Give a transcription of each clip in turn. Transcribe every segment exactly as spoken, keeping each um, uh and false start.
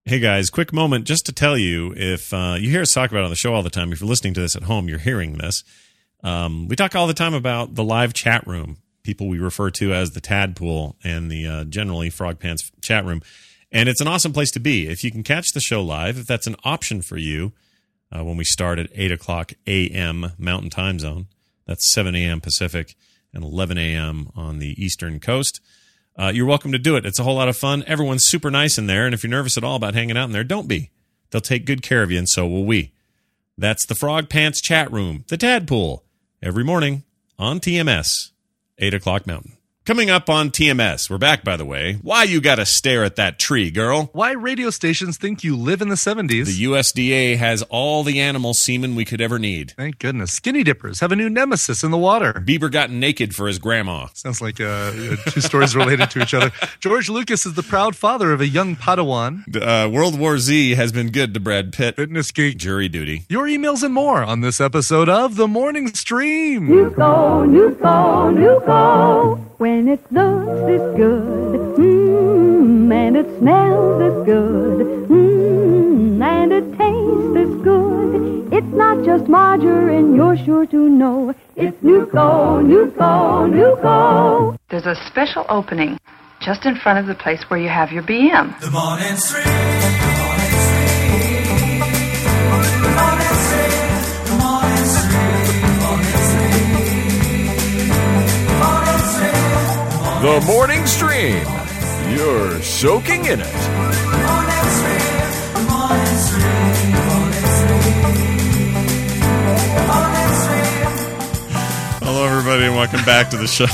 Hey guys, quick moment just to tell you, if uh, you hear us talk about it on the show all the time, if you're listening to this at home, you're hearing this. Um, we talk all the time about the live chat room, people we refer to as the Tadpool and the uh, generally Frog Pants chat room. And it's an awesome place to be. If you can catch the show live, if that's an option for you, uh, when we start at eight o'clock a.m. Mountain Time Zone, that's seven a.m. Pacific and eleven a.m. on the Eastern Coast. Uh, you're welcome to do it. It's a whole lot of fun. Everyone's super nice in there, and if you're nervous at all about hanging out in there, don't be. They'll take good care of you, and so will we. That's the Frog Pants chat room, the Tadpool, every morning on T M S, eight o'clock Mountain. Coming up on T M S, we're back, by the way. Why you gotta stare at that tree, girl? Why radio stations think you live in the seventies. The U S D A has all the animal semen we could ever need. Thank goodness. Skinny dippers have a new nemesis in the water. Bieber got naked for his grandma. Sounds like uh, two stories related to each other. George Lucas is the proud father of a young Padawan. Uh, World War Z has been good to Brad Pitt. Fitness geek. Jury duty. Your emails and more on this episode of The Morning Stream. Nuco, Nuco, Nuco. When it looks this good, mmm, and it smells this good, mmm, and it tastes this good, it's not just margarine, you're sure to know. It's Nuco, Nuco, Nuco. There's a special opening just in front of the place where you have your B M. The Morning Stream, the Morning Stream, the Morning Stream, the Morning Stream, the Morning Stream. The Morning Stream. You're soaking in it. Hello, everybody, and welcome back to the show.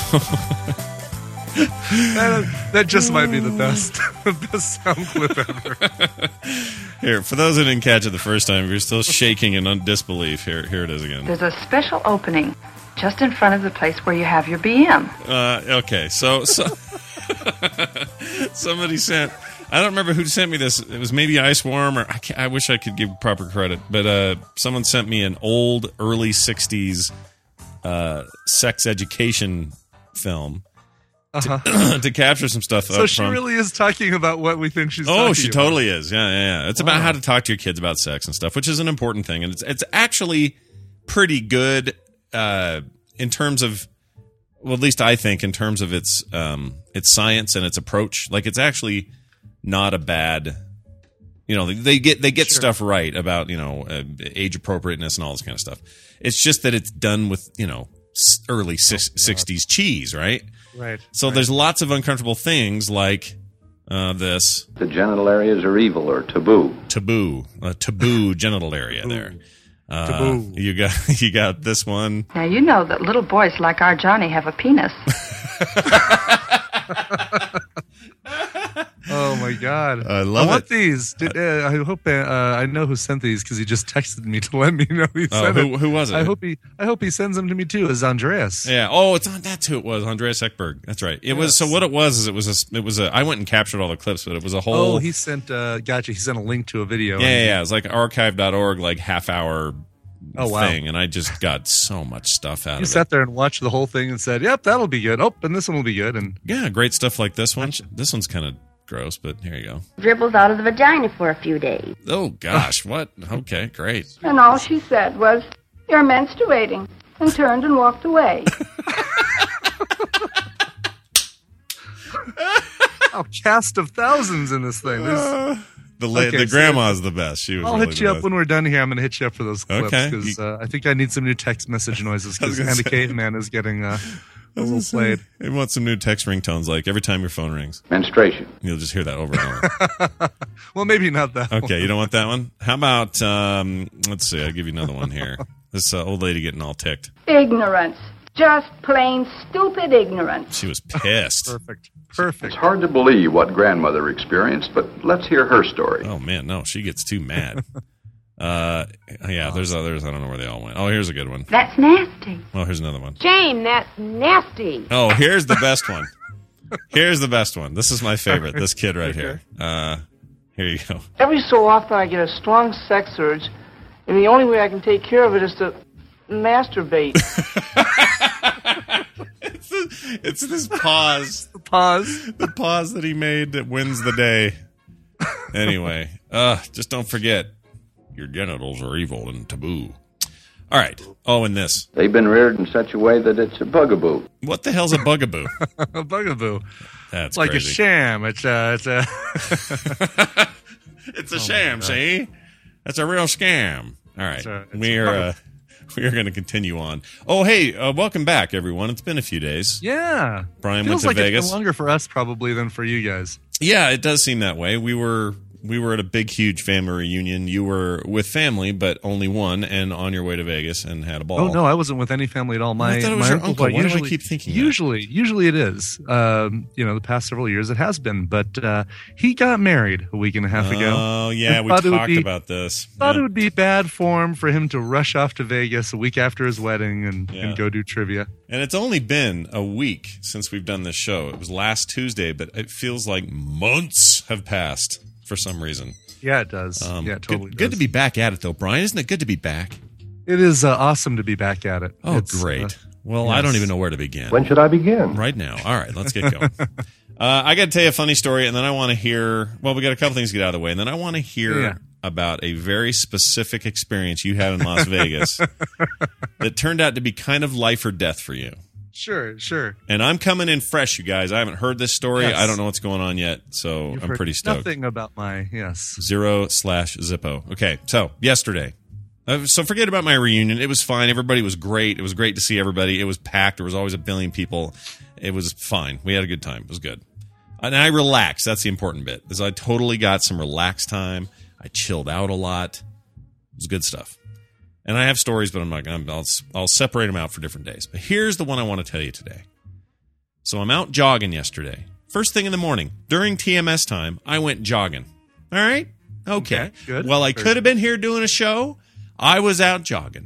that, that just might be the best, the best sound clip ever. Here, for those who didn't catch it the first time, if you're still shaking in disbelief, here, here it is again. There's a special opening just in front of the place where you have your B M. Uh, okay, so, so somebody sent, I don't remember who sent me this. It was maybe Iceworm, or I, can't, I wish I could give proper credit, but uh, someone sent me an old, early sixties uh, sex education film uh-huh. to, to capture some stuff. So up she from. really is talking about what we think she's oh, talking she about. totally is. Yeah, yeah, yeah. It's wow. about how to talk to your kids about sex and stuff, which is an important thing, and it's it's actually pretty good. Uh, in terms of, well, at least I think in terms of its um, its science and its approach, like it's actually not a bad, you know, they get they get sure. stuff right about, you know, uh, age appropriateness and all this kind of stuff. It's just that it's done with, you know, early oh, sixties cheese, right? Right. So right. there's lots of uncomfortable things like uh, this. The genital areas are evil or taboo. Taboo, a taboo genital area there. Uh, you got you got this one. Now you know that little boys like our Johnny have a penis. Oh my God! I love I want it. these. Did, uh, I hope uh, I know who sent these because he just texted me to let me know he oh, sent who, it. Who was it? I hope he. I hope he sends them to me too. Is Andreas? Yeah. Oh, it's on. That's who it was. Andreas Ekberg. That's right. It yes. was. So what it was is it was a. It was a. I went and captured all the clips, but it was a whole. Oh, he sent. Uh, gotcha. He sent a link to a video. Yeah, yeah, yeah. It was like archive dot org, like half hour. Oh, wow. Thing, and I just got so much stuff out you of it. You sat there and watched the whole thing and said, "Yep, that'll be good." Oh, and this one will be good. And yeah, great stuff like this one. This one's kind of gross, but here you go. Dribbles out of the vagina for a few days. Oh gosh, what? Okay, great. And all she said was, "You're menstruating," and turned and walked away. Oh, cast of thousands in this thing. There's... The la- okay, the so grandma's the best. She was. I'll really hit you up best. when we're done here. I'm going to hit you up for those clips Okay. because uh, I think I need some new text message noises because Andy Caveman is getting uh, a little played. I want some new text ringtones, like every time your phone rings. Menstruation. You'll just hear that over and over. Well, maybe not that. Okay, one. you don't want that one. How about? Um, let's see. I'll give you another one here. This uh, old lady getting all ticked. Ignorance. Just plain stupid ignorance. She was pissed. Perfect. Perfect. It's hard to believe what grandmother experienced, but let's hear her story. Oh, man, no. She gets too mad. uh, yeah, there's others. I don't know where they all went. Oh, here's a good one. That's nasty. Oh, here's another one. Jane, that's nasty. Oh, here's the best one. Here's the best one. This is my favorite. This kid right here. Uh, here you go. Every so often I get a strong sex urge, and the only way I can take care of it is to masturbate. it's, this, it's this pause. The pause. The pause that he made that wins the day. Anyway, uh, just don't forget, your genitals are evil and taboo. All right. Oh, and this. They've been reared in such a way that it's a bugaboo. What the hell's a bugaboo? A bugaboo. That's It's like crazy. a sham. It's a, it's a It's a sham, see? That's a real scam. All right. It's a- it's we a are uh, we are going to continue on. Oh, hey, uh, welcome back, everyone. It's been a few days. yeah. Brian Feels went to like Vegas. it's been longer for us probably than for you guys. Yeah, it does seem that way. We were we were at a big, huge family reunion. You were with family, but only one, and on your way to Vegas and had a ball. Oh no, I wasn't with any family at all. My I thought it was my your uncle. but Why do I usually, keep thinking that? Usually, usually it is. Um, you know, the past several years it has been, but uh, he got married a week and a half ago. Oh, yeah, And we thought it would talked be- about this. Thought Yeah. it would be bad form for him to rush off to Vegas a week after his wedding and, Yeah. and go do trivia. And it's only been a week since we've done this show. It was last Tuesday, but it feels like months have passed for some reason. Yeah, it does. Um, yeah, it totally. Good, good does. to be back at it, though, Brian. Isn't it good to be back? It is uh, awesome to be back at it. Oh, It's, great. uh, Well, I don't yes. even know where to begin. When should I begin? Right now. All right, let's get going. uh, I got to tell you a funny story, and then I want to hear. Well, we got a couple things to get out of the way, and then I want to hear Yeah. about a very specific experience you had in Las Vegas that turned out to be kind of life or death for you. Sure, sure. And I'm coming in fresh, you guys. I haven't heard this story. Yes. I don't know what's going on yet, so You've I'm heard pretty stoked. Nothing about my yes. Zero slash Zippo. Okay, so yesterday. Uh, so forget about my reunion. It was fine. Everybody was great. It was great to see everybody. It was packed. There was always a billion people. It was fine. We had a good time. It was good. And I relaxed. That's the important bit. Is I totally got some relaxed time. I chilled out a lot. It was good stuff. And I have stories, but I'm not going to. I'll, I'll separate them out for different days. But here's the one I want to tell you today. So I'm out jogging yesterday. First thing in the morning, during T M S time, I went jogging. All right? Okay. Okay, good. Well, I Very could have been here doing a show. I was out jogging.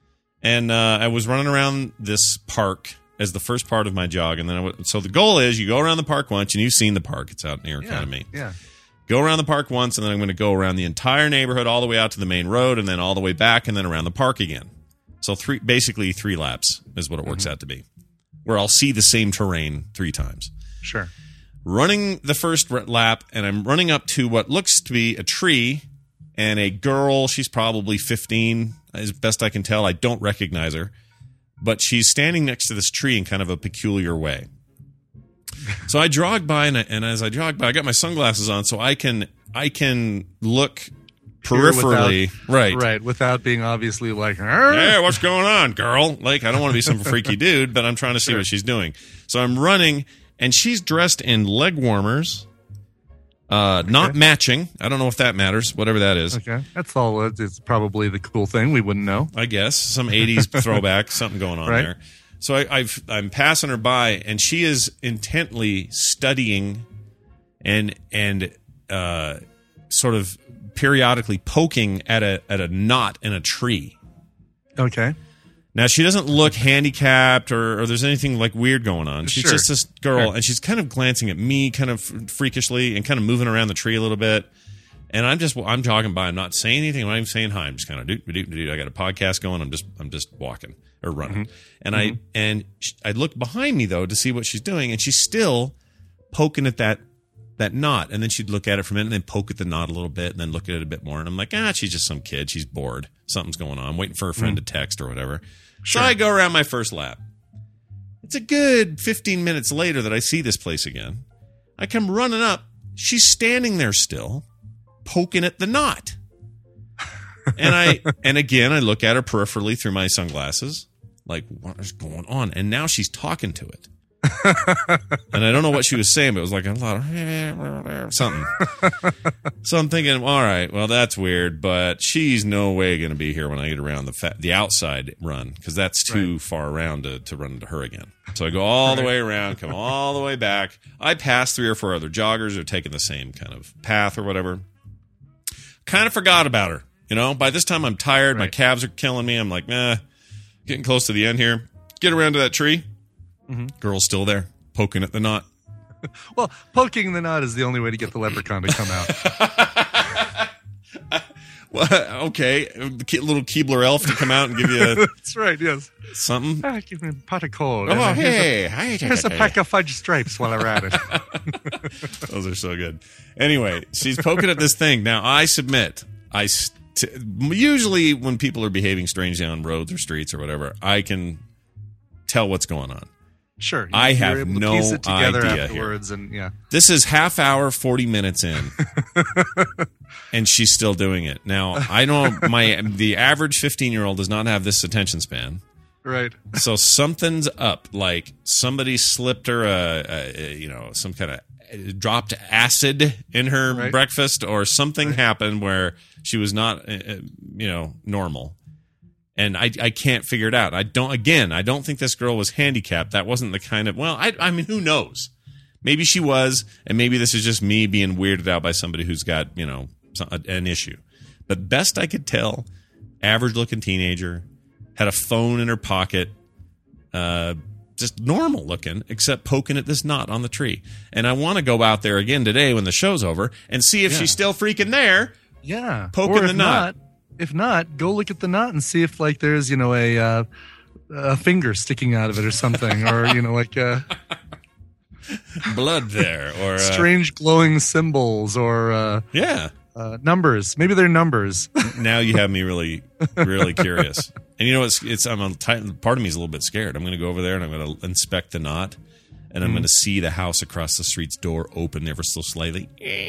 And uh, I was running around this park as the first part of my jog. And then I w- so the goal is you go around the park once, and you've seen the park. It's out near Yeah, kind of me. yeah. Go around the park once, and then I'm going to go around the entire neighborhood all the way out to the main road, and then all the way back, and then around the park again. So three, basically three laps is what it works Mm-hmm. out to be, where I'll see the same terrain three times. Sure. Running the first r- lap, and I'm running up to what looks to be a tree, and a girl. She's probably fifteen, as best I can tell. I don't recognize her, but she's standing next to this tree in kind of a peculiar way. So I jog by, and, I, and as I jog by, I got my sunglasses on, so I can I can look peripherally, Without- right, Right, without being obviously like, "Arr!" Hey, what's going on, girl? Like, I don't want to be some freaky dude, but I'm trying to see what she's doing. So I'm running, and she's dressed in leg warmers, uh, not matching. I don't know if that matters, whatever that is. Okay, that's all. It's probably the cool thing. We wouldn't know. I guess some eighties throwback, something going on Right. there. So I, I've, I'm passing her by, and she is intently studying and and uh, sort of periodically poking at a at a knot in a tree. Okay. Now, she doesn't look handicapped or, or there's anything like weird going on. She's Sure. just this girl, Sure. and she's kind of glancing at me kind of freakishly and kind of moving around the tree a little bit. And I'm just, I'm jogging by. I'm not saying anything. I'm not even saying hi. I'm just kind of, do, do, do. I got a podcast going. I'm just, I'm just walking or running. Mm-hmm. And I, and sh- I look behind me, though, to see what she's doing. And she's still poking at that, that knot. And then she'd look at it for a minute and then poke at the knot a little bit and then look at it a bit more. And I'm like, ah, she's just some kid. She's bored. Something's going on. I'm waiting for a friend to text or whatever. So I go around my first lap. It's a good fifteen minutes later that I see this place again. I come running up. She's standing there still, poking at the knot. And I and again I look at her peripherally through my sunglasses, like, what is going on? And now she's talking to it. And I don't know what she was saying, but it was like a lot of something. So I'm thinking, all right, well, that's weird, but she's no way going to be here when I get around the fa- the outside run, because that's too Right. far around to, to run into her again. So I go all the way around, come all the way back. I pass three or four other joggers who are taking the same kind of path or whatever. Kind of forgot about her. You know, by this time I'm tired. My Right. calves are killing me. I'm like, nah, getting close to the end here. Get around to that tree. Mm-hmm. Girl's still there, poking at the knot. Well, poking the knot is the only way to get the leprechaun to come out. Well, okay, the ki- little Keebler elf to come out and give you a, That's right, yes. something. Ah, give me a pot of cold. Oh, And here's hey, a, hey, here's a pack of fudge stripes while we're at it. Those are so good. Anyway, she's poking at this thing. Now, I submit, I st- usually when people are behaving strangely on roads or streets or whatever, I can tell what's going on. Sure. I you're have able to no piece it together idea afterwards, and yeah. This is half hour, forty minutes in, and she's still doing it. Now, I know my the average fifteen-year-old does not have this attention span. Right. So something's up. Like somebody slipped her a, a, a you know, some kind of dropped acid in her Right. breakfast, or something right. happened where she was not, uh, you know, normal. And I, I can't figure it out. I don't. Again, I don't think this girl was handicapped. That wasn't the kind of. Well, I, I mean, who knows? Maybe she was, and maybe this is just me being weirded out by somebody who's got, you know, an issue. But best I could tell, average-looking teenager, had a phone in her pocket, uh, just normal looking, except poking at this knot on the tree. And I want to go out there again today when the show's over and see if Yeah. she's still freaking there. Yeah. Poking or if the knot. Not, if not, go look at the knot and see if like there's, you know, a uh, a finger sticking out of it or something, or you know, like uh, blood there, or uh, strange glowing symbols, or uh, yeah, uh, numbers. Maybe they're numbers. Now you have me really, really curious. And you know, it's it's I'm a tight, part of me is a little bit scared. I'm going to go over there and I'm going to inspect the knot. And I'm mm. going to see the house across the street's door open ever so slightly.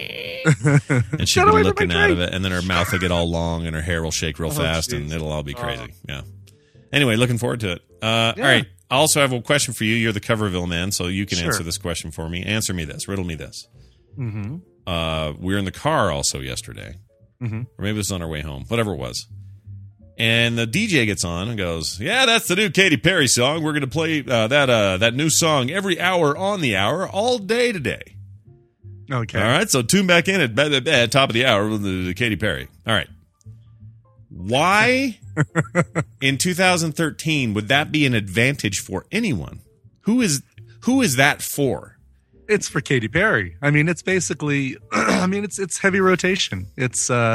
And she'll be looking out of it. And then her mouth will get all long and her hair will shake real oh, fast geez. And it'll all be crazy. Oh. Yeah. Anyway, looking forward to it. Uh, yeah. All right. I also have a question for you. You're the Coverville man, so you can sure. answer this question for me. Answer me this. Riddle me this. Mm-hmm. Uh, we were in the car also yesterday. Mm-hmm. Or maybe it was on our way home. Whatever it was. And the D J gets on and goes, yeah, that's the new Katy Perry song. We're going to play uh, that uh, that new song every hour on the hour all day today. Okay. All right. So tune back in at, at, at top of the hour with the, the Katy Perry. All right. Why in two thousand thirteen would that be an advantage for anyone? Who is who is that for? It's for Katy Perry. I mean, it's basically, I mean, it's it's heavy rotation. It's uh,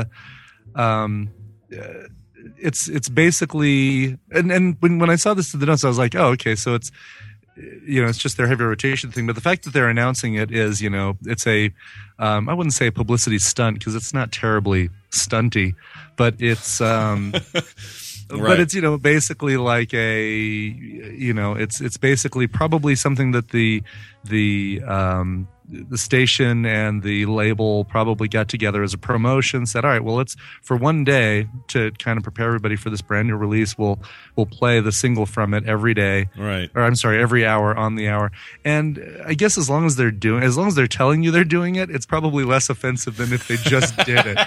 um. Uh, It's it's basically and, and when when I saw this to the notes, I was like, oh, okay, so it's you know it's just their heavy rotation thing. But the fact that they're announcing it is, you know, it's a um, I wouldn't say a publicity stunt because it's not terribly stunty, but it's um, right. but it's you know basically like a you know it's it's basically probably something that the the um, the station and the label probably got together as a promotion, said, all right, well, let's, for one day to kind of prepare everybody for this brand new release, we'll, we'll play the single from it every day. Right. Or I'm sorry, every hour on the hour. And I guess as long as they're doing, as long as they're telling you they're doing it, it's probably less offensive than if they just did it.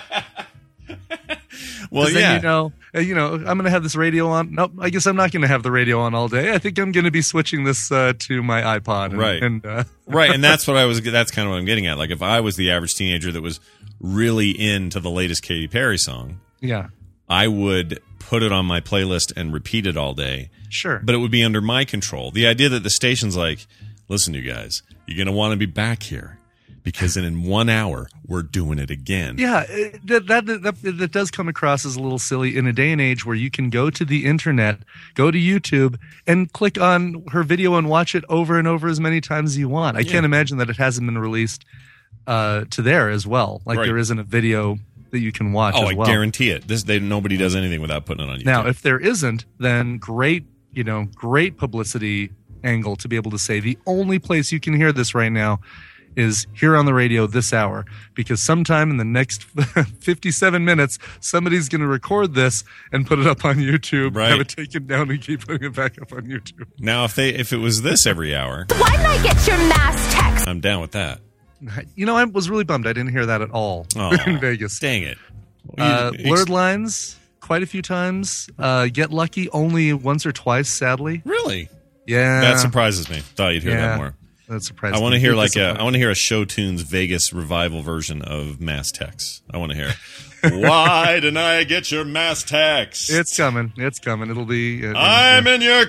Well, yeah. Then, you know, you know, I'm going to have this radio on. Nope, I guess I'm not going to have the radio on all day. I think I'm going to be switching this uh, to my iPod. And, right. And, uh, right. And that's what I was, that's kind of what I'm getting at. Like if I was the average teenager that was really into the latest Katy Perry song, yeah, I would put it on my playlist and repeat it all day. Sure. But it would be under my control. The idea that the station's like, listen, you guys, you're going to want to be back here. Because then in one hour, we're doing it again. Yeah, that, that, that, that does come across as a little silly in a day and age where you can go to the internet, go to YouTube, and click on her video and watch it over and over as many times as you want. I yeah. can't imagine that it hasn't been released uh, to there as well. Like right. there isn't a video that you can watch oh, as well. I guarantee it. This they, Nobody does anything without putting it on YouTube. Now, if there isn't, then great, you know, great publicity angle to be able to say the only place you can hear this right now is here on the radio this hour, because sometime in the next fifty-seven minutes, somebody's going to record this and put it up on YouTube, right. have it taken down and keep putting it back up on YouTube. Now, if they if it was this every hour, why didn't I get your mass text? I'm down with that. You know, I was really bummed I didn't hear that at all oh, in Vegas. Dang it. Uh, blurred lines quite a few times. Uh, Get Lucky only once or twice, sadly. Really? Yeah. That surprises me. Thought you'd hear yeah. that more. That's surprising. I want to hear like a. I want to hear a Show Tunes Vegas revival version of Mass Text. I want to hear. Why didn't I get your Mass Text? It's coming. It's coming. It'll be. Uh, I'm in your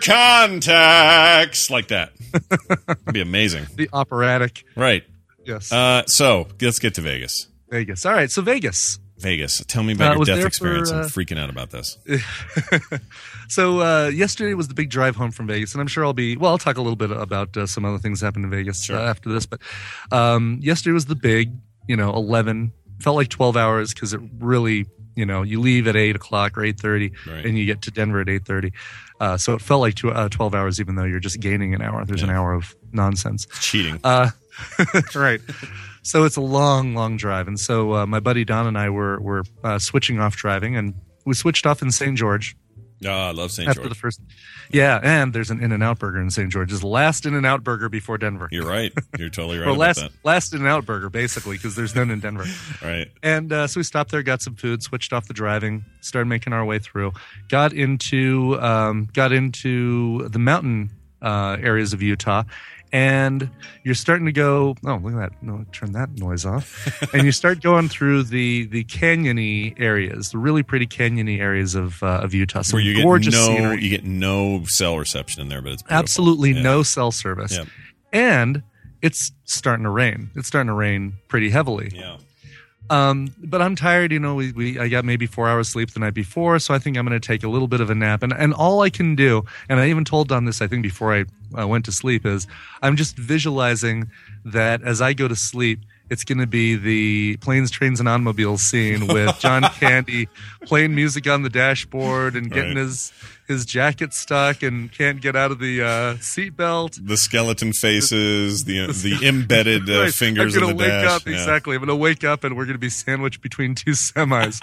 contacts, like that. It'd be amazing. The operatic. Right. Yes. Uh, so let's get to Vegas. Vegas. All right. So Vegas. Vegas. Tell me about Uh, your was death there experience. for, uh, I'm freaking out about this. So uh, yesterday was the big drive home from Vegas, and I'm sure I'll be. Well, I'll talk a little bit about uh, some other things that happened in Vegas Sure. uh, after this. But um, yesterday was the big, you know, eleven. Felt like twelve hours because it really, you know, you leave at eight o'clock or eight thirty, Right. and you get to Denver at eight thirty. Uh, so it felt like two, uh, twelve hours, even though you're just gaining an hour. There's Yeah. an hour of nonsense. Cheating. Uh, right. So it's a long, long drive, and so uh, my buddy Don and I were were uh, switching off driving, and we switched off in Saint George. Oh, I love Saint After George. the first, yeah, and there's an In-N-Out Burger in Saint George. It's the last In-N-Out Burger before Denver. You're right. You're totally right or about last that. last In-N-Out Burger, basically, because there's none in Denver. Right. And uh, so we stopped there, got some food, switched off the driving, started making our way through, got into um, got into the mountain uh, areas of Utah. And you're starting to go. Oh, look at that! No, turn that noise off. And you start going through the the canyony areas, the really pretty canyony areas of uh, of Utah. Some Where you get gorgeous no, scenery. you get no cell reception in there, but it's beautiful. Absolutely Yeah. no cell service. Yep. And it's starting to rain. It's starting to rain pretty heavily. Yeah. Um, but I'm tired. You know, we, we I got maybe four hours sleep the night before, so I think I'm going to take a little bit of a nap. And and all I can do, and I even told Don this, I think before I uh, went to sleep, is I'm just visualizing that as I go to sleep, it's going to be the planes, trains, and automobiles scene with John Candy playing music on the dashboard and getting Right. his his jacket stuck and can't get out of the uh, seatbelt. The skeleton faces, the the embedded uh, Right. fingers I'm in gonna the wake dash. up Yeah. exactly. I'm gonna wake up and we're gonna be sandwiched between two semis.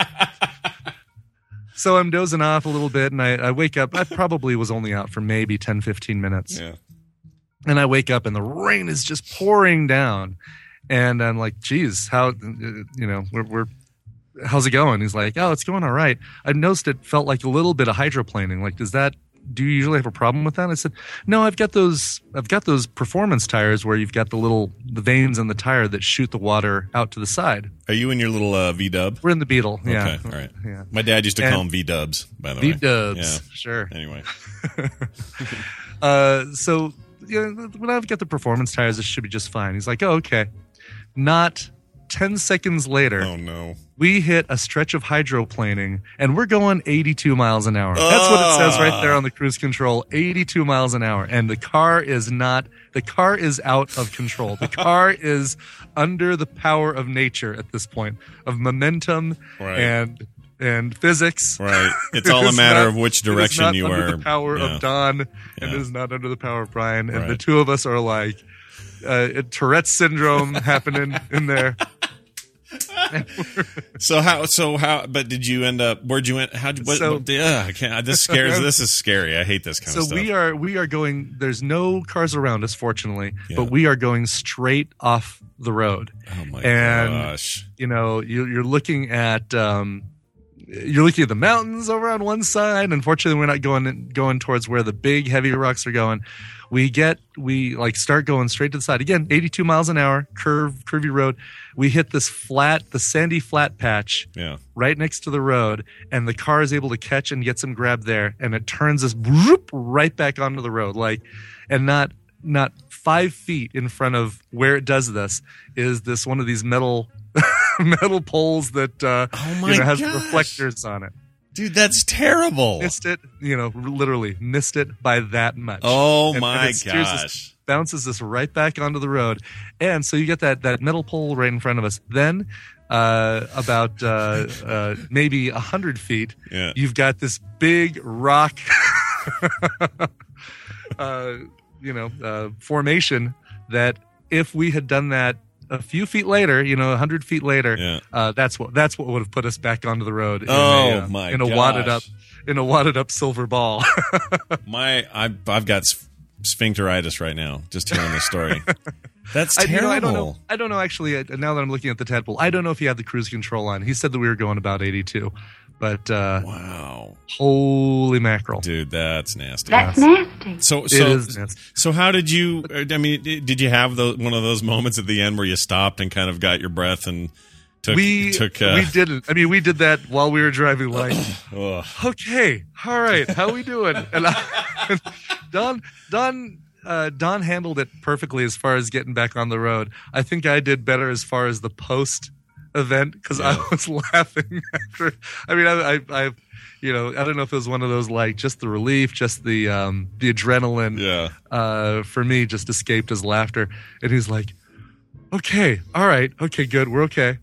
So I'm dozing off a little bit, and I, I wake up. I probably was only out for maybe ten, fifteen minutes. Yeah. And I wake up, and the rain is just pouring down. And I'm like, geez, how, you know, we're, we're how's it going? He's like, oh, it's going all right. I noticed it felt like a little bit of hydroplaning. Like, does that, do you usually have a problem with that? I said, no, I've got those, I've got those performance tires where you've got the little, the veins in the tire that shoot the water out to the side. Are you in your little uh, V-dub? We're in the Beetle. Yeah. Okay, all right. Yeah. My dad used to And- call them V-dubs, by the way. V-dubs. Yeah. Sure. Anyway. Uh, so, you know, when I've got the performance tires, it should be just fine. He's like, oh, okay. Not ten seconds later, Oh, no. we hit a stretch of hydroplaning, and we're going eighty-two miles an hour. That's what it says right there on the cruise control, eighty-two miles an hour. And the car is not, the car is out of control. The car is under the power of nature at this point, of momentum Right. and and physics. Right. It's It all a is matter not- of which it is direction not you under are. the power Yeah. of Don, and Yeah. it is not under the power of Brian. And Right. the two of us are like, uh, Tourette's syndrome happening in there. So how? So how? But did you end up? Where'd you end? How? What? So- what yeah, I can't. This scares. This is scary. I hate this kind So of stuff. we are we are going. There's no cars around us, fortunately, Yeah. but we are going straight off the road. Oh my and, gosh! You know, you, you're looking at um, you're looking at the mountains over on one side. Unfortunately, we're not going going towards where the big heavy rocks are going. We get we like start going straight to the side again. eighty-two miles an hour, curve curvy road. We hit this flat, the sandy flat patch. Yeah. Right next to the road, and the car is able to catch and get some grab there, and it turns us whoop, right back onto the road, like, and not not five feet in front of where it does this is this one of these metal metal poles that uh, Oh my you know, has gosh. reflectors on it. Dude, that's terrible. Missed it, you know, literally missed it by that much. Oh And- my and it steers us- gosh. bounces us right back onto the road, and so you get that that metal pole right in front of us. Then, uh, about uh, uh, maybe a hundred feet, Yeah. you've got this big rock, uh, you know, uh, formation that if we had done that a few feet later, you know, a hundred feet later, Yeah. uh, that's what that's what would have put us back onto the road. In Oh, a, uh, my in a wadded up, gosh. in a wadded up silver ball. My, I've, I've got sph- sphincteritis right now just hearing this story. That's I, you terrible. know, I don't know. I don't know. Actually, uh, now that I'm looking at the tadpole, I don't know if he had the cruise control on. He said that we were going about eighty-two, but uh, Wow, holy mackerel! dude, that's nasty. That's nasty. So, It so, is nasty. so, how did you? I mean, did you have the, one of those moments at the end where you stopped and kind of got your breath and took we took? Uh, we didn't. I mean, we did that while we were driving. Like, ugh. okay, all right, how we doing? And I, Don, Don. Uh, Don handled it perfectly as far as getting back on the road. I think I did better as far as the post event because Yeah. I was laughing after. I mean, I, I, I, you know, I don't know if it was one of those like just the relief, just the um, the adrenaline. Yeah. Uh, for me, just escaped his laughter, and he's like, "Okay, all right, okay, good, we're okay."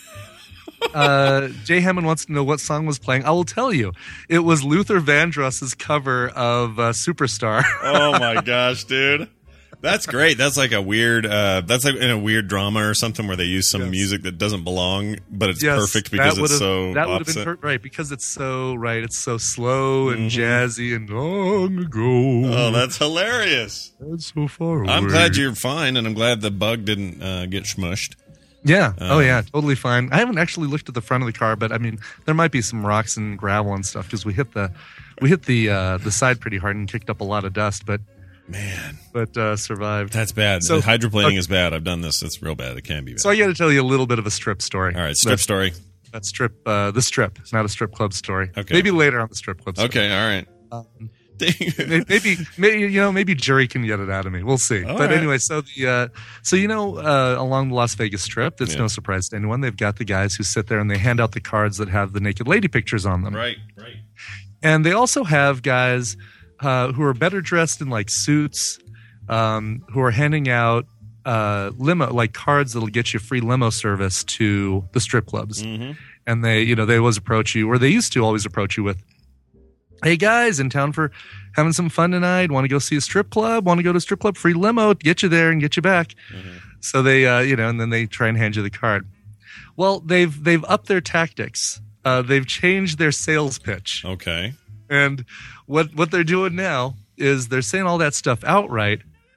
uh, Jay Hammond wants to know what song was playing. I will tell you, it was Luther Vandross's cover of uh, "Superstar." Oh my gosh, dude. That's great. That's like a weird, uh, that's like in a weird drama or something where they use some Yes. music that doesn't belong, but it's Yes, perfect because that it's would've- so that would have opposite. been per- right because it's so right. It's so slow and Mhm. jazzy and long ago. Oh, that's hilarious. That's so far away. I'm glad you're fine, and I'm glad the bug didn't uh, get smushed. Yeah. oh Um, yeah. Totally fine. I haven't actually looked at the front of the car, but I mean, there might be some rocks and gravel and stuff because we hit the we hit the uh, the side pretty hard and kicked up a lot of dust, but Man, but uh, survived. that's bad. So- The hydroplaning okay. is bad. I've done this. It's real bad. It can be bad. So I got to tell you a little bit of a strip story. All right, strip That- story. That strip, uh, the strip. It's not a strip club story. Okay. Maybe later on the strip club story. Okay, all right. Um, maybe, maybe, maybe, you know, maybe jury can get it out of me. We'll see. All but right. anyway, so the, uh, so you know, uh, along the Las Vegas Strip, it's Yeah. no surprise to anyone. They've got the guys who sit there and they hand out the cards that have the naked lady pictures on them. Right, right. And they also have guys uh, who are better dressed in like suits, um, who are handing out uh, limo, like cards that'll get you free limo service to the strip clubs. Mm-hmm. And they, you know, they always approach you, or they used to always approach you with, "Hey guys, in town for having some fun tonight. Want to go see a strip club? Want to go to a strip club? Free limo, get you there and get you back." Mm-hmm. So they, uh, you know, and then they try and hand you the card. Well, they've they've upped their tactics. Uh, they've changed their sales pitch, Okay. and what what they're doing now is they're saying all that stuff outright,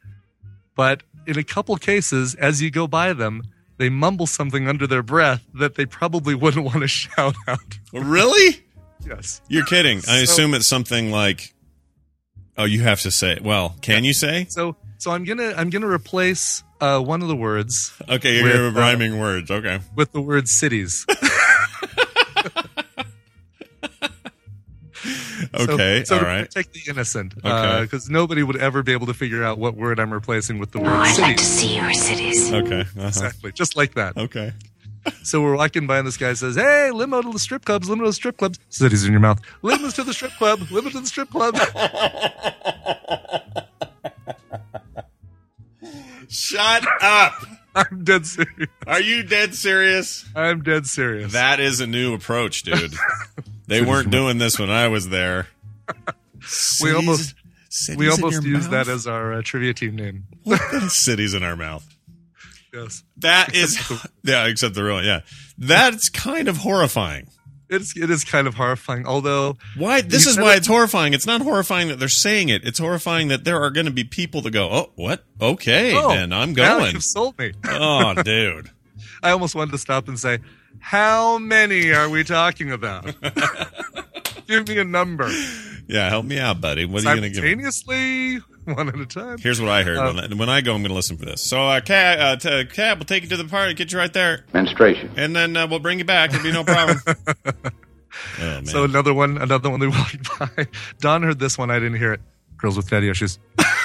but in a couple cases, as you go by them, they mumble something under their breath that they probably wouldn't want to shout out. Really? Yes. You're kidding. I So- assume it's something like, oh, you have to say it. Well, can you say? So so I'm gonna I'm gonna replace uh, one of the words Okay, you're with, gonna have uh, rhyming words. Okay. with the word cities. Okay, so, so all to right. protect the innocent, Okay. because nobody would ever be able to figure out what word I'm replacing with the word I'd cities. like to see your cities. Okay. Uh-huh. Exactly, just like that. Okay. So we're walking by and this guy says, "Hey, limo to the strip clubs, limo to the strip clubs." Cities in your mouth. Limos to the strip club, limo to the strip club. Shut up. I'm dead serious. Are you dead serious? I'm dead serious. That is a new approach, dude. They weren't doing this when I was there. we Cities- almost cities we in almost your used that mouth? as our uh, trivia team name. Cities in our mouth. Yes. That is, yeah, except the real, yeah. That's kind of horrifying. It's it is kind of horrifying. Although Why? This You is said why it- it's horrifying. It's not horrifying that they're saying it. It's horrifying that there are going to be people that go, "Oh, what? Okay, oh, then I'm now going." you've sold me. Oh, dude. I almost wanted to stop and say, "How many are we talking about? Give me a number." Yeah, help me out, buddy. What are you going to give me? Simultaneously, one at a time. Here's what I heard. Uh, when, I, when I go, I'm going to listen for this. So, uh, cab, uh, t- cab will take you to the party, get you right there, Menstruation. and then uh, we'll bring you back. It'll be no problem. Oh, man. So another one, another one they walked by. Don heard this one. I didn't hear it. Girls with daddy issues.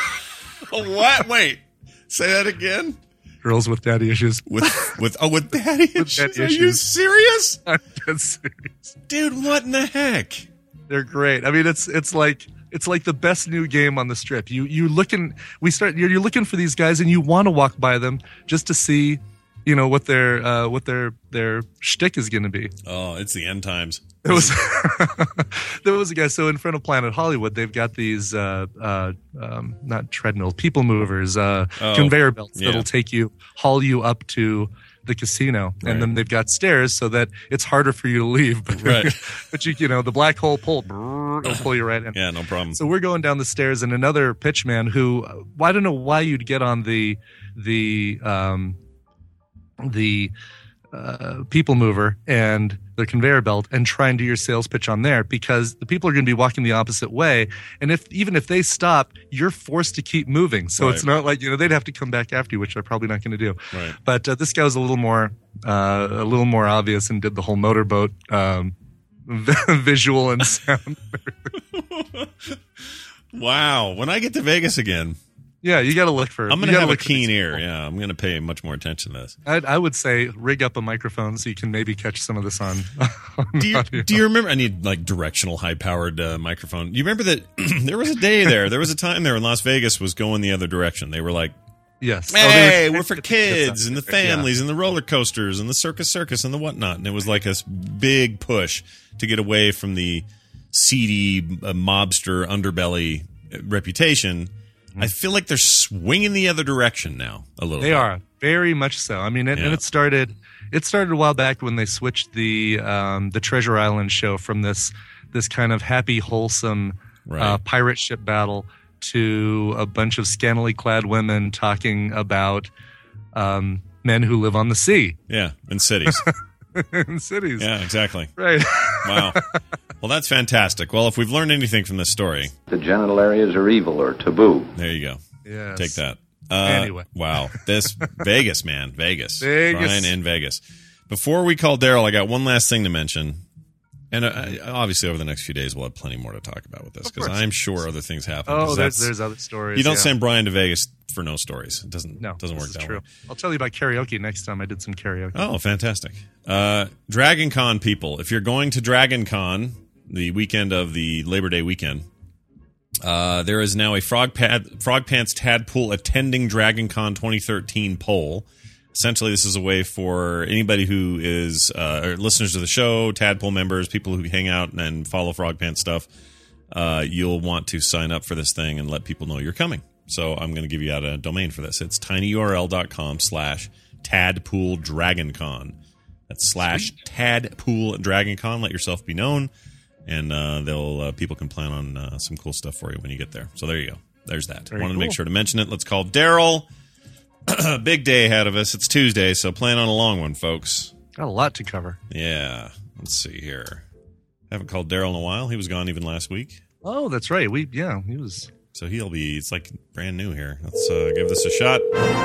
What? Wait. Say that again. Girls with daddy issues. With with oh with daddy issues? daddy Are you issues. serious, I'm dead serious. dude? What in the heck? They're great. I mean, it's it's like it's like the best new game on the strip. You you looking we start you're, you're looking for these guys and you want to walk by them just to see, you know, what their uh, what their their shtick is going to be. Oh, it's the end times. There was there was a guy. So in front of Planet Hollywood, they've got these uh, uh, um, not treadmill, people movers, uh, Oh, conveyor belts yeah. that'll take you, haul you up to the casino, Right. and then they've got stairs so that it's harder for you to leave. But, Right. but you you know the black hole pull, brrr, it'll pull you right in. Yeah, no problem. So we're going down the stairs, and another pitchman who well, I don't know why you'd get on the the um, the uh, people mover and the conveyor belt and try and do your sales pitch on there, because the people are going to be walking the opposite way, and if even if they stop, you're forced to keep moving. So Right. it's not like, you know, they'd have to come back after you, which they're probably not going to do. Right. But uh, this guy was a little more uh, a little more obvious and did the whole motorboat um, visual and sound. Wow. When I get to Vegas again, Yeah, you got to look for. I'm you going to gotta have a look for these keen ear. people. Yeah, I'm going to pay much more attention to this. I, I would say rig up a microphone so you can maybe catch some of this on. on Do you, audio. do you remember? I need like directional, high-powered uh, microphone. You remember that there was a day there. There was a time there in Las Vegas was going the other direction. They were like, Yes. "Hey, Oh, they we're for kids and the families and the roller coasters and the circus, circus and the whatnot." And it was like a s- big push to get away from the seedy uh, mobster underbelly reputation. I feel like they're swinging the other direction now a little. They bit. are very much so. I mean, it, Yeah. and it started. It started a while back when they switched the um, the Treasure Island show from this this kind of happy, wholesome Right. uh, pirate ship battle to a bunch of scantily clad women talking about um, men who live on the sea Yeah, in cities. in cities. Yeah, exactly. Right. Wow. Well, that's fantastic. Well, if we've learned anything from this story, The genital areas are evil or taboo. there you go. Yes. Take that. Uh, Anyway. Wow. This Vegas, man. Vegas. Vegas. Brian in Vegas. Before we call Daryl, I got one last thing to mention. And uh, obviously, over the next few days, we'll have plenty more to talk about with this Of because course. I'm sure other things happen. 'cause Oh, there's, that's- there's other stories. You don't yeah. send Brian to Vegas for no stories. It doesn't, No, doesn't work this that is true. way. I'll tell you about karaoke next time I did some karaoke. Oh, fantastic. Uh, Dragon Con people, if you're going to Dragon Con the weekend of the Labor Day weekend, uh, there is now a Frog, Pad, Frog Pants Tadpool attending Dragon Con twenty thirteen poll. Essentially, this is a way for anybody who is uh, or listeners to the show, Tadpool members, people who hang out and follow Frog Pants stuff, uh, you'll want to sign up for this thing and let people know you're coming. So I'm going to give you out a domain for this. It's tinyurl.com slash Tadpool DragonCon. That's slash Tadpool DragonCon. Let yourself be known, and uh, they'll uh, people can plan on uh, some cool stuff for you when you get there. So there you go. There's that. Very Wanted to cool. make sure to mention it. Let's call Daryl. Big day ahead of us. It's Tuesday, so plan on a long one, folks. Got a lot to cover. Yeah. Let's see here. Haven't called Daryl in a while. He was gone even last week. Oh, that's right. We yeah, he was. So he'll be, it's like brand new here. Let's uh, give this a shot.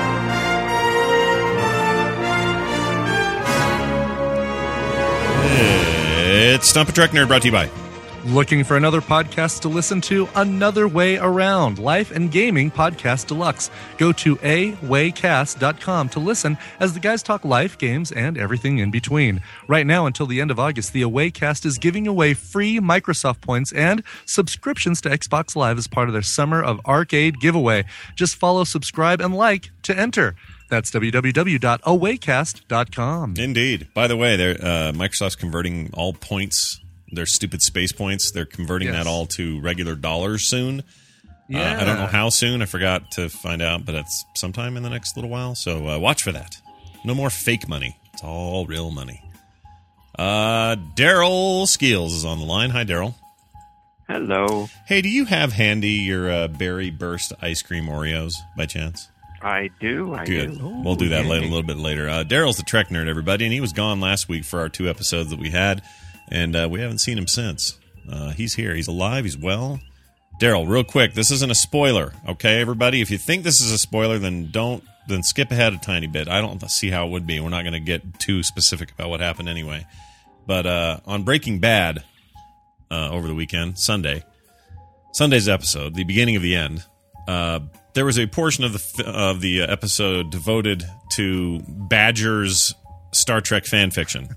It's Stump a Trek Nerd, brought to you by. Looking for another podcast to listen to? Another Way Around, Life and Gaming Podcast Deluxe. Go to a way cast dot com to listen as the guys talk life, games, and everything in between. Right now, until the end of August, the Awaycast is giving away free Microsoft points and subscriptions to Xbox Live as part of their Summer of Arcade giveaway. Just follow, subscribe, and like to enter. That's w w w dot awaycast dot com. Indeed. By the way, they're, uh, Microsoft's converting all points, their stupid space points, they're converting Yes. that all to regular dollars soon. Yeah. Uh, I don't know how soon. I forgot to find out, but it's sometime in the next little while. So uh, watch for that. No more fake money. It's all real money. Uh, Daryl Skeels is on the line. Hi, Daryl. Hello. Hey, do you have handy your uh, Berry Burst ice cream Oreos by chance? I do. I Good. do. We'll do that later, a little bit later. Uh, Daryl's the Trek nerd, everybody, and he was gone last week for our two episodes that we had, and uh, we haven't seen him since. Uh, he's here. He's alive. He's well. Daryl, real quick, this isn't a spoiler, okay, everybody? If you think this is a spoiler, then don't, then skip ahead a tiny bit. I don't see how it would be. We're not going to get too specific about what happened anyway. But uh, on Breaking Bad uh, over the weekend, Sunday, Sunday's episode, the beginning of the end, uh, there was a portion of the of the episode devoted to Badger's Star Trek fan fiction,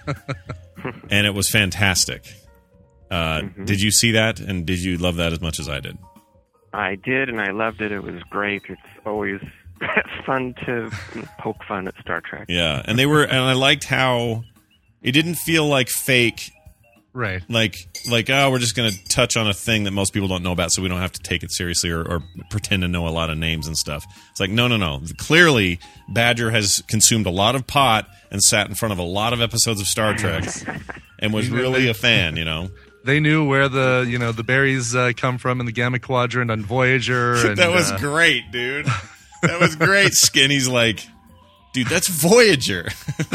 and it was fantastic. Uh, Mm-hmm. Did you see that, and did you love that as much as I did? I did, and I loved it. It was great. It's always fun to poke fun at Star Trek. Yeah, and they were, and I liked how it didn't feel like fake. Right. Like, like, oh, we're just going to touch on a thing that most people don't know about, so we don't have to take it seriously or, or pretend to know a lot of names and stuff. It's like, no, no, no. Clearly, Badger has consumed a lot of pot and sat in front of a lot of episodes of Star Trek and was really a fan, you know? They knew where the you know the berries uh, come from in the Gamma Quadrant on Voyager. And, that was uh, great, dude. That was great. Skinny's like, dude, that's Voyager.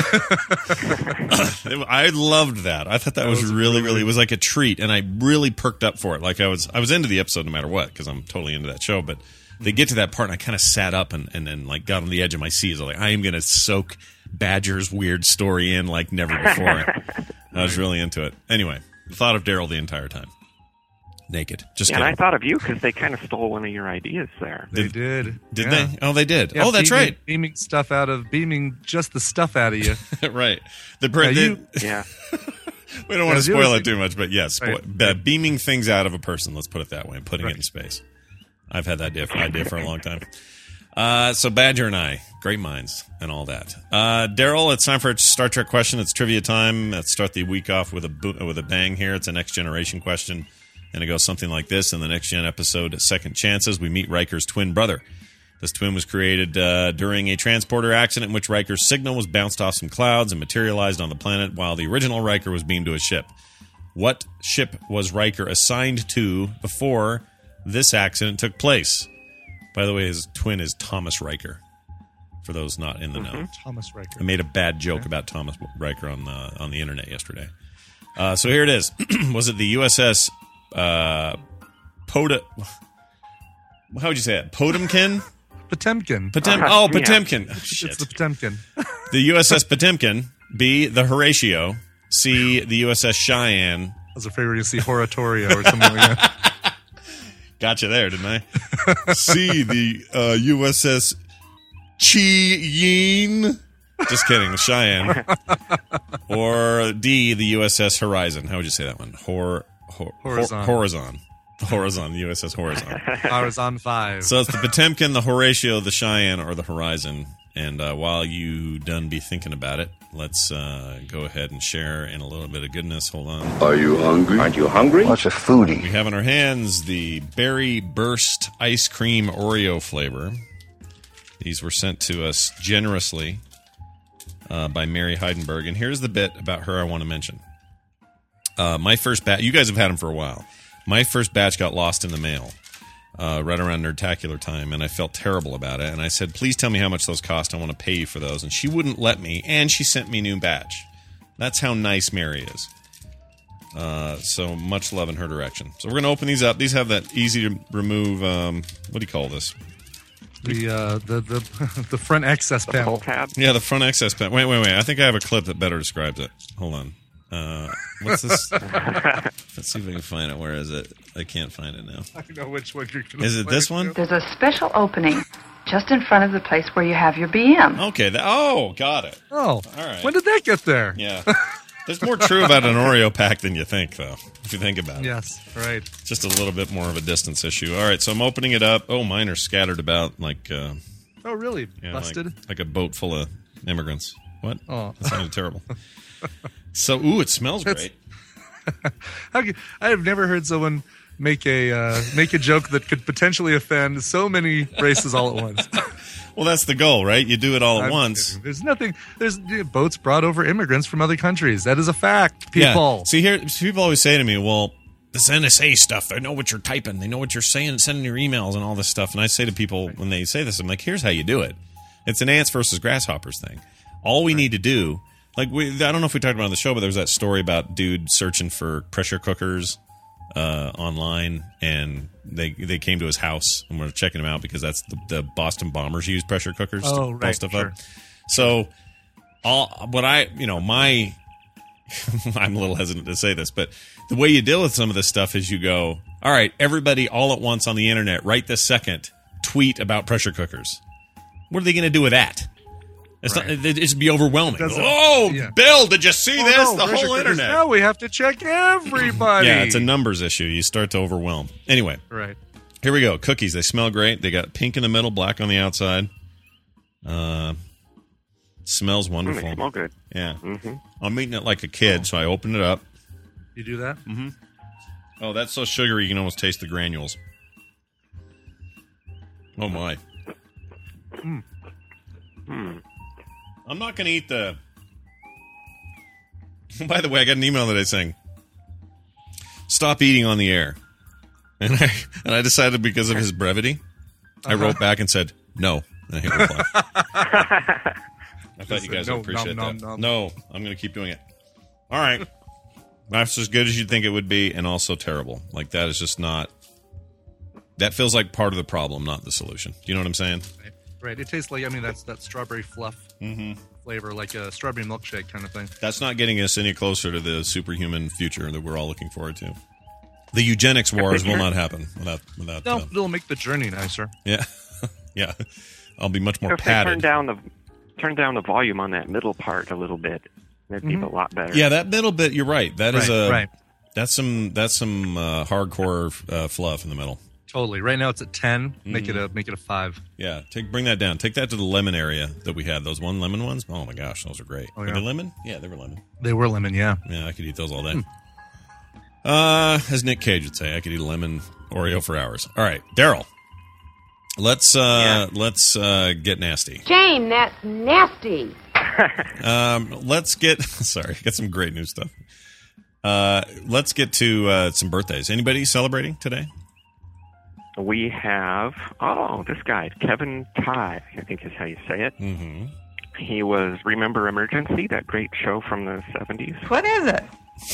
I loved that. I thought that, That was, was really, really- really, it was like a treat, and I really perked up for it. Like I was, I was into the episode no matter what because I'm totally into that show. But they get to that part, and I kind of sat up and, and and like got on the edge of my seat. I was like, I am going to soak Badger's weird story in like never before. I was really into it. Anyway, the thought of Daryl the entire time. naked. Just yeah, and kidding. I thought of you because they kind of stole one of your ideas there. They did. Did Yeah. they? Oh, they did. Yeah, oh, that's beaming, right. Beaming stuff out of beaming just the stuff out of you. right. The, Yeah, the you- Yeah. we don't want to Yeah, spoil you- it too much, but yes, Right. spo- be- beaming things out of a person. Let's put it that way, and putting Right. it in space. I've had that idea for, idea for a long time. Uh, so Badger and I, great minds and all that. Uh, Daryl, it's time for a Star Trek question. It's trivia time. Let's start the week off with a bo- with a bang here. It's a next generation question, and it goes something like this. In the next gen episode, Second Chances, we meet Riker's twin brother. This twin was created uh, during a transporter accident in which Riker's signal was bounced off some clouds and materialized on the planet while the original Riker was beamed to a ship. What ship was Riker assigned to before this accident took place? By the way, his twin is Thomas Riker, for those not in the Mm-hmm. know. Thomas Riker. I made a bad joke okay. about Thomas Riker on the, on the internet yesterday. Uh, so here it is. Was it the U S S uh, Poda... How would you say it? Potemkin? Potemkin. Potem- Uh, oh, yeah. Potemkin. It's Shit. the Potemkin. The U S S Potemkin. B, the Horatio. C, the U S S Cheyenne. I was afraid we were going to see Horatorio or something like that. Gotcha there, didn't I? C, the uh, U S S Cheyenne. Just kidding, the Cheyenne. Or D, the U S S Horizon. How would you say that one? Hor, hor, Horizon. Hor, Horizon. The Horizon, the U S S Horizon. Horizon five. So it's the Potemkin, the Horatio, the Cheyenne, or the Horizon. And uh, while you done be thinking about it, let's uh, go ahead and share in a little bit of goodness. Hold on. Are you hungry? Aren't you hungry? What's a foodie? We have in our hands the Berry Burst Ice Cream Oreo flavor. These were sent to us generously uh, by Mary Heidenberg. And here's the bit about her I want to mention. Uh, my first batch, you guys have had them for a while. My first batch got lost in the mail uh, right around Nerdtacular time, and I felt terrible about it. And I said, please tell me how much those cost. I want to pay you for those. And she wouldn't let me, and she sent me a new batch. That's how nice Mary is. Uh, so much love in her direction. So we're going to open these up. These have that easy to remove, um, what do you call this? The uh, the the the front access panel. Tab. Yeah, the front access panel. Wait, wait, wait. I think I have a clip that better describes it. Hold on. Uh, what's this? Let's see if we can find it. Where is it? I can't find it now. I know which one you're going to Is it this one? There's a special opening just in front of the place where you have your B M. Okay. That, oh, got it. Oh, all right. When did that get there? Yeah. There's more true about an Oreo pack than you think, though, if you think about it. Yes, right. Just a little bit more of a distance issue. All right, so I'm opening it up. Oh, mine are scattered about like... Uh, oh, really? yeah, Busted? Like, like a boat full of immigrants. What? Oh. That sounded terrible. So, ooh, it smells That's- great. I have never heard someone make a uh, make a joke that could potentially offend so many races all at once. Well, that's the goal, right? You do it all at I'm once. kidding. There's nothing. There's you know, boats brought over immigrants from other countries. That is a fact, people. Yeah. See, here, people always say to me, well, this N S A stuff, they know what you're typing. They know what you're saying, sending your emails and all this stuff. And I say to people when they say this, I'm like, here's how you do it. It's an ants versus grasshoppers thing. All we need to do, like, we, I don't know if we talked about it on the show, but there was that story about dude searching for pressure cookers uh, online, and they they came to his house and were checking him out because that's the, the Boston Bombers use pressure cookers Oh, to blow right, stuff sure. up. So, all what I, you know, my, I'm a little hesitant to say this, but the way you deal with some of this stuff is you go, all right, everybody all at once on the internet, right this second, tweet about pressure cookers. What are they going to do with that? It's Right. not. It just be overwhelming. It doesn't- Oh, yeah. Bill, did you see Oh, this? no, the pressure whole cookers. internet. Now we have to check everybody. Yeah, it's a numbers issue. You start to overwhelm. Anyway, Right. here we go. Cookies. They smell great. They got pink in the middle, black on the outside. Uh, smells Mm, wonderful. they smell good. Yeah. Mm-hmm. I'm eating it like a kid, so I opened it up. You do that? Mm-hmm. Oh, that's so sugary you can almost taste the granules. Oh, my. Mm. Hmm. I'm not going to eat the... By the way, I got an email today saying, stop eating on the air. And I and I decided because of his brevity, I Uh-huh. wrote back and said, no. And I hit reply. I thought you guys No, would appreciate nom, that. nom, nom. No, I'm going to keep doing it. All right. That's as good as you'd think it would be, and also terrible. Like, that is just not... That feels like part of the problem, not the solution. Do you know what I'm saying? Right. Right. It tastes like, I mean, that's that strawberry fluff Mm-hmm. flavor, like a strawberry milkshake kind of thing. That's not getting us any closer to the superhuman future that we're all looking forward to. The eugenics wars will not happen without without. No, uh, it'll make the journey nicer. yeah, yeah. I'll be much more So if they turn padded. down the turn down the volume on that middle part a little bit, that'd be Mhm. a lot better. Yeah, that middle bit. You're right. That is Right, a right. That's some that's some uh, hardcore uh, fluff in the middle. Totally. Right now it's at ten. Make it Mhm. a make it a five. Yeah, take bring that down. Take that to the lemon area that we had. Those one lemon ones. Oh my gosh, those are great. Oh, Were yeah. they lemon? Yeah, they were lemon. They were lemon, yeah. Yeah, I could eat those all day. Uh, as Nick Cage would say, I could eat a lemon Oreo for hours. All right, Daryl. Let's uh let's uh get nasty. Jane, that's nasty. Um, let's get sorry, get some great new stuff. Uh, let's get to uh, some birthdays. Anybody celebrating today? We have, oh, this guy, Kevin Ty, I think is how you say it. Mm-hmm. He was Remember Emergency, that great show from the seventies. What is it?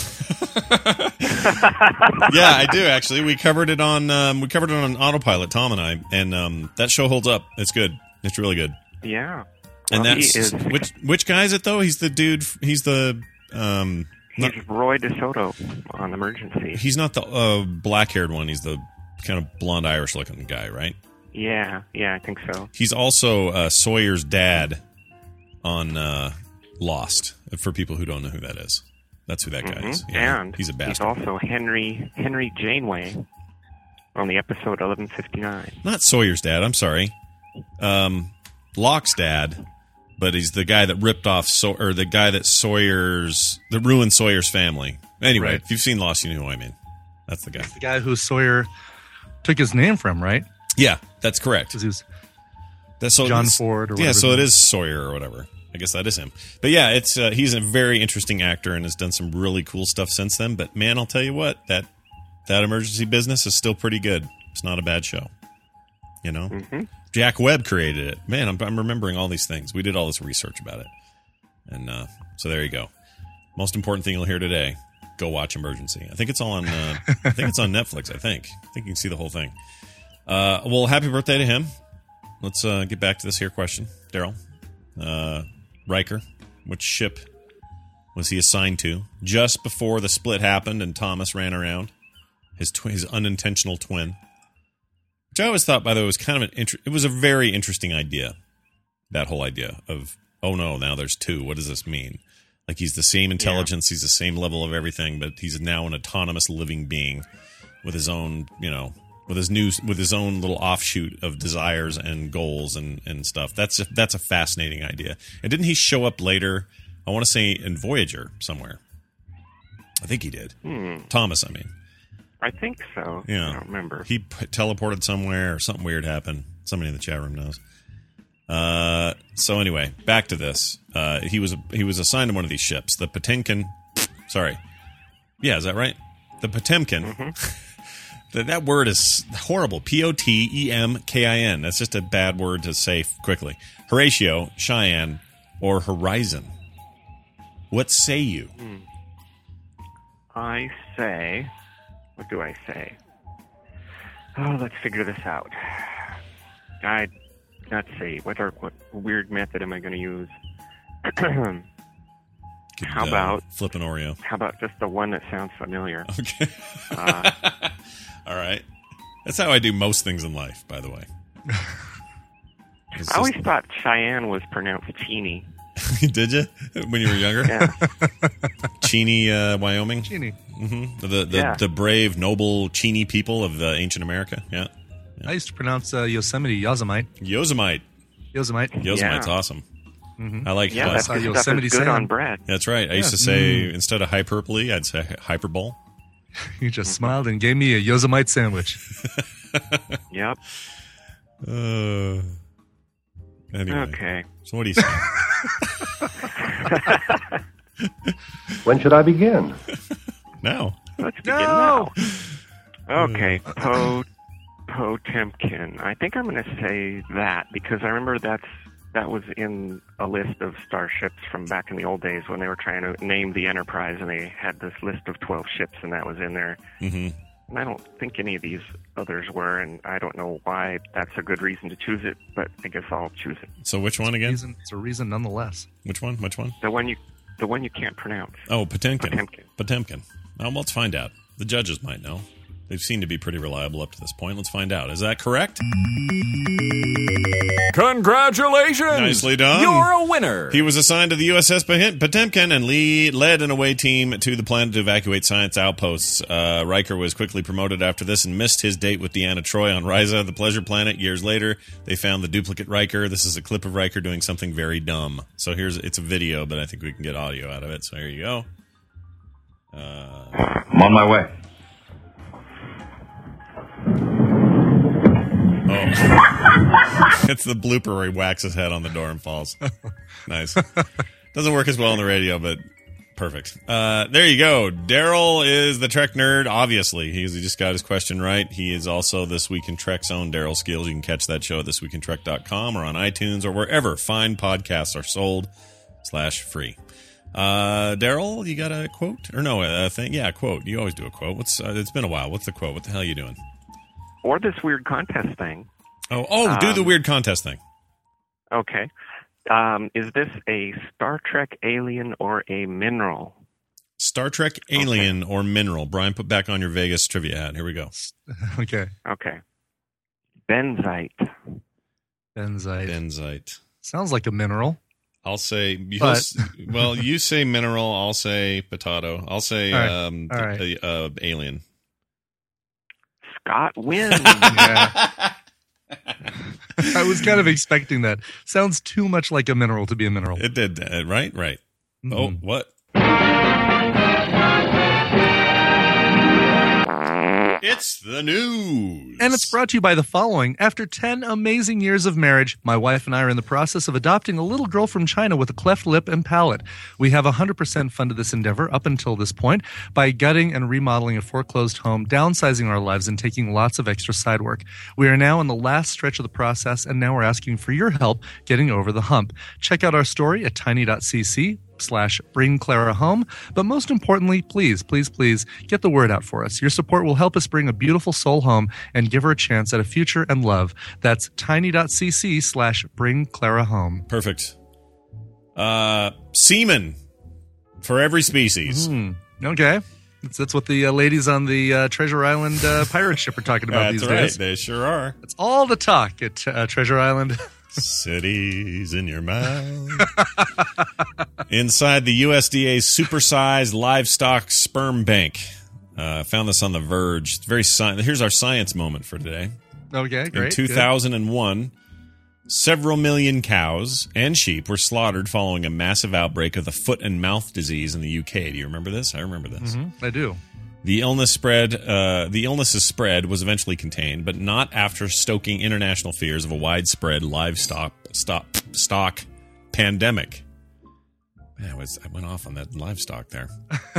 Yeah, I do actually. We covered it on um, we covered it on Autopilot, Tom and I, and um, that show holds up. It's good. It's really good. Yeah. And Well, that's he is, which which guy is it though? He's the dude. He's the um. he's Not, Roy DeSoto on Emergency. he's not the uh, black haired one. He's the kind of blonde Irish looking guy, right? Yeah, yeah, I think so. He's also uh, Sawyer's dad on uh, Lost. For people who don't know who that is, that's who that guy Mhm. is. Yeah, And he's a he's bastard. also Henry Henry Janeway on the episode eleven fifty-nine. Not Sawyer's dad. I'm sorry. Um, Locke's dad, but he's the guy that ripped off so or the guy that Sawyer's that ruined Sawyer's family. Anyway, Right. if you've seen Lost, you know who I mean. That's the guy. The guy who Sawyer took his name from, right? Yeah, that's correct. Because he was That's so John it's- Ford or yeah, whatever so his it name is Sawyer or whatever. I guess that is him. But yeah, it's uh, he's a very interesting actor and has done some really cool stuff since then. But man, I'll tell you what, that that Emergency Business is still pretty good. It's not a bad show. You know, Mm-hmm. Jack Webb created it. Man, I'm, I'm remembering all these things. We did all this research about it, and uh, so there you go. Most important thing you'll hear today: go watch Emergency. I think it's all on. Uh, I think it's on Netflix. I think. I think you can see the whole thing. Uh, well, happy birthday to him. Let's uh, get back to this here question, Daryl. Uh, Riker, which ship was he assigned to just before the split happened and Thomas ran around? His tw- his unintentional twin. Which I always thought, by the way, was kind of an inter- it was a very interesting idea. That whole idea of, oh no, now there's two. What does this mean? Like he's the same intelligence, he's the same level of everything, but he's now an autonomous living being with his own, you know, with his new, with his own little offshoot of desires and goals and, and stuff. That's a, that's a fascinating idea. And didn't he show up later? I want to say in Voyager somewhere. I think he did. Hmm. Thomas, I mean. I think so. Yeah. I don't remember. He p- teleported somewhere or something weird happened. Somebody in the chat room knows. Uh, so anyway, back to this. Uh, he was he was assigned to one of these ships, the Potemkin. Sorry, yeah, is that right? The Potemkin. Mm-hmm. that, that word is horrible. P O T E M K I N. That's just a bad word to say quickly. Horatio, Cheyenne, or Horizon. What say you? Hmm. I say, what do I say? Oh, let's figure this out. I, let's see, what are, what weird method am I going to use? How uh, about flip an Oreo? How about just the one that sounds familiar? Okay. uh, All right. That's how I do most things in life, by the way. I always thought Cheyenne was pronounced Cheney. Did you? When you were younger? Yeah. Cheney, uh, Wyoming? Cheney. Mm-hmm. The, the, Yeah. the brave, noble Cheney people of uh, ancient America. Yeah. I used to pronounce uh, Yosemite Yosemite. Yosemite. Yosemite. Yosemite's Yeah. awesome. Mhm. I like Yeah, uh, that stuff Yosemite is good Sam. on bread. That's right. I Yeah. used to say, Mm. instead of hyperbole, I'd say hyperbole. You just smiled and gave me a Yosemite sandwich. Yep. Uh, anyway. Okay. So what do you say? When should I begin? Now. Let's begin now. Okay, Po Potemkin. I think I'm going to say that because I remember that's that was in a list of starships from back in the old days when they were trying to name the Enterprise, and they had this list of twelve ships, and that was in there. Mm-hmm. And I don't think any of these others were, and I don't know why that's a good reason to choose it, but I guess I'll choose it. So which one again? Reason, it's a reason nonetheless. Which one? Which one? The one you, the one you can't pronounce. Oh, Potemkin. Potemkin. Potemkin. Oh, well, let's find out. The judges might know. They've seemed to be pretty reliable up to this point. Let's find out. Is that correct? Congratulations! Nicely done. You're a winner. He was assigned to the U S S Potemkin and lead, led an away team to the planet to evacuate science outposts. Uh, Riker was quickly promoted after this and missed his date with Deanna Troi on Risa, the Pleasure Planet. Years later, they found the duplicate Riker. This is a clip of Riker doing something very dumb. So here's, it's a video, but I think we can get audio out of it. So here you go. Uh, I'm on my way. Oh. It's the blooper where he whacks his head on the door and falls. Nice. Doesn't work as well on the radio, but perfect. Uh, there you go. Daryl is the Trek nerd, obviously. He's, he just got his question right. He is also This Week in Trek's own Daryl Skills. You can catch that show at this week in trek dot com or on iTunes or wherever fine podcasts are sold slash free. Uh, Daryl, you got a quote? Or no, a thing? Yeah, a quote. You always do a quote. What's uh, It's been a while. What's the quote? What the hell are you doing? Or this weird contest thing. Oh, oh, do um, the weird contest thing. Okay. Um, is this a Star Trek alien or a mineral? Star Trek alien okay. or mineral. Brian, put back on your Vegas trivia hat. Here we go. Okay. Okay. Benzite. Benzite. Benzite. Sounds like a mineral. I'll say, But- well, you say mineral. I'll say potato. I'll say All right. um, All right. uh, uh, alien. Scott wins. Yeah. I was kind of expecting that. Sounds too much like a mineral to be a mineral. It did, uh, right? Right. Mhm. Oh, what? It's the news. And it's brought to you by the following. After ten amazing years of marriage, my wife and I are in the process of adopting a little girl from China with a cleft lip and palate. We have one hundred percent funded this endeavor up until this point by gutting and remodeling a foreclosed home, downsizing our lives, and taking lots of extra side work. We are now in the last stretch of the process, and now we're asking for your help getting over the hump. Check out our story at tiny.cc slash bring Clara home. But most importantly, please, please, please get the word out for us. Your support will help us bring a beautiful soul home and give her a chance at a future and love. That's tiny.cc slash bring Clara home. Perfect. Uh, semen for every species. Mm, okay. That's, that's what the uh, ladies on the uh, Treasure Island uh, pirate ship are talking about That's these right. days. They sure are. It's all the talk at uh, Treasure Island. Cities in your mouth. Inside the U S D A's supersized livestock sperm bank. Uh, found this on The Verge. It's very sci- Here's our science moment for today. Okay, great. In two thousand one, good. Several million cows and sheep were slaughtered following a massive outbreak of the foot and mouth disease in the U K. Do you remember this? I remember this. Mm-hmm, I do. The illness spread. Uh, the illness's spread was eventually contained, but not after stoking international fears of a widespread livestock stock, stock pandemic. Man, I, was, I went off on that livestock there.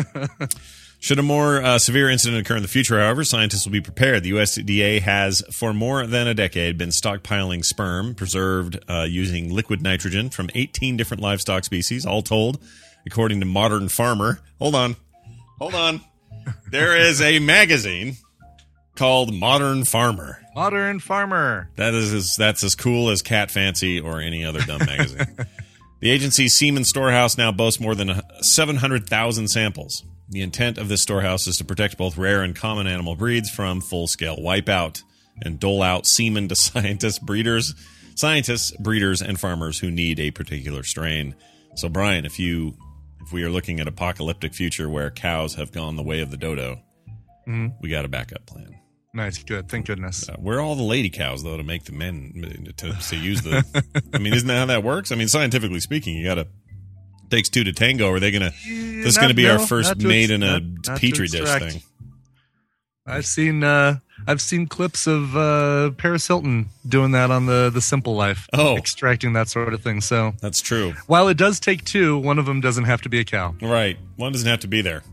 Should a more uh, severe incident occur in the future, however, scientists will be prepared. The U S D A has, for more than a decade, been stockpiling sperm preserved uh, using liquid nitrogen from eighteen different livestock species, all told, according to Modern Farmer. Hold on. Hold on. There is a magazine called Modern Farmer. Modern Farmer. That is as, that's as cool as Cat Fancy or any other dumb magazine. The agency's semen storehouse now boasts more than seven hundred thousand samples. The intent of this storehouse is to protect both rare and common animal breeds from full-scale wipeout and dole out semen to scientists, breeders, scientists, breeders, and farmers who need a particular strain. So, Brian, if you if we are looking at apocalyptic future where cows have gone the way of the dodo, mm-hmm. we got a backup plan. Nice, good. Thank goodness. Uh, where are all the lady cows, though, to make the men to, to use the? I mean, isn't that how that works? I mean, scientifically speaking, you got to takes two to tango. Are they gonna? Yeah, this is not, going to be no, our first made in a not, not petri dish extract. thing. I've seen uh, I've seen clips of uh, Paris Hilton doing that on the the Simple Life. Oh, extracting that sort of thing. So that's true. While it does take two, one of them doesn't have to be a cow. Right, one doesn't have to be there.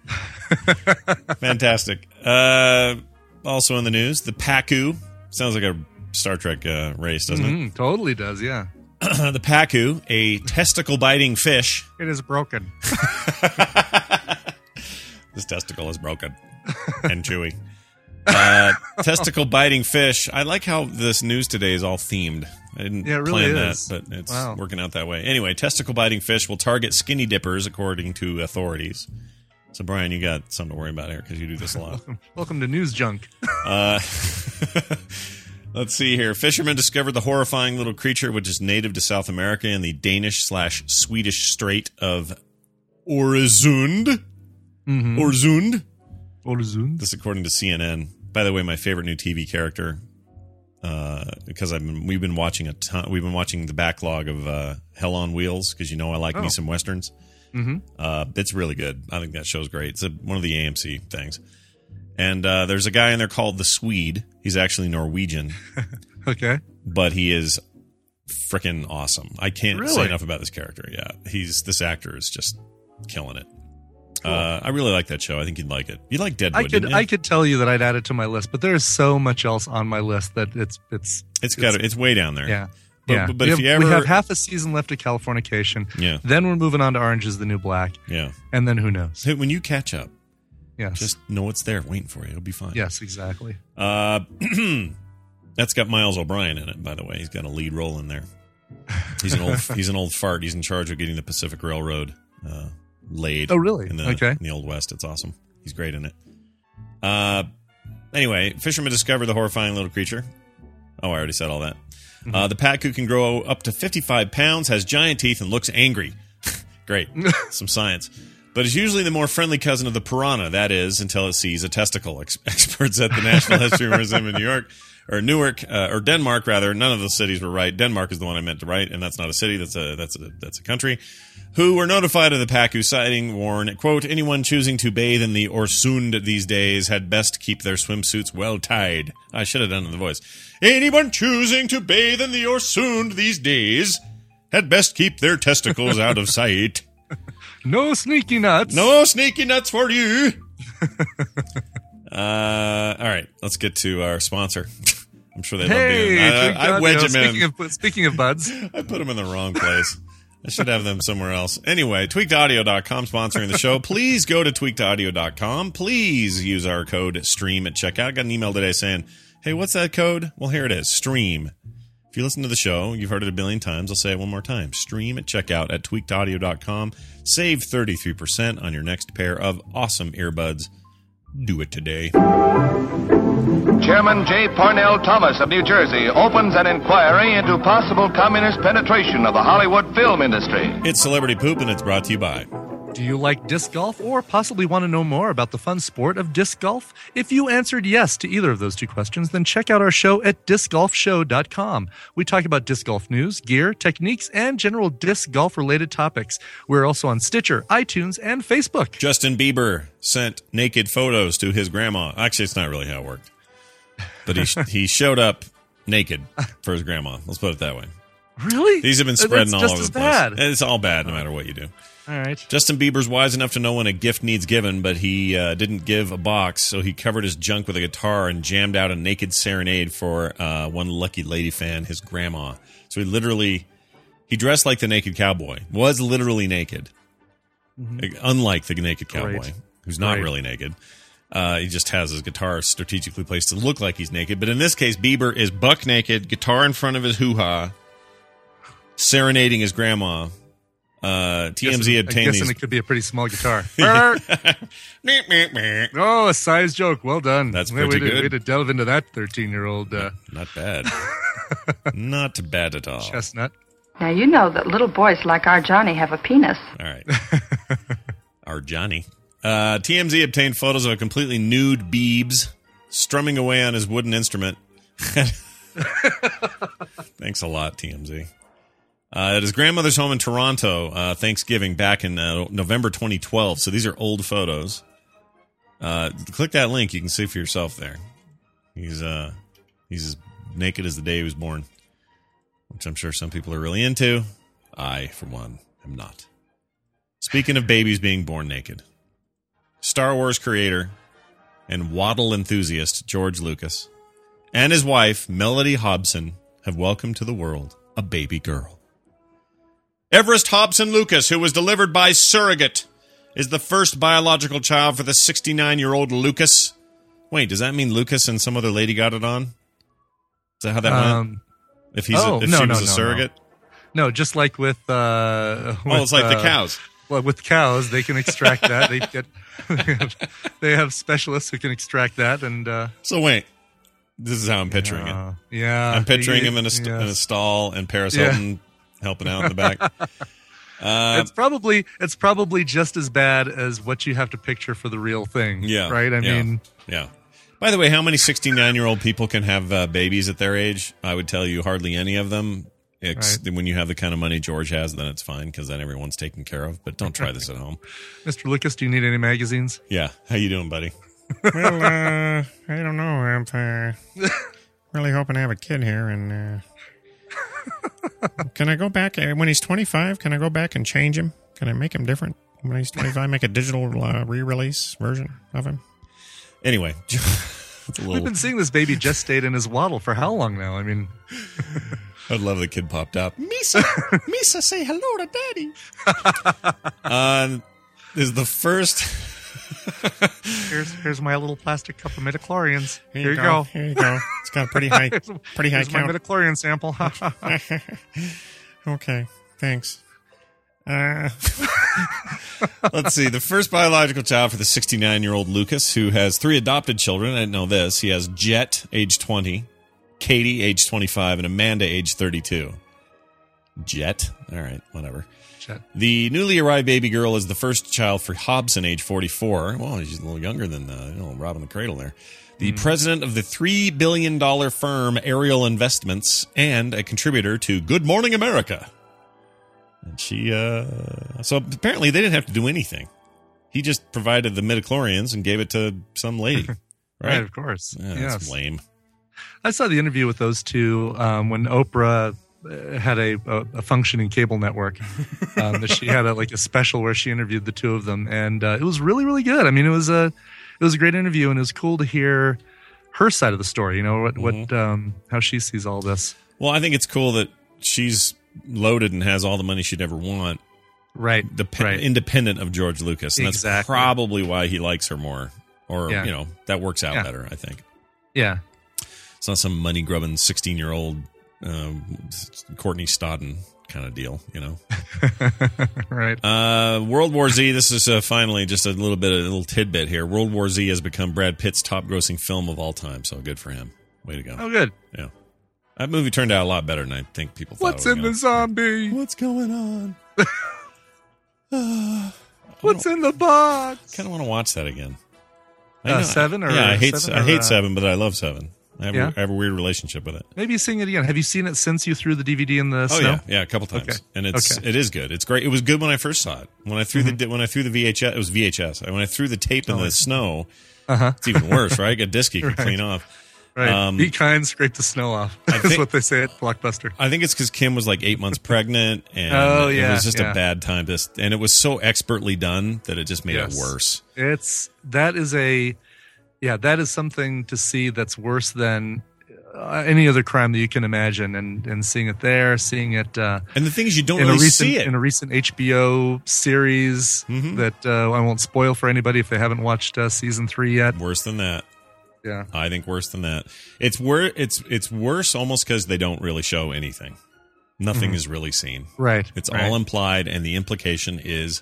Fantastic. Uh, also in the news, the Pacu sounds like a Star Trek uh, race, doesn't mm-hmm, it? Totally does. Yeah. The Pacu, a testicle-biting fish. It is broken. This testicle is broken and chewy. Uh, testicle-biting fish. I like how this news today is all themed. I didn't yeah, it really plan is. that, but it's wow. working out that way. Anyway, testicle-biting fish will target skinny dippers, according to authorities. So, Brian, you got something to worry about here because you do this a lot. Welcome to News Junk. uh, let's see here. Fishermen discovered the horrifying little creature, which is native to South America in the Danish slash Swedish Strait of Öresund. Mm-hmm. Öresund. Öresund. This, according to C N N. By the way, my favorite new T V character, uh, because I've been, we've been watching a ton. We've been watching the backlog of uh, Hell on Wheels because you know I like oh. me some westerns. Mm-hmm. Uh, it's really good. I think that show's great. It's a, one of the A M C things. And uh, there's a guy in there called the Swede. He's actually Norwegian. Okay. But he is freaking awesome. I can't Really? say enough about this character. Yeah, he's this actor is just killing it. Cool. Uh, I really like that show. I think you'd like it. You like Deadwood, I could didn't you? I could tell you that I'd add it to my list, but there is so much else on my list that it's it's it's got it's, it's way down there. Yeah. But, yeah. but, but we if have, you ever we have half a season left of Californication. Yeah. Then we're moving on to Orange is the New Black. Yeah. And then who knows? Hey, when you catch up, yes. just know it's there waiting for you. It'll be fine. Yes, exactly. Uh, that's got Miles O'Brien in it, by the way. He's got a lead role in there. He's an old he's an old fart. He's in charge of getting the Pacific Railroad uh, laid. Oh, really? In the, okay. in the Old West. It's awesome. He's great in it. Uh, anyway, fishermen discover the horrifying little creature. Oh, I already said all that. Mm-hmm. Uh, the pacu can grow up to fifty-five pounds, has giant teeth, and looks angry. Great. Some science. But it's usually the more friendly cousin of the piranha, that is, until it sees a testicle. Ex- experts at the National History Museum in New York, or Newark, uh, or Denmark, rather, none of those cities were right. Denmark is the one I meant to write, and that's not a city, that's a that's a, that's a country, who were notified of the pacu sighting, warn, quote, anyone choosing to bathe in the Öresund these days had best keep their swimsuits well tied. I should have done the voice. Anyone choosing to bathe in the Öresund these days had best keep their testicles out of sight. No sneaky nuts. No sneaky nuts for you. uh, all right, let's get to our sponsor. I'm sure they hey, love being. I, I, I wedge them speaking in. Of, speaking of buds, I put them in the wrong place. I should have them somewhere else. Anyway, tweaked audio dot com sponsoring the show. Please go to tweaked audio dot com. Please use our code STREAM at checkout. I got an email today saying, hey, what's that code? Well, here it is, STREAM. If you listen to the show, you've heard it a billion times. I'll say it one more time. STREAM at checkout at tweaked audio dot com. Save thirty-three percent on your next pair of awesome earbuds. Do it today. Chairman J. Parnell Thomas of New Jersey opens an inquiry into possible communist penetration of the Hollywood film industry. It's Celebrity Poop, and it's brought to you by... Do you like disc golf or possibly want to know more about the fun sport of disc golf? If you answered yes to either of those two questions, then check out our show at disc golf show dot com. We talk about disc golf news, gear, techniques, and general disc golf related topics. We're also on Stitcher, iTunes, and Facebook. Justin Bieber sent naked photos to his grandma. Actually, it's not really how it worked. But he he showed up naked for his grandma. Let's put it that way. Really? These have been spreading That's all just over as the place. bad. It's all bad no matter what you do. All right. Justin Bieber's wise enough to know when a gift needs given, but he uh, didn't give a box, so he covered his junk with a guitar and jammed out a naked serenade for uh, one lucky lady fan, his grandma. So he literally, he dressed like the naked cowboy, was literally naked, mm-hmm. unlike the naked cowboy, Great. who's not Great. really naked. Uh, he just has his guitar strategically placed to look like he's naked. But in this case, Bieber is buck naked, guitar in front of his hoo-ha, serenading his grandma. Uh, T M Z I'm obtained guessing these. it could be a pretty small guitar. Oh, a size joke. Well done. That's way, pretty way to, good. way to delve into that thirteen-year-old uh, Not bad. Not bad at all. chestnut. Now, you know that little boys like our Johnny have a penis. All right. Our Johnny. Uh, T M Z obtained photos of a completely nude Biebs strumming away on his wooden instrument. Thanks a lot, T M Z. Uh, at his grandmother's home in Toronto, uh, Thanksgiving back in uh, November twenty twelve. So these are old photos. Uh, click that link. You can see for yourself there. He's uh, he's as naked as the day he was born, which I'm sure some people are really into. I, for one, am not. Speaking of babies being born naked, Star Wars creator and waddle enthusiast George Lucas and his wife, Melody Hobson, have welcomed to the world a baby girl. Everest Hobson Lucas, who was delivered by surrogate, is the first biological child for the sixty-nine-year-old Lucas. Wait, does that mean Lucas and some other lady got it on? Is that how that Um, went? If he's oh, a, if no, she no, was a no, surrogate? No, just like with... Uh, Oh, it's like uh, the cows. Well, with cows, they can extract that. They get they have, they have specialists who can extract that. And uh, so wait, this is how I'm picturing yeah, it. Yeah, I'm picturing he, him in a, st- yes. in a stall and Paris Yeah. Hilton helping out in the back. Uh, it's probably it's probably just as bad as what you have to picture for the real thing. Yeah, right. I yeah, mean, yeah. By the way, how many sixty-nine-year-old people can have uh, babies at their age? I would tell you hardly any of them. Ex- Right. When you have the kind of money George has, then it's fine because then everyone's taken care of. But don't try this at home. Mister Lucas, do you need any magazines? Yeah. How you doing, buddy? Well, uh, I don't know. I'm uh, really hoping to have a kid here. And uh, can I go back uh, when he's twenty-five? Can I go back and change him? Can I make him different when he's twenty-five? Make a digital uh, re-release version of him? Anyway, it's a We've little. been seeing this baby gestate in his waddle for how long now? I mean, I'd love the kid popped out. Misa, Misa, say hello to Daddy. uh, this is the first. here's here's my little plastic cup of midichlorians. Here Here you you go. go. Here you go. It's got a pretty high, pretty high Here's my count. midichlorian sample. Okay, thanks. Uh, Let's see. The first biological child for the sixty-nine-year-old Lucas, who has three adopted children. I didn't know this. He has Jet, age twenty, Katie, age twenty-five, and Amanda, age thirty-two. Jet? All right, whatever. Jet. The newly arrived baby girl is the first child for Hobson, age forty-four. Well, she's a little younger than uh, you know, Robin the Cradle there. The Mm. president of the three billion dollars firm Ariel Investments and a contributor to Good Morning America. And she, uh, so apparently they didn't have to do anything. He just provided the midichlorians and gave it to some lady. Right? Right, of course. Yeah, Yes. that's lame. I saw the interview with those two um, when Oprah uh, had a, a, a functioning cable network. Um, that she had a, like a special where she interviewed the two of them, and uh, it was really, really good. I mean, it was a it was a great interview, and it was cool to hear her side of the story. You know what Mm-hmm. what um, how she sees all this. Well, I think it's cool that she's loaded and has all the money she'd ever want. Right. Dep- right. Independent of George Lucas. And that's Exactly. probably why he likes her more. Or, Yeah. you know, that works out Yeah. better, I think. Yeah. It's not some money grubbing sixteen year old um, Courtney Stodden kind of deal, you know. Right. Uh, World War Z. This is uh, finally just a little bit, a little tidbit here. World War Z has become Brad Pitt's top grossing film of all time. So good for him. Way to go. Oh, good. Yeah. That movie turned out a lot better than I think people thought. What's it was in gonna. the zombie? What's going on? What's in the box? I kind of want to watch that again. I Uh, know- Seven or yeah, I hate Seven I or, hate uh, Seven, but I love Seven. I have, Yeah? a, I have a weird relationship with it. Maybe sing it again. Have you seen it since you threw the D V D in the Oh snow? yeah, yeah, a couple times, Okay. and it's Okay. it is good. It's great. It was good when I first saw it. When I threw Mm-hmm. the when I threw the V H S, it was V H S. When I threw the tape in Oh, the it's- snow, Uh-huh. it's even worse, right? A disc you can Right. clean off. Right. Um, Be kind, scrape the snow off. I That's think- what they say at Blockbuster. I think it's because Kim was like eight months pregnant, and Oh, it yeah, was just yeah. a bad time. To, and it was so expertly done that it just made Yes. it worse. It's that is a yeah, that is something to see that's worse than uh, any other crime that you can imagine. And and seeing it there, seeing it uh, And the thing is, you don't in really a recent see it. in a recent H B O series Mhm. that uh, I won't spoil for anybody if they haven't watched uh, season three yet. Worse than that. Yeah. I think worse than that. It's wor- It's it's worse almost because they don't really show anything. Nothing Mhm. is really seen. Right. It's right. all implied, and the implication is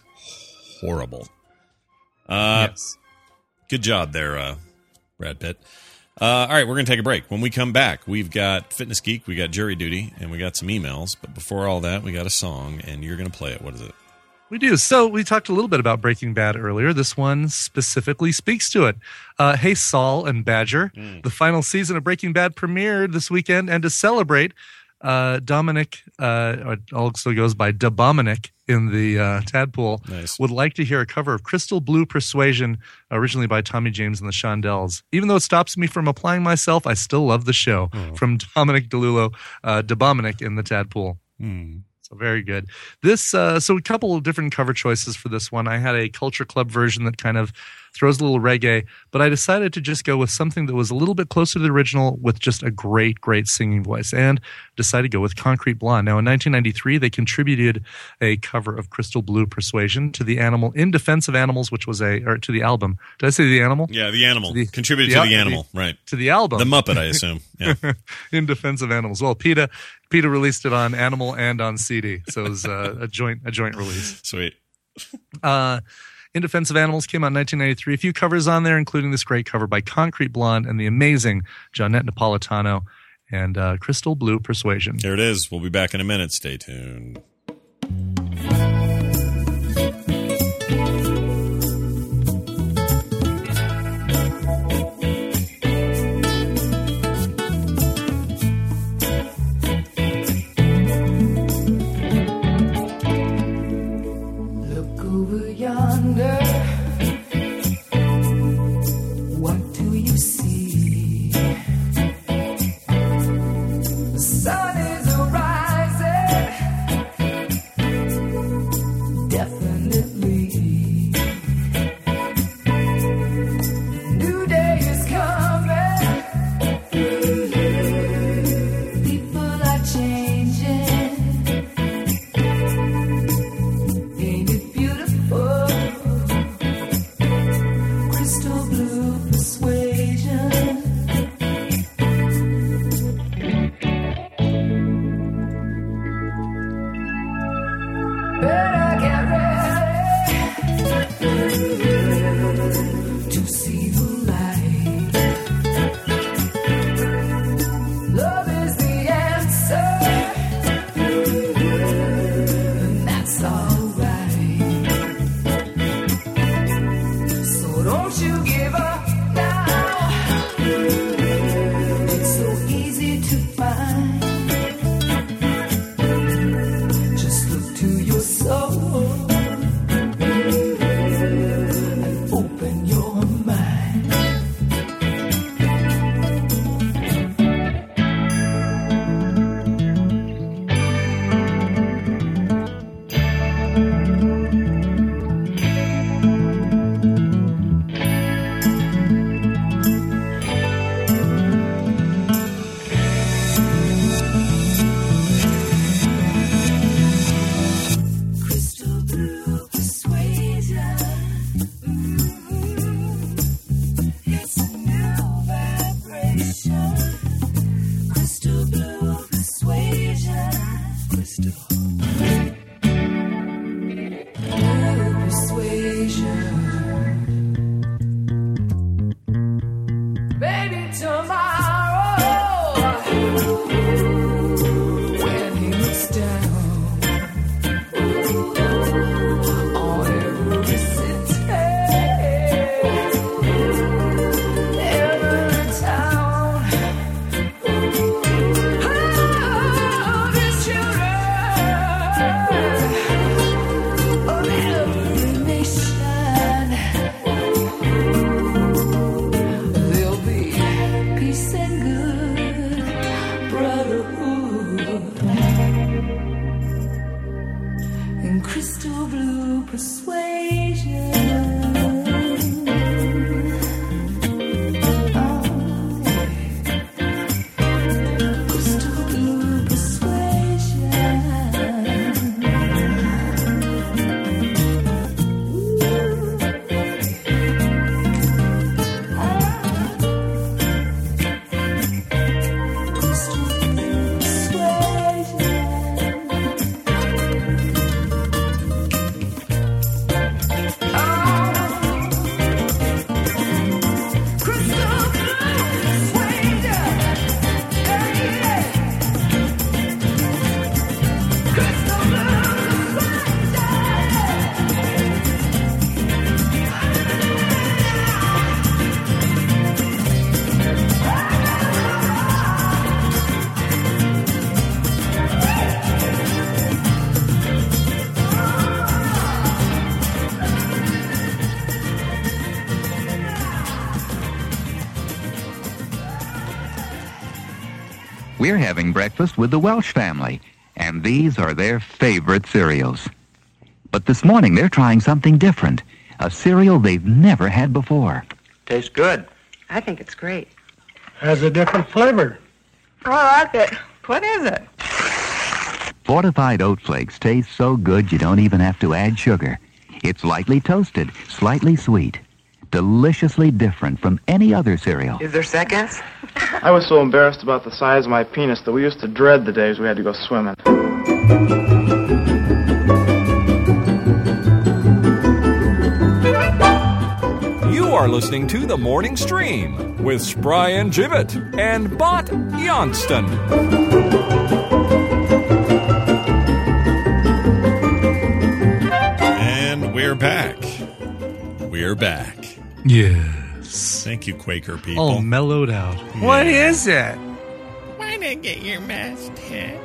horrible. Uh, Yes. Good job there, uh, Brad Pitt. Uh, all right, we're going to take a break. When we come back, we've got Fitness Geek, we got Jury Duty, and we got some emails. But before all that, we got a song, and you're going to play it. What is it? We do. So we talked a little bit about Breaking Bad earlier. This one specifically speaks to it. Uh, hey, Saul and Badger. Mm. The final season of Breaking Bad premiered this weekend, and to celebrate, uh, Dominic, uh, also goes by Dabominic in the uh, Tadpool, Nice. would like to hear a cover of Crystal Blue Persuasion, originally by Tommy James and the Shondells. Even though it stops me from applying myself, I still love the show. Oh. From Dominic DeLulo, uh, Dabominic in the Tadpool. Mm. So very good. This uh, so a couple of different cover choices for this one. I had a Culture Club version that kind of throws a little reggae, but I decided to just go with something that was a little bit closer to the original with just a great, great singing voice, and decided to go with Concrete Blonde. Now, in nineteen ninety-three, they contributed a cover of Crystal Blue Persuasion to the Animal in Defense of Animals, which was a or to the album. Did I say the Animal? Yeah, the animal. The- Contributed the to the al- animal, right. To the album. The Muppet, I assume. Yeah. In Defense of Animals. Well, PETA PETA released it on Animal and on C D, so it was uh, a joint a joint release. Sweet. Uh, In Defense of Animals came out in nineteen ninety-three. A few covers on there, including this great cover by Concrete Blonde and the amazing Johnette Napolitano and uh, Crystal Blue Persuasion. There it is. We'll be back in a minute. Stay tuned. We're having breakfast with the Welsh family, and these are their favorite cereals. But this morning, they're trying something different, a cereal they've never had before. Tastes good. I think it's great. Has a different flavor. I like it. What is it? Fortified oat flakes taste so good you don't even have to add sugar. It's lightly toasted, slightly sweet, deliciously different from any other cereal. Is there seconds? I was so embarrassed about the size of my penis that we used to dread the days we had to go swimming. are listening to The Morning Stream with Spry and Gibbet and Bot Johnston. And we're back. We're back. Yes. Thank you, Quaker people. All mellowed out. Yeah. What is it? Why not get your masthead?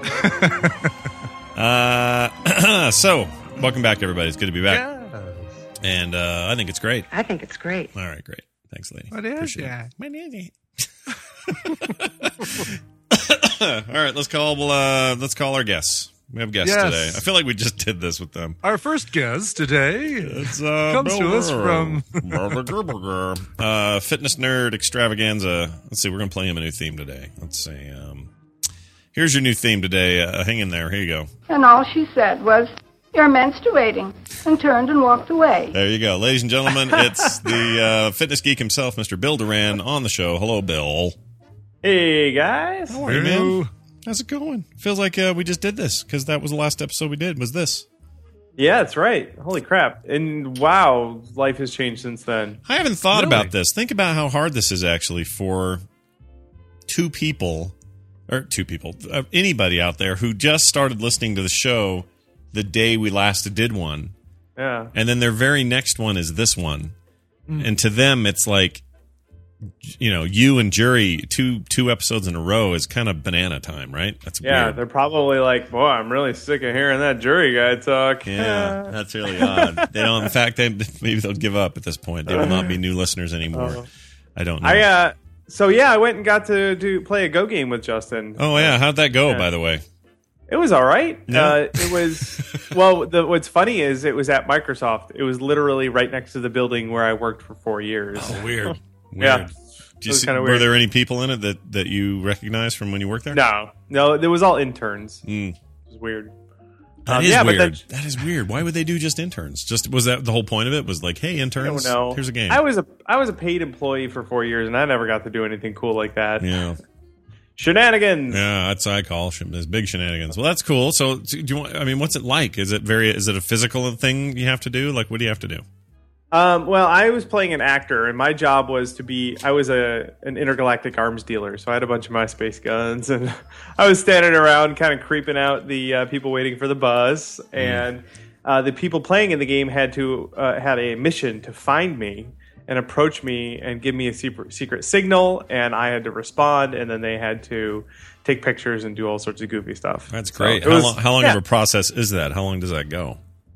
Uh, so, welcome back, everybody. It's good to be back. Yes. And uh, I think it's great. I think it's great. All right, great. Thanks, lady. What is Appreciate that? What is it? it. All right, let's call. Well, uh, let's call our guests. We have guests Yes. today. I feel like we just did this with them. Our first guest today It's, uh, comes to us from uh, Fitness Nerd Extravaganza. Let's see, we're going to play him a new theme today. Let's see. Um, here's your new theme today. Uh, hang in there. Here you go. And all she said was, "You're menstruating," and turned and walked away. There you go. Ladies and gentlemen, it's the uh, fitness geek himself, Mister Bill Duran, on the show. Hello, Bill. Hey, guys. How are you, man? How's it going? Feels like uh, we just did this because that was the last episode we did, was this. Yeah, that's right. Holy crap. And wow, life has changed since then. I haven't thought Really? about this. Think about how hard this is actually for two people, or two people, uh, anybody out there who just started listening to the show the day we last did one. Yeah. And then their very next one is this one. Mm. And to them, it's like, you know, you and Jury, two two episodes in a row is kind of banana time, right? That's Yeah, weird. they're probably like, boy, I'm really sick of hearing that jury guy talk. Yeah, that's really odd. They don't. In fact, they maybe they'll give up at this point. They will not be new listeners anymore. Oh. I don't know. I uh, so yeah, I went and got to do play a Go game with Justin. oh yeah, how'd that go? Yeah. By the way, It was all right. Yeah. Uh, it was well. The, what's funny is it was at Microsoft. It was literally right next to the building where I worked for four years. Oh, weird. Weird. Yeah. Do you It was see, kinda were weird. there any people in it that, that you recognized from when you worked there? No, no, it was all interns. Mm. It was weird. That Um, is yeah, but weird. then- that is weird. Why would they do just interns? Just was that the whole point of it? Was like, hey, I interns, don't know. here's a game. I was a I was a paid employee for four years, and I never got to do anything cool like that. yeah, Shenanigans. yeah. That's what I call shen- there's big shenanigans. Well, that's cool. So, do you want? I mean, what's it like? Is it very? Is it a physical thing you have to do? Like, what do you have to do? Um, well, I was playing an actor, and my job was to be. I was a an intergalactic arms dealer, so I had a bunch of MySpace guns, and I was standing around, kind of creeping out the uh, people waiting for the bus, and uh, the people playing in the game had to uh, had a mission to find me and approach me and give me a secret, secret signal, and I had to respond, and then they had to take pictures and do all sorts of goofy stuff. That's So great. it how was- long? How long yeah. of a process is that? How long does that go?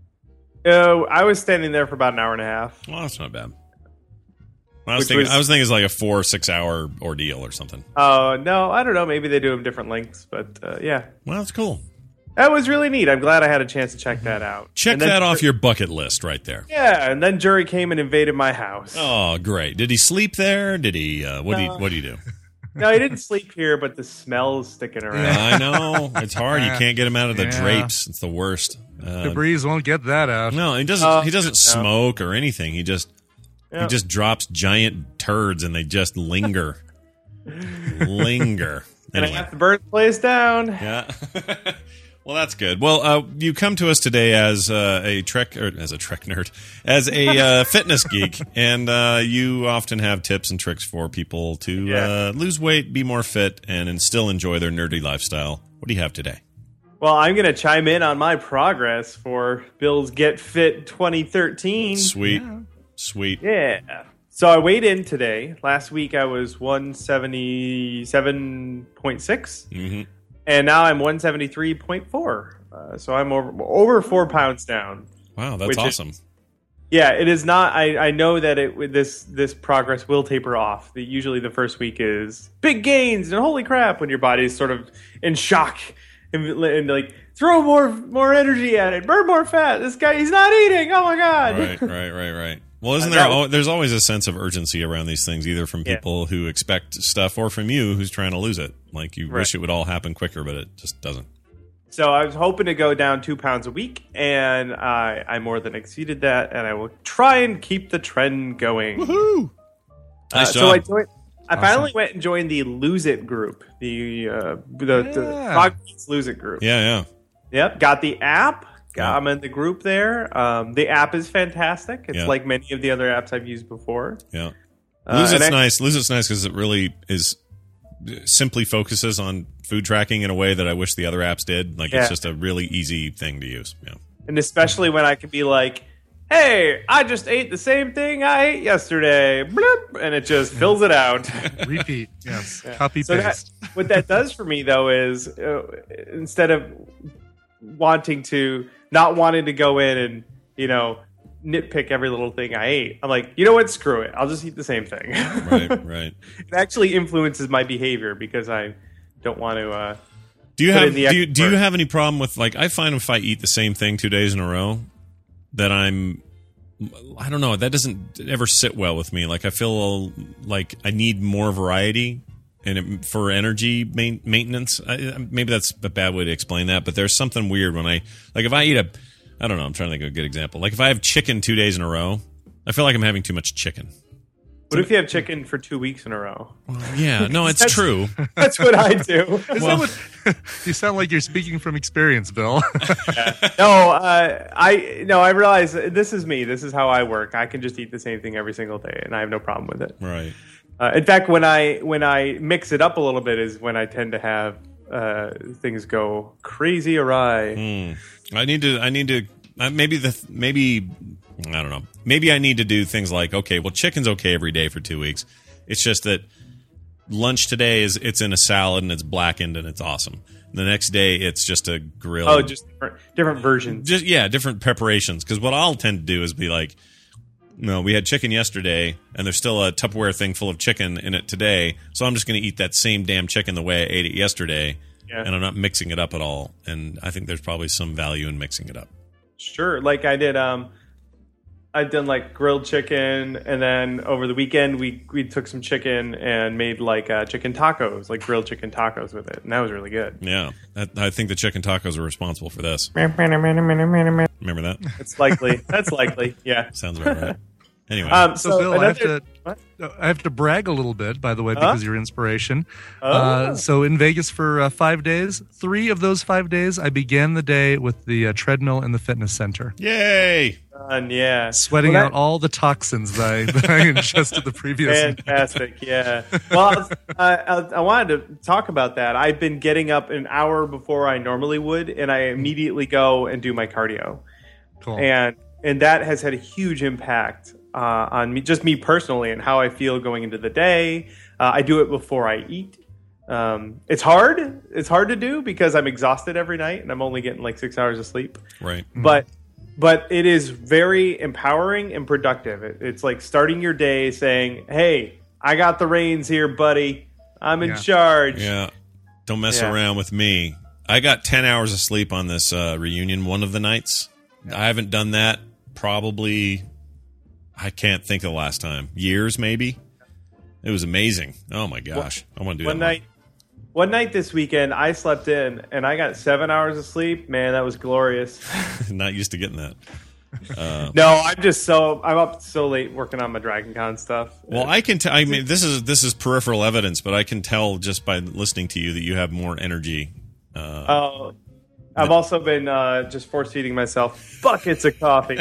Uh, I was standing there for about an hour and a half. Well, that's not bad. I was Which thinking. was- I was thinking it's like a four or six hour ordeal or something. Oh, no, I don't know. Maybe they do them different lengths, but uh, yeah. Well, that's cool. That was really neat. I'm glad I had a chance to check that out. Check And then- that off your bucket list right there. Yeah, and then Jury came and invaded my house. Oh, great! Did he sleep there? Did he? Uh, what do you? No. What do you do? No, he didn't sleep here, but the smell's sticking around. I know it's hard. You can't get him out of the Yeah. drapes. It's the worst. Uh, Debris won't get that out. No, he doesn't. Uh, he doesn't no. smoke or anything. He just Yeah. he just drops giant turds and they just linger, linger. And I Anyway, have to burn the place down. yeah. Well, that's good. Well, uh, you come to us today as uh, a trek or as a trek nerd, as a uh, fitness geek, and uh, you often have tips and tricks for people to Yeah. uh, lose weight, be more fit, and, and still enjoy their nerdy lifestyle. What do you have today? Well, I'm going to chime in on my progress for Bill's Get Fit twenty thirteen. Sweet, sweet. Yeah. So I weighed in today. Last week I was one seventy-seven point six. Mm-hmm. And now I'm one seventy-three point four. Uh, so I'm over over four pounds down. Wow, that's which is- awesome. Yeah, it is not. I, I know that it with this this progress will taper off. The, usually the first week is big gains and holy crap when your body's sort of in shock and, and like throw more more energy at it, burn more fat. This guy he's not eating. Oh my god! Right, right, right, right. Well, isn't Uh, there? that- Al- there's always a sense of urgency around these things, either from Yeah. people who expect stuff or from you who's trying to lose it. Like you Right. wish it would all happen quicker, but it just doesn't. So I was hoping to go down two pounds a week, and I I more than exceeded that, and I will try and keep the trend going. Woohoo! Uh, Nice so I job. joined. I finally went and joined the Lose It group, the uh, the, the Yeah. Frog Pete's Lose It group. Yeah, yeah. Yep, got the app, Yeah. I'm in the group there. Um, the app is fantastic. It's Yeah. like many of the other apps I've used before. Yeah. Uh, Lose It's and I- nice. Lose It's nice because it really is simply focuses on food tracking in a way that I wish the other apps did. Like Yeah. it's just a really easy thing to use. Yeah. And especially when I can be like, hey, I just ate the same thing I ate yesterday. Bloop, and it just fills it out. Repeat. Yes. Copy So that, paste. what that does for me, though, is uh, instead of wanting to, not wanting to go in and, you know, nitpick every little thing I ate, I'm like, you know what? Screw it. I'll just eat the same thing. Right, right. It actually influences my behavior because I don't want to. Uh, Do you put have in the do you, do you effort. have any problem with, like, I find if I eat the same thing two days in a row that I'm I don't know, that doesn't ever sit well with me. Like I feel like I need more variety and it, for energy main, maintenance. I, maybe that's a bad way to explain that, but there's something weird when I like if I eat a I don't know, I'm trying to think of a good example. Like if I have chicken two days in a row, I feel like I'm having too much chicken. What if you have chicken for two weeks in a row? Yeah, no, it's That's- true. That's what I do. Is Well- that what, you sound like you're speaking from experience, Bill. No, uh, I no. I realize this is me. This is how I work. I can just eat the same thing every single day, and I have no problem with it. Right. Uh, in fact, when I when I mix it up a little bit, is when I tend to have uh, things go crazy awry. Mm. I need to. I need to. Uh, maybe the. Maybe I don't know. Maybe I need to do things like, okay, well, chicken's okay every day for two weeks. It's just that lunch today is it's in a salad and it's blackened and it's awesome. The next day it's just a grill. Oh, just different, different versions. Just yeah, different preparations. Because what I'll tend to do is be like, no, we had chicken yesterday, and there's still a Tupperware thing full of chicken in it today. So I'm just going to eat that same damn chicken the way I ate it yesterday, Yeah. and I'm not mixing it up at all. And I think there's probably some value in mixing it up. Sure. Like I did. Um, I'd done like grilled chicken, and then over the weekend we we took some chicken and made like uh, chicken tacos, like grilled chicken tacos with it, and that was really good. Yeah, I, I think the chicken tacos are responsible for this. Remember that? It's likely. That's likely. Yeah. Sounds about right. Anyway, Um, So, so Bill, I have another- to what? I have to brag a little bit, by the way, Huh? because you're inspiration. Oh. Uh, so in Vegas for uh, five days, three of those five days, I began the day with the uh, treadmill in the fitness center, Yay! Done, yeah. sweating Well, out all the toxins that I, that I ingested the previous. Fantastic, yeah. Well, I, was- I, I, I wanted to talk about that. I've been getting up an hour before I normally would, and I immediately go and do my cardio, Cool. and and that has had a huge impact uh, on me, just me personally, and how I feel going into the day. Uh, I do it before I eat. Um, it's hard. It's hard to do because I'm exhausted every night, and I'm only getting like six hours of sleep. Right. But but it is very empowering and productive. It, it's like starting your day saying, "Hey, I got the reins here, buddy. I'm in Yeah. charge." Yeah. Don't mess Yeah. around with me. I got ten hours of sleep on this uh, reunion one of the nights. I haven't done that probably, I can't think of the last time. Years, maybe? It was amazing. Oh, my gosh. I want to do One that. night, one night this weekend, I slept in and I got seven hours of sleep. Man, that was glorious. more. Not used to getting that. Uh, No, I'm just so I'm up so late working on my Dragon Con stuff. well, I can tell. I mean, this is this is peripheral evidence, but I can tell just by listening to you that you have more energy. Uh, Oh, I've also been uh, just force feeding myself buckets of coffee.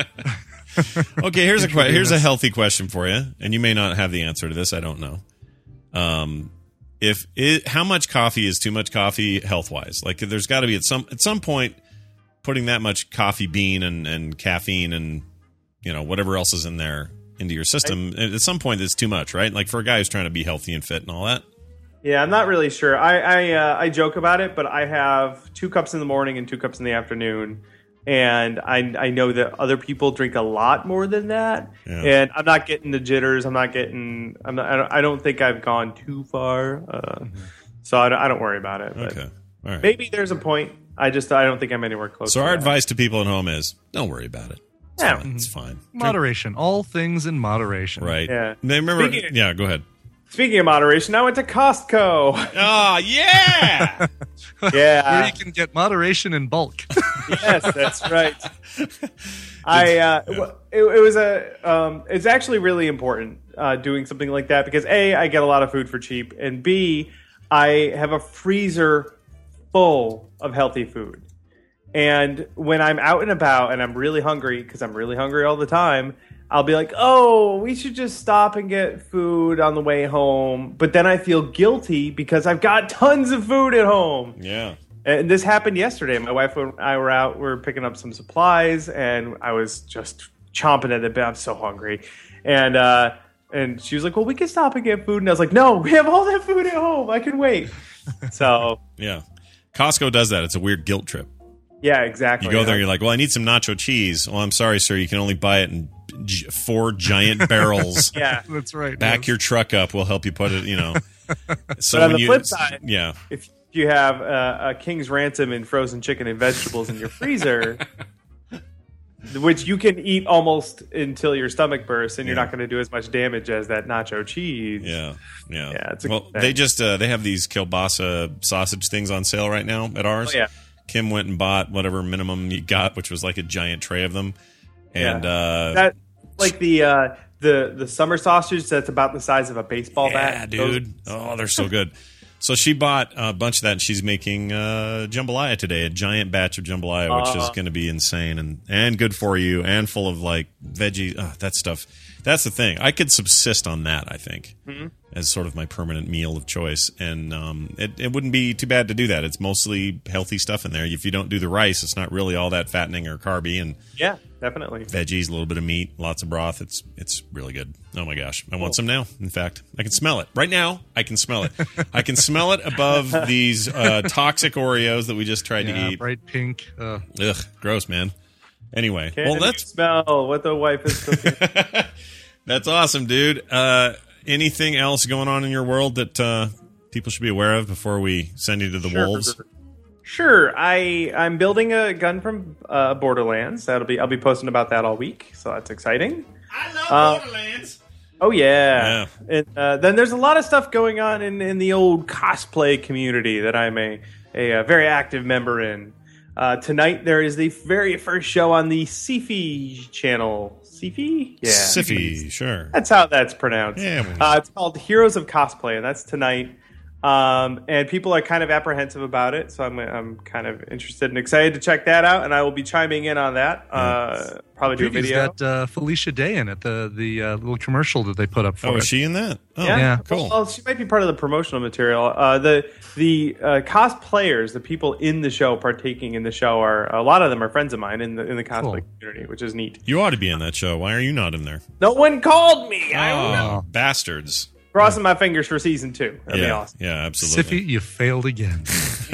okay, here's a que- here's a healthy question for you, and you may not have the answer to this. I don't know. Um, if it, how much coffee is too much coffee health wise? Like, there's got to be at some at some point putting that much coffee bean and, and caffeine and you know whatever else is in there into your system. At some point, it's too much, right? Like for a guy who's trying to be healthy and fit and all that. Yeah, I'm not really sure. I I, uh, I joke about it, but I have two cups in the morning and two cups in the afternoon, and I I know that other people drink a lot more than that, Yeah. and I'm not getting the jitters. I'm not getting. I'm not. I don't, I don't think I've gone too far, uh, so I don't, I don't worry about it. But Okay, all right. maybe there's a point. I just I don't think I'm anywhere close. So to our that. advice to people at home is don't worry about it. It's Yeah. fine. It's fine. Moderation. All things in moderation. Right. Yeah. They remember. Speaking of- yeah. Go ahead. Speaking of moderation, I went to Costco. Oh yeah. Yeah. Where you can get moderation in bulk. Yes, that's right. I uh, w- it, it was a um, it's actually really important uh, doing something like that because A, I get a lot of food for cheap, and B, I have a freezer full of healthy food. And when I'm out and about and I'm really hungry, because I'm really hungry all the time, I'll be like, oh, we should just stop and get food on the way home. But then I feel guilty because I've got tons of food at home. Yeah. And this happened yesterday. My wife and I were out, we were picking up some supplies, and I was just chomping at the bit. I'm so hungry. And, uh, and she was like, well, we can stop and get food. And I was like, no, we have all that food at home. I can wait. So. Yeah. Costco does that. It's a weird guilt trip. Yeah, exactly. You go there, you're like, well, I need some nacho cheese. Well, I'm sorry, sir. You can only buy it in g- four giant barrels. Yeah, that's right. Back yes. your truck up. We'll help you put it, you know. So but on when the you, flip side, yeah. if you have uh, a King's Ransom in frozen chicken and vegetables in your freezer, which you can eat almost until your stomach bursts, and you're Yeah. not going to do as much damage as that nacho cheese. Yeah, yeah. Yeah, it's a well, good thing. they just uh, they have these kielbasa sausage things on sale right now at ours. Oh, yeah. Kim went and bought whatever minimum you got, which was like a giant tray of them, and Yeah. uh, that like the uh, the the summer sausage that's about the size of a baseball yeah, bat. dude. Oh, they're so good. So she bought a bunch of that, and she's making uh, jambalaya today, a giant batch of jambalaya, which is Uh. going to be insane and, and good for you and full of, like, veggie. Uh, that stuff. That's the thing. I could subsist on that, I think, Mhm. as sort of my permanent meal of choice. And um, it, it wouldn't be too bad to do that. It's mostly healthy stuff in there. If you don't do the rice, it's not really all that fattening or carby. And Yeah, definitely. veggies, a little bit of meat, lots of broth. It's it's really good. Oh my gosh, I want some now. In fact, I can smell it right now. I can smell it. I can smell it above these uh, toxic Oreos that we just tried Yeah, to eat. bright pink. Uh, Ugh, gross, man. Anyway, Can well, you that's smell what the wife is cooking. that's awesome, dude. Uh, anything else going on in your world that uh, people should be aware of before we send you to the Sure. wolves? Sure, I I'm building a gun from uh, Borderlands. That'll be I'll be posting about that all week, so that's exciting. I love Borderlands. Oh yeah, And, uh, then there's a lot of stuff going on in, in the old cosplay community that I'm a a, a very active member in. Uh, tonight there is the very first show on the Sifi channel. Sifi, yeah, Sifi, sure. That's how that's pronounced. Yeah. Uh, it's called Heroes of Cosplay, and that's tonight. Um, and people are kind of apprehensive about it, so I'm I'm kind of interested and excited to check that out, and I will be chiming in on that. Uh, probably do a Preview's video. got uh, Felicia Day in it, the the uh, little commercial that they put up for Oh, it. is she in that? Oh, yeah, cool. Well, she might be part of the promotional material. Uh, the the uh, cosplayers, the people in the show partaking in the show, are a lot of them are friends of mine in the in the cosplay community, which is neat. You ought to be in that show. Why are you not in there? No one called me. I don't know. Oh, bastards. Crossing my fingers for season two. That'd yeah, be awesome. yeah, absolutely. Siffy, you failed again.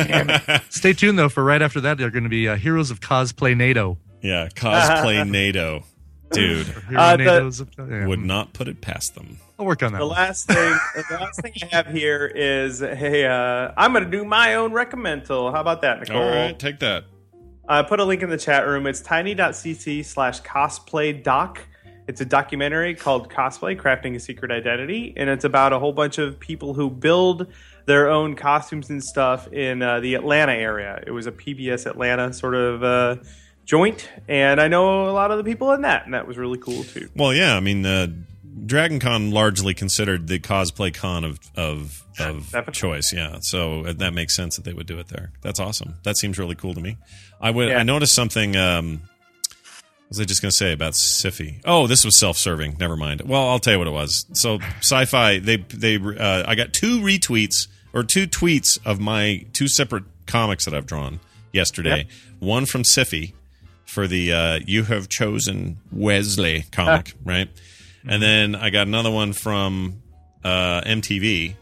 Stay tuned, though, for right after that, they're going to be uh, Heroes of Cosplay NATO. Yeah, cosplay NATO. Dude, Hero Uh, the- NATOs of- yeah. would not put it past them. I'll work on that The one. last thing, the last thing I have here is, hey, uh, I'm going to do my own recommendal. How about that, Nicole? All right, take that. I put a link in the chat room. It's tiny.cc slash cosplay doc. It's a documentary called Cosplay, Crafting a Secret Identity, and it's about a whole bunch of people who build their own costumes and stuff in uh, the Atlanta area. It was a P B S Atlanta sort of uh, joint, and I know a lot of the people in that, and that was really cool too. Well, yeah, I mean, uh, Dragon Con largely considered the cosplay con of of, of choice. Yeah, so uh, that makes sense that they would do it there. That's awesome. That seems really cool to me. I would. Yeah. I noticed something. Um, what was I just going to say about Siffy? Oh, this was self-serving. Never mind. Well, I'll tell you what it was. So, Sci-Fi. They they. Uh, I got two retweets or two tweets of my two separate comics that I've drawn yesterday. Yep. One from Siffy for the uh, "You Have Chosen Wesley" comic, right? And then I got another one from uh, M T V.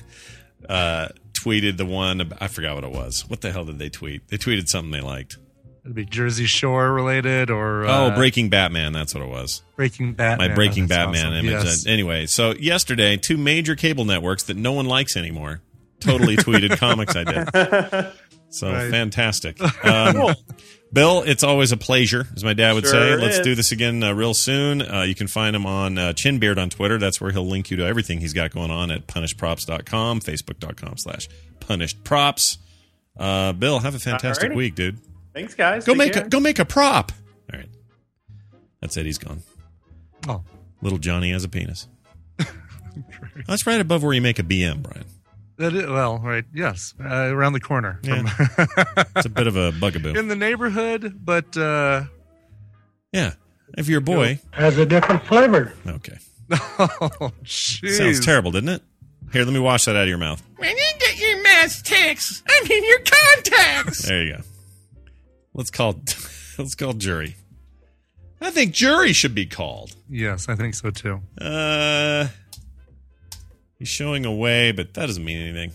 uh, tweeted the one about, I forgot what it was. What the hell did they tweet? They tweeted something they liked. It'd be Jersey Shore related or Oh, uh, Breaking Batman. That's what it was. Breaking Batman. My Breaking Oh, that's Batman awesome. image. Yes. Uh, Anyway, so yesterday, two major cable networks that no one likes anymore totally tweeted comics I did. So Right. fantastic. Um, Cool. Bill, it's always a pleasure, as my dad would Sure say. Let's is. do this again uh, real soon. Uh, you can find him on uh, Chinbeard on Twitter. That's where he'll link you to everything he's got going on at punished props dot com, facebook.com slash punished props. Uh, Bill, have a fantastic Alrighty. week, dude. Thanks, guys. Go Take make care. a go make a prop. All right. That's it. He's gone. Oh. Little Johnny has a penis. That's right above where you make a B M, Brian. That is, well, right, yes, uh, around the corner. Yeah. From It's a bit of a bugaboo. in the neighborhood, but uh, Yeah. If you're a boy. Has a different flavor. Okay. oh, jeez. Sounds terrible, didn't it? Here, let me wash that out of your mouth. When you get your mask text, I mean your contacts. There you go. Let's call let's call jury. I think jury should be called. Yes, I think so too. Uh He's showing away, but that doesn't mean anything.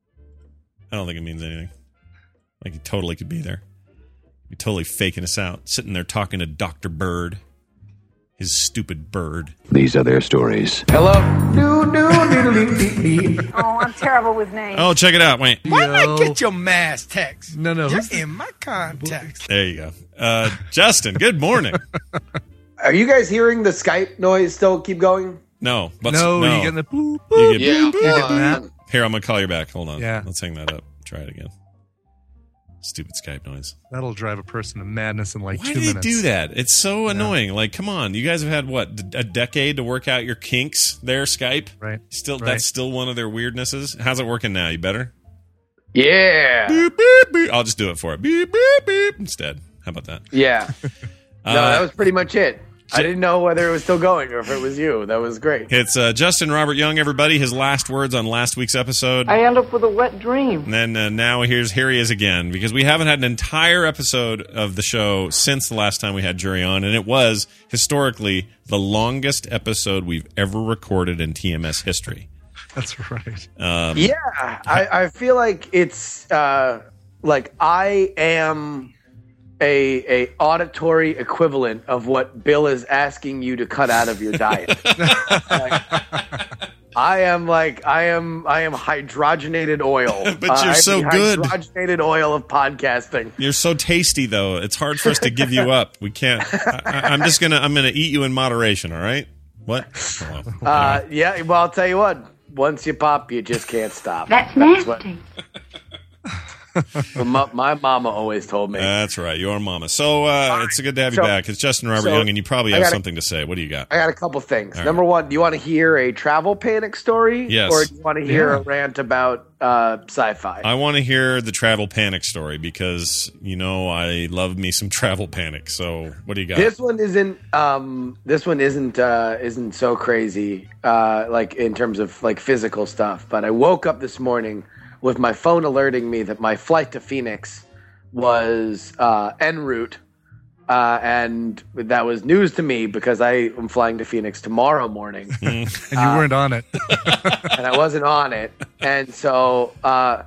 I don't think it means anything. Like he totally could be there. He'd be totally faking us out, sitting there talking to Doctor Bird. His stupid bird. These are their stories. Hello? Do, do, diddly, oh, I'm terrible with names. Oh, check it out. Wait. Why not get your mask text? No, no. You're in my contacts. There you go. Uh, Justin, good morning. Are you guys hearing the Skype noise still keep going? No. But no, no. you getting the boop, boop. You get Yeah, boop, boop. you're getting that. Here, I'm going to call you back. Hold on. Yeah. Let's hang that up. Try it again. Stupid Skype noise. That'll drive a person to madness in like Why two do they minutes. do that? It's so annoying. Like, come on. You guys have had, what, d- a decade to work out your kinks there, Skype? Right. Still, Right. That's still one of their weirdnesses. How's it working now? You better? Yeah. Beep, beep, beep. I'll just do it for it. Beep, beep, beep. Instead. How about that? Yeah. No, Uh, that was pretty much it. I didn't know whether it was still going or if it was you. That was great. It's uh, Justin Robert Young, everybody. His last words on last week's episode. I end up with a wet dream. And then uh, now here's here he is again, because we haven't had an entire episode of the show since the last time we had Jury on, and it was historically the longest episode we've ever recorded in T M S history. That's right. Um, Yeah, I, I feel like it's uh, like I am a a auditory equivalent of what Bill is asking you to cut out of your diet. Like, I am like I am I am hydrogenated oil. But Uh, you're I'm so the good. Hydrogenated oil of podcasting. You're so tasty, though. It's hard for us to give you up. We can't. I, I, I'm just gonna. I'm gonna eat you in moderation. All right. What? Oh, Uh, yeah, well, I'll tell you what. Once you pop, you just can't stop. That's what- nasty. my, my mama always told me. That's right. Your mama. So uh, it's good to have you So- back. It's Justin Robert so Young, and you probably I have gotta- something to say. What do you got? I got a couple things. All Number one, do you want to hear a travel panic story? Yes. Or do you want to hear Yeah. a rant about uh, sci-fi? I want to hear the travel panic story because you know I love me some travel panic. So what do you got? This one isn't. Um, this one isn't. Uh, isn't so crazy. Uh, like in terms of like physical stuff. But I woke up this morning with my phone alerting me that my flight to Phoenix was uh, en route, uh, and that was news to me because I am flying to Phoenix tomorrow morning, And you weren't on it. and I wasn't on it. And so uh,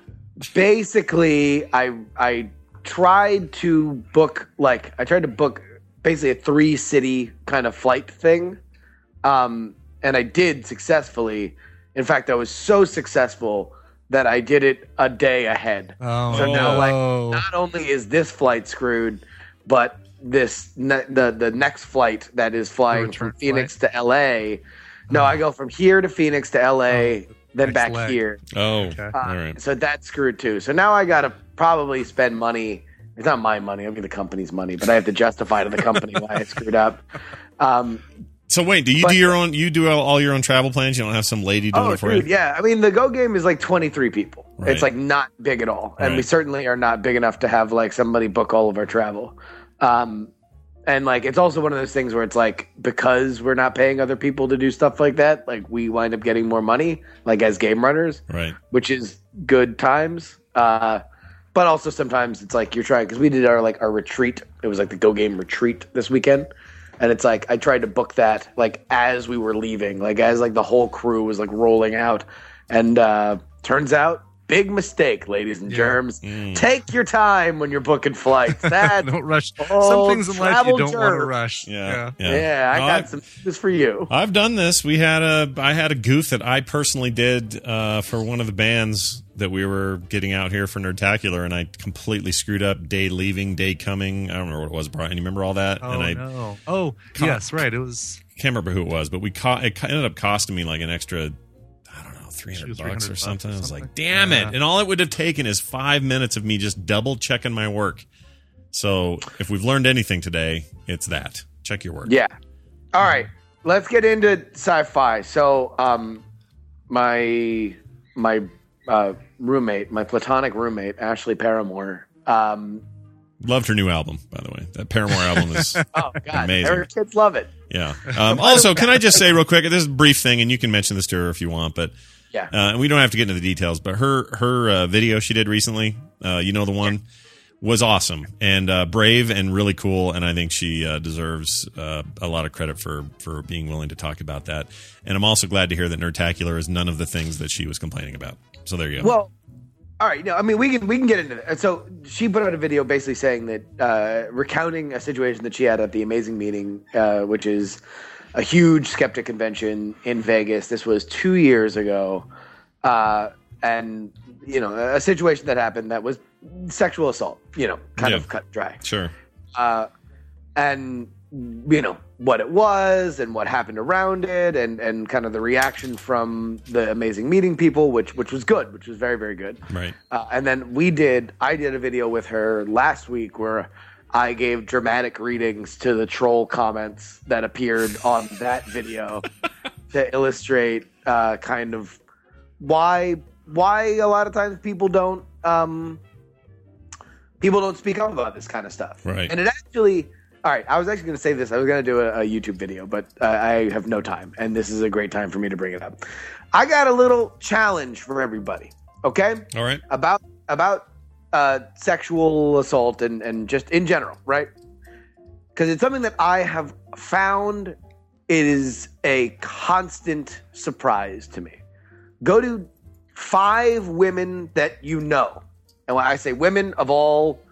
basically, I I tried to book like I tried to book basically a three city kind of flight thing, um, and I did successfully. In fact, I was so successful that I did it a day ahead. Oh, so now, no. like, not only is this flight screwed, but this ne- the the next flight that is flying return from Phoenix to L A. No, I go from here to Phoenix to L A, then next back leg. here. Oh, Okay. Uh, all right. So that's screwed too. So now I got to probably spend money. It's not my money. I'll give the company's money, but I have to justify to the company why I screwed up. Um, So wait, do you but- do your own? You do all, all your own travel plans? You don't have some lady doing oh, it for dude, you? yeah. I mean, the Go game is like twenty-three people. Right. It's like not big at all, and we Right. certainly are not big enough to have like somebody book all of our travel. Um, and like, it's also one of those things where it's like because we're not paying other people to do stuff like that, like we wind up getting more money, like as game runners, Right. which is good times. Uh, but also sometimes it's like you're trying because we did our like our retreat. It was like the Go game retreat this weekend. And it's like I tried to book that like as we were leaving, like as like the whole crew was like rolling out, and uh, turns out big mistake, ladies and germs. Mm. Take your time when you're booking flights. That Don't rush. Some old things in life you travel don't want to germ. rush. Yeah. Yeah. yeah, I No, got I- some this for you. I've done this. We had a I had a goof that I personally did uh, for one of the bands that we were getting out here for Nerdtacular, and I completely screwed up. Day leaving, day coming. I don't remember what it was, Brian. You remember all that? Oh and I no. Oh Con- yes, right. It was. can't remember who it was, but we caught it ended up costing me like an extra, I don't know, three hundred Two, bucks three hundred or something. bucks or I was something. like, damn Yeah. it! And all it would have taken is five minutes of me just double checking my work. So if we've learned anything today, it's that check your work. Yeah. All right. Let's get into sci-fi. So, um, my my uh, roommate, my platonic roommate, Ashley Paramore. Um, Loved her new album, by the way. That Paramore album is oh God, amazing. Her kids love it. Yeah. Um, also, can I just say real quick, this is a brief thing, and you can mention this to her if you want, but yeah, uh, and we don't have to get into the details. But her her uh, video she did recently, uh, you know the one, was awesome and uh, brave and really cool, and I think she uh, deserves uh, a lot of credit for for being willing to talk about that. And I'm also glad to hear that Nerdtacular is none of the things that she was complaining about. So there you go. Well. All right, no, I mean we can we can get into it. So she put out a video basically saying that uh, recounting a situation that she had at the Amazing Meeting, uh, which is a huge skeptic convention in Vegas. This was two years ago, uh, and you know a situation that happened that was sexual assault. You know, kind Yeah. of cut dry. Sure. Uh, and you know what it was and what happened around it and, and kind of the reaction from the Amazing Meeting people, which which was good, which was very, very good. Right. Uh, and then we did, I did a video with her last week where I gave dramatic readings to the troll comments that appeared on that video to illustrate uh, kind of why why a lot of times people don't um, people don't speak up about this kind of stuff. Right. And it actually. All right, I was actually going to say this. I was going to do a, a YouTube video, but uh, I have no time, and this is a great time for me to bring it up. I got a little challenge for everybody, okay? All right. About about uh, sexual assault and, and just in general, right? Because it's something that I have found it is a constant surprise to me. Go to five women that you know, and when I say women of all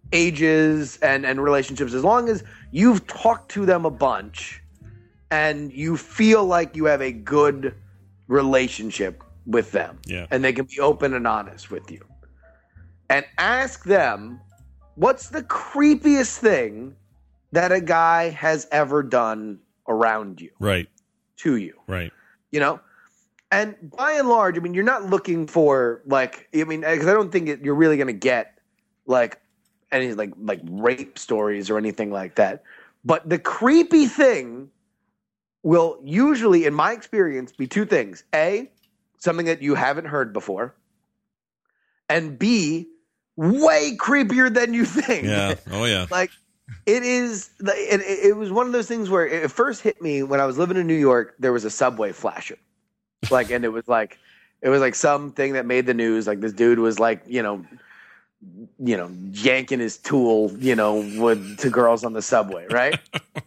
ages and, and relationships, as long as you've talked to them a bunch and you feel like you have a good relationship with them Yeah. and they can be open and honest with you, and ask them what's the creepiest thing that a guy has ever done around you, Right. to you, Right. you know? And by and large, I mean, you're not looking for like, I mean, because I don't think it, you're really going to get like any like like rape stories or anything like that. But the creepy thing will usually, in my experience, be two things. A, something that you haven't heard before. And B, way creepier than you think. Yeah. Oh, yeah. Like, it is, it, it was one of those things where it first hit me when I was living in New York. There was a subway flasher. Like, and it was like, it was like something that made the news. Like, this dude was like, you know, you know, yanking his tool, you know, with to girls on the subway, right?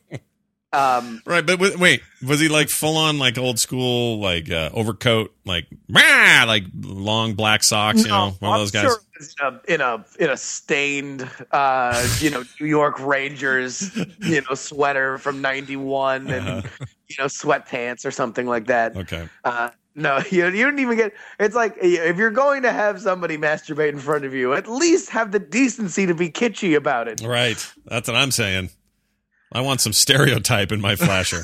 um, right, but w- wait, was he like full on like old school, like uh, overcoat, like rah, like long black socks? You no, know, one I'm of those guys. Sure it was in a in a in a stained, uh, you know, New York Rangers, you know, sweater from ninety-one and Uh-huh. you know, sweatpants or something like that. Okay. Uh, No, you, you don't even get. It's like if you're going to have somebody masturbate in front of you, at least have the decency to be kitschy about it. Right. That's what I'm saying. I want some stereotype in my flasher.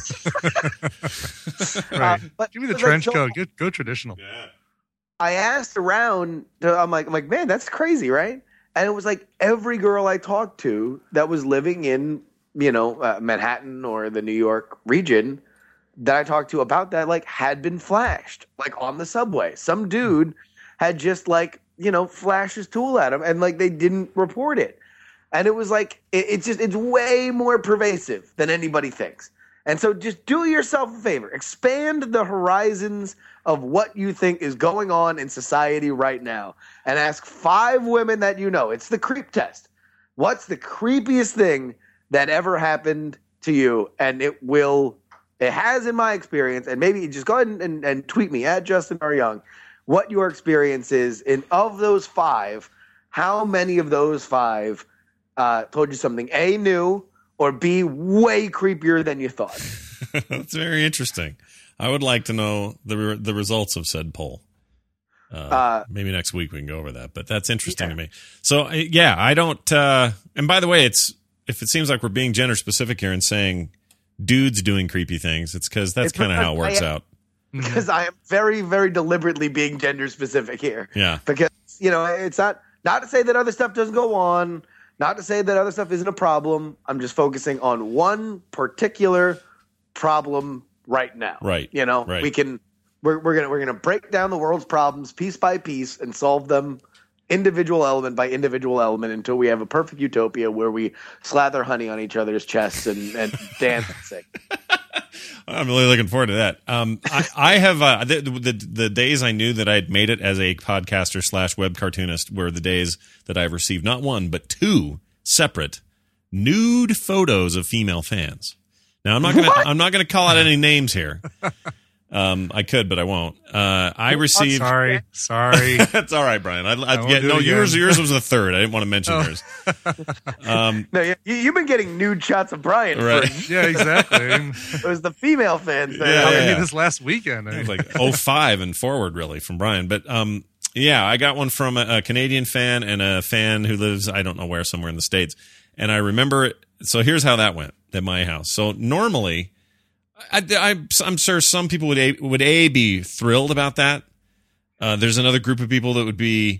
Right. Uh, but- Give me the but trench so- coat. Get, go traditional. Yeah. I asked around. To, I'm like, I'm like, man, that's crazy, right? And it was like every girl I talked to that was living in, you know, uh, Manhattan or the New York region that I talked to about that, like, had been flashed, like on the subway. Some dude had just like, you know, flashed his tool at him, and like they didn't report it. And it was like, it, it's just, it's way more pervasive than anybody thinks. And so just do yourself a favor, expand the horizons of what you think is going on in society right now, and ask five women that you know. It's the creep test. What's the creepiest thing that ever happened to you? And it will, it has in my experience, and maybe just go ahead and, and, and tweet me at Justin R. Young what your experience is. And of those five, how many of those five uh, told you something A, new, or B, way creepier than you thought? That's very interesting. I would like to know the re- the results of said poll. Uh, Uh, maybe next week we can go over that, but that's interesting to me. So I- yeah, I don't. Uh, and by the way, it's if it seems like we're being gender specific here and saying dudes doing creepy things, it's because that's It's kind of how it because works I am- out. Because I am very, very deliberately being gender specific here. Yeah. Because, you know, it's not not to say that other stuff doesn't go on, not to say that other stuff isn't a problem. I'm just focusing on one particular problem right now. Right. You know, Right. we can We're we're gonna we're gonna break down the world's problems piece by piece and solve them individual element by individual element until we have a perfect utopia where we slather honey on each other's chests and, and dance and sing. I'm really looking forward to that. Um, I, I have uh, the, the the days I knew that I'd made it as a podcaster slash web cartoonist were the days that I've received not one but two separate nude photos of female fans. Now I'm not gonna what? I'm not gonna call out any names here. Um, I could, but I won't. Uh, I received. Oh, sorry, sorry. That's all right, Brian. I, I, I yeah, no, yours, yours was the third. I didn't want to mention oh. yours. Um, no, you, you've been getting nude shots of Brian. Right? For, yeah, exactly. It was the female fans. That yeah, yeah, yeah. This last weekend, it was like oh five and forward, really, from Brian. But um, yeah, I got one from a, a Canadian fan and a fan who lives, I don't know where, somewhere in the States. And I remember it. So here's how that went at my house. So normally. I, I, I'm sure some people would a, would a be thrilled about that. Uh, there's another group of people that would be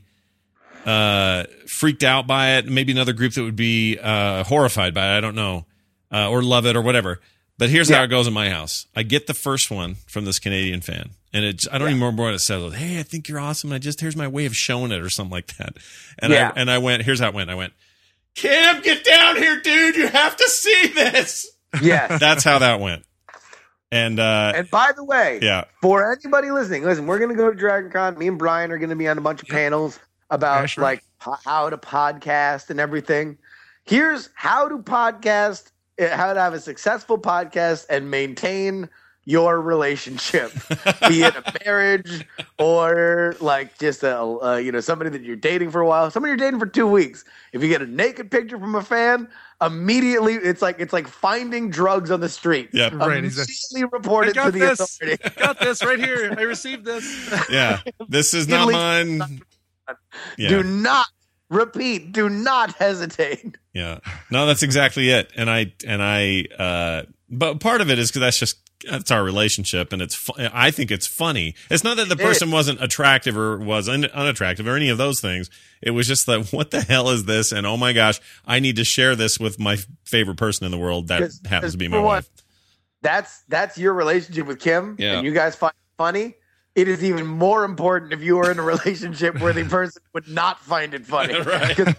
uh, freaked out by it. Maybe another group that would be uh, horrified by it. I don't know, uh, or love it or whatever. But here's yeah. how it goes in my house. I get the first one from this Canadian fan, and it's I don't yeah. even remember what it says. Like, hey, I think you're awesome. I just here's my way of showing it or something like that. And yeah. I and I went. Here's how it went. I went, Kim, get down here, dude. You have to see this. Yes, that's how that went. And uh, and by the way, yeah. for anybody listening, listen, we're going to go to Dragon Con. Me and Brian are going to be on a bunch of yep. panels about yeah, sure. like po- how to podcast and everything. Here's how to podcast, how to have a successful podcast and maintain your relationship, be it a marriage or like just a uh, you know somebody that you're dating for a while, somebody you're dating for two weeks. If you get a naked picture from a fan, immediately it's like it's like finding drugs on the street. Yeah, right. Immediately report it to the this. authority. I got this right here. I received this. Yeah, this is not mine. Yeah. Do not repeat. Do not hesitate. Yeah, no, that's exactly it. And I and I, uh, but part of it is because that's just. That's our relationship, and it's. Fu- I think it's funny. It's not that the person wasn't attractive or was un- unattractive or any of those things. It was just that, what the hell is this? And oh my gosh, I need to share this with my favorite person in the world. That Cause, happens cause to be my wife. One, that's that's your relationship with Kim, yeah. and you guys find it funny. It is even more important if you are in a relationship where the person would not find it funny. Because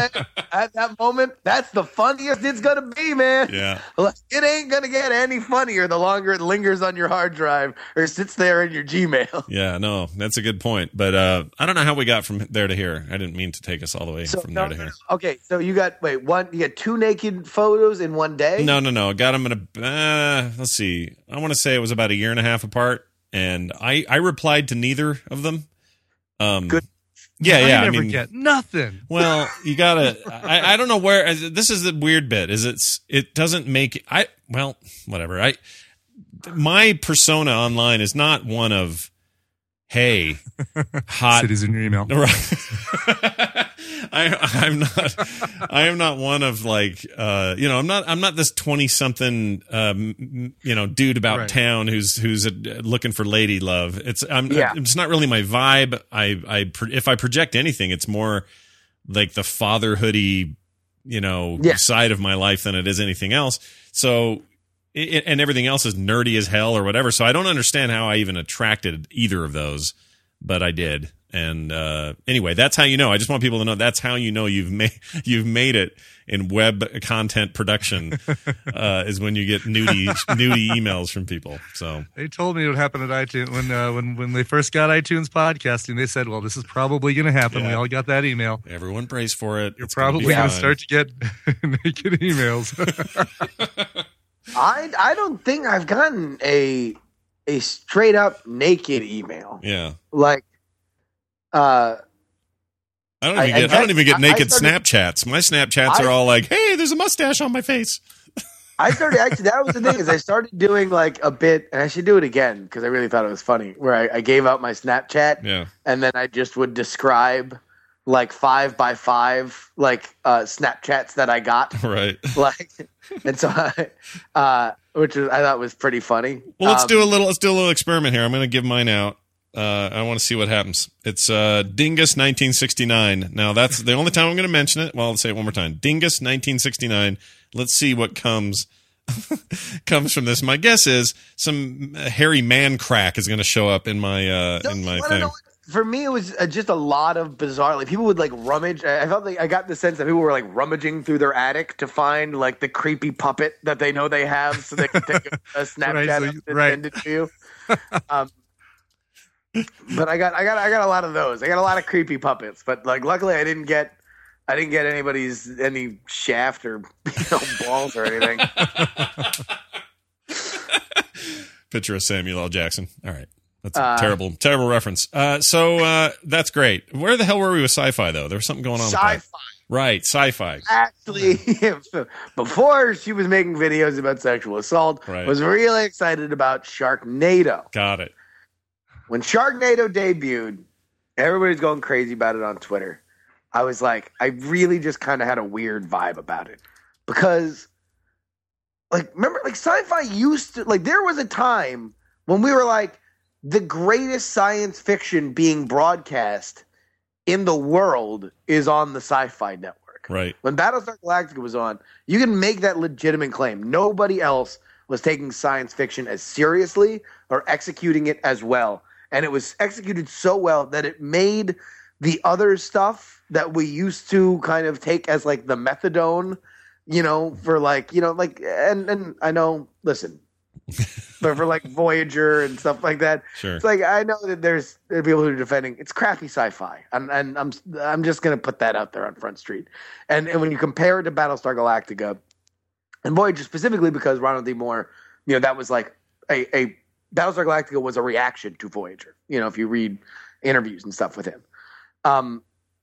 at that moment, that's the funniest it's going to be, man. Yeah. It ain't going to get any funnier the longer it lingers on your hard drive or sits there in your Gmail. Yeah, no, that's a good point. But uh, I don't know how we got from there to here. I didn't mean to take us all the way so, from no, there to here. Okay, so you got, wait, one, you got two naked photos in one day? No, no, no. Got them in a, uh, let's see. I want to say it was about a year and a half apart. And I, I replied to neither of them. Um, Good. Yeah, I yeah. never I mean, get nothing. Well, you gotta. I, I don't know where. This is the weird bit. Is it's it doesn't make. I well, whatever. I my persona online is not one of, hey, hot. Cities in your email. Right. I, I'm not. I am not one of like. Uh, you know, I'm not. I'm not this twenty something. Um, you know, dude about right. town who's who's uh, looking for lady love. It's. I'm. Yeah. It's not really my vibe. I. I. If I project anything, it's more like the fatherhoody, you know, yeah. side of my life than it is anything else. So. It, and everything else is nerdy as hell or whatever. So I don't understand how I even attracted either of those, but I did. And uh, anyway, that's how you know. I just want people to know that's how you know you've made you've made it in web content production uh, is when you get nudie nudie emails from people. So they told me it would happen at iTunes when uh, when when they first got iTunes podcasting. They said, "Well, this is probably going to happen." Yeah. We all got that email. Everyone brace for it. You're it's probably going to start to get naked emails. I I don't think I've gotten a a straight up naked email. Yeah, like uh, I don't even I, get I, I don't even get naked started, Snapchats. My Snapchats I, are all like, "Hey, there's a mustache on my face." I started actually. That was the thing is I started doing like a bit, and I should do it again because I really thought it was funny. Where I, I gave out my Snapchat, yeah, and then I just would describe like five by five like uh, Snapchats that I got, right? Like. And so, I, uh, which was, I thought was pretty funny. Well, let's um, do a little. Let's do a little experiment here. I'm going to give mine out. Uh, I want to see what happens. It's uh, Dingus nineteen sixty-nine. Now that's the only time I'm going to mention it. Well, I'll say it one more time. Dingus nineteen sixty-nine. Let's see what comes comes from this. My guess is some hairy man crack is going to show up in my uh, No, in my you wanna thing. know what? For me, it was uh, just a lot of bizarre. Like people would like rummage. I I felt like I got the sense that people were like rummaging through their attic to find like the creepy puppet that they know they have, so they can take a, a Snapchat Right, so of you- it and right. send it to you. Um, but I got, I got, I got a lot of those. I got a lot of creepy puppets. But like, luckily, I didn't get, I didn't get anybody's any shaft or you know balls or anything. Picture of Samuel L. Jackson. All right. That's a Uh, terrible, terrible reference. Uh, so uh, that's great. Where the hell were we with sci-fi, though? There was something going on with Sci-fi. that. Right, sci-fi. Actually, before she was making videos about sexual assault, Right. was really excited about Sharknado. Got it. When Sharknado debuted, everybody's going crazy about it on Twitter. I was like, I really just kind of had a weird vibe about it. Because, like, remember, like, sci-fi used to, like, there was a time when we were like, the greatest science fiction being broadcast in the world is on the Sci-Fi Network. Right. When Battlestar Galactica was on, you can make that legitimate claim. Nobody else was taking science fiction as seriously or executing it as well. And it was executed so well that it made the other stuff that we used to kind of take as like the methadone, you know, for like, you know, like, and, and I know, listen, but for like Voyager and stuff like that, Sure. it's like I know that there's there are people who are defending it's crappy sci-fi, and and I'm I'm just gonna put that out there on Front Street, and and when you compare it to Battlestar Galactica and Voyager specifically because Ronald D. Moore, you know, that was like a a Battlestar Galactica was a reaction to Voyager. You know, if you read interviews and stuff with him, um,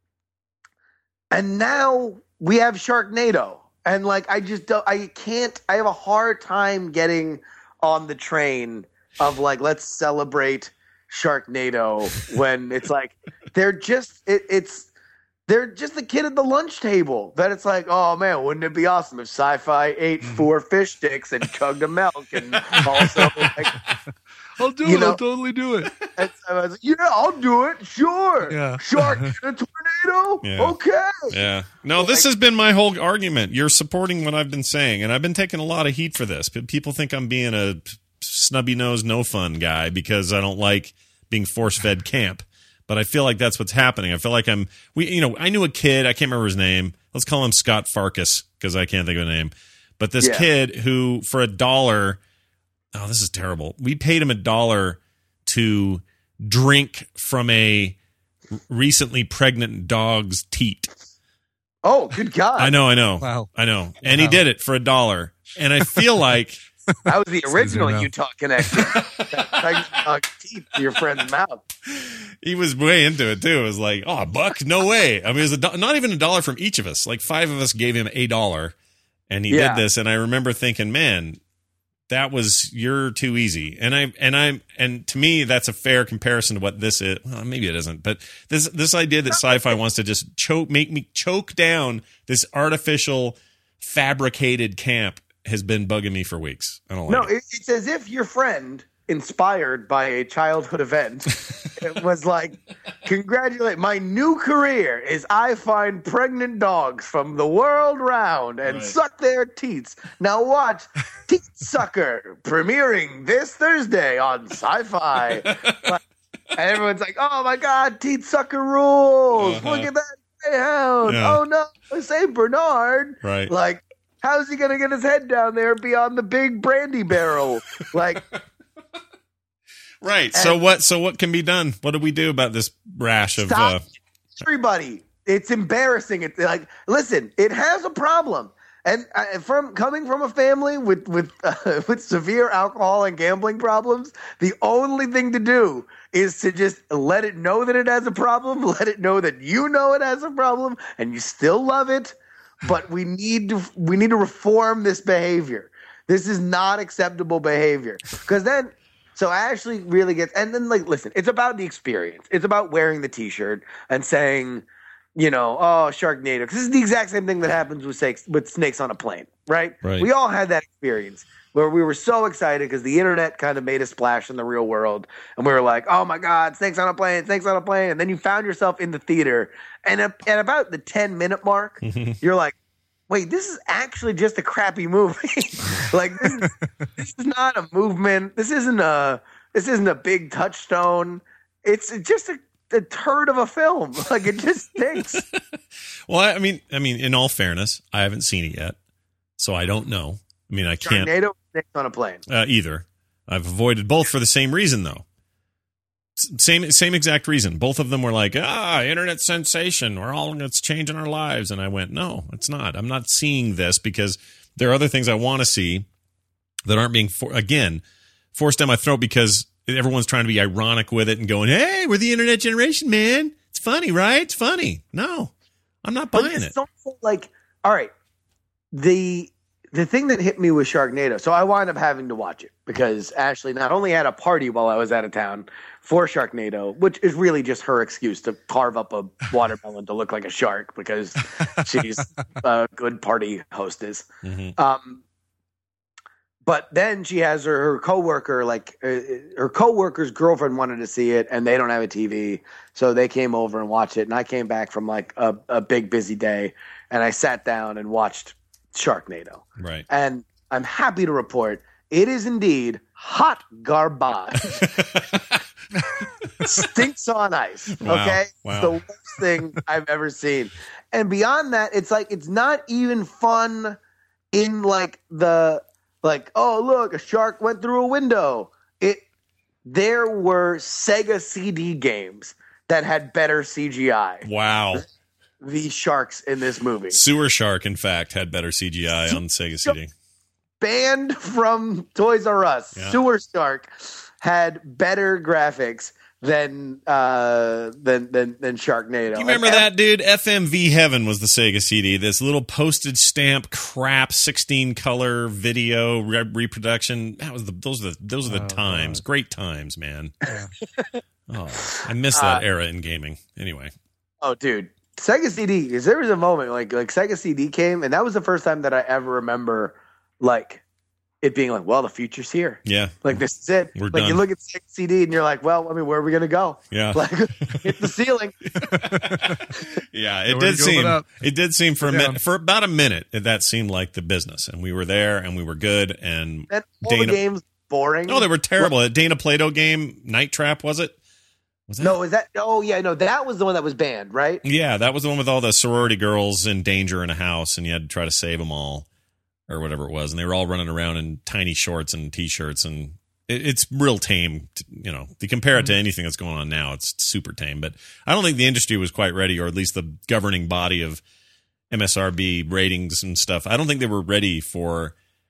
and now we have Sharknado, and like I just don't, I can't, I have a hard time getting on the train of like let's celebrate Sharknado when it's like they're just it, it's they're just the kid at the lunch table that it's like, oh man, wouldn't it be awesome if sci-fi ate four fish sticks and chugged a milk and also like, I'll do you it. know, I'll totally do it. and so I was like, yeah, I'll do it. Sure. Yeah. Shark in a tornado. Yeah. Okay. Yeah. No, this has been my whole argument. You're supporting what I've been saying, and I've been taking a lot of heat for this. But people think I'm being a snubby nose, no fun guy because I don't like being force fed camp. But I feel like that's what's happening. I feel like I'm we you know, I knew a kid, I can't remember his name. Let's call him Scott Farkas because I can't think of a name. But this Yeah. kid who for a dollar, oh, this is terrible. We paid him a dollar to drink from a recently pregnant dog's teat. Oh, good God. I know, I know. Wow. I know. And he Wow. did it for a dollar. And I feel like That was the original enough. Utah connection. That pregnant dog teeth to your friend's mouth. he was way into it too. It was like, oh, a buck? No way. I mean, it was a do- not even a dollar from each of us. Like five of us gave him a dollar and he Yeah. did this. And I remember thinking, man, that was, you're too easy. And I, and I'm, and to me, that's a fair comparison to what this is. Well, maybe it isn't, but this, this idea that sci-fi wants to just choke, make me choke down this artificial fabricated camp has been bugging me for weeks. I don't like No, it. it, it's as if your friend, inspired by a childhood event, it was like, congratulate, my new career is I find pregnant dogs from the world round and Right. suck their teats. Now watch Teat Sucker premiering this Thursday on Sci-Fi. Like, and everyone's like, oh my God, Teat Sucker rules. Uh-huh. Look at that greyhound. Yeah. Oh no, Saint Bernard. Right. Like, how's he gonna get his head down there beyond the big brandy barrel? Like, Right. So what, so what can be done? What do we do about this rash of, uh, stop everybody. It's embarrassing. It's like, listen, it has a problem. And uh, from coming from a family with with uh, with severe alcohol and gambling problems, the only thing to do is to just let it know that it has a problem, let it know that you know it has a problem, and you still love it. But we need to we need to reform this behavior. This is not acceptable behavior. Because then, so Ashley really gets, and then like, listen, it's about the experience. It's about wearing the T-shirt and saying, you know, oh, Sharknado. Because this is the exact same thing that happens with snakes, with snakes on a plane, right? Right. We all had that experience where we were so excited because the internet kind of made a splash in the real world. And we were like, oh my God, snakes on a plane, snakes on a plane. And then you found yourself in the theater. And at, at about the ten minute mark, you're like, wait, this is actually just a crappy movie. Like this is, this is not a movement. This isn't a this isn't a big touchstone. It's just a, a turd of a film. Like it just stinks. Well, I mean, I mean, in all fairness, I haven't seen it yet, so I don't know. I mean, I can't. Sharknado on a plane. Uh, either. I've avoided both for the same reason, though. S- Same, same exact reason. Both of them were like, ah, internet sensation. We're all it's changing our lives, and I went, no, it's not. I'm not seeing this because there are other things I want to see that aren't being for- again forced down my throat because everyone's trying to be ironic with it and going, hey, we're the internet generation, man. It's funny, right? It's funny. No, I'm not buying But it. it's also like, all right, the the thing that hit me with Sharknado, so I wound up having to watch it because Ashley not only had a party while I was out of town for Sharknado, which is really just her excuse to carve up a watermelon to look like a shark because she's a good party hostess. Mm-hmm. Um, but then she has her, her coworker, like uh, her coworker's girlfriend wanted to see it, and they don't have a T V, so they came over and watched it. And I came back from like a, a big busy day, and I sat down and watched Sharknado. Right. And I'm happy to report it is indeed hot garbage. Stinks on ice. Wow. Okay. Wow. It's the worst thing I've ever seen. And beyond that, it's like it's not even fun in like the like, oh look, a shark went through a window. It there were Sega C D games that had better C G I. Wow. The sharks in this movie. Sewer Shark, in fact, had better C G I on Sega C D. Banned from Toys R Us, Yeah. Sewer Shark had better graphics than uh, than than than Sharknado. You remember And- that, dude? F M V Heaven was the Sega C D. This little postage stamp crap, sixteen color video re- reproduction. That was the those are the those are the Oh, times. God. Great times, man. Oh, I miss that Uh, era in gaming. Anyway, Oh, dude, Sega C D. Because there was a moment like like Sega C D came, and that was the first time that I ever remember like it being like, well, the future's here. yeah, Like this is it. We're like you done. look at Sega C D and you're like, well, I mean, where are we gonna go? yeah, Like hit the ceiling. yeah. It Nowhere did to go but seem up. it did seem for a Down. minute for about a minute that seemed like the business, and we were there, and we were good, and And all Dana- the games boring. no, they were terrible. A Dana Plato game, Night Trap, was it? Was that? No, is that? Oh, yeah, no, that was the one that was banned, right? Yeah, that was the one with all the sorority girls in danger in a house, and you had to try to save them all, or whatever it was. And they were all running around in tiny shorts and t-shirts, and it, it's real tame. t- You know, if you compare it to anything that's going on now, it's super tame. But I don't think the industry was quite ready, or at least the governing body of M S R B ratings and stuff. I don't think they were ready for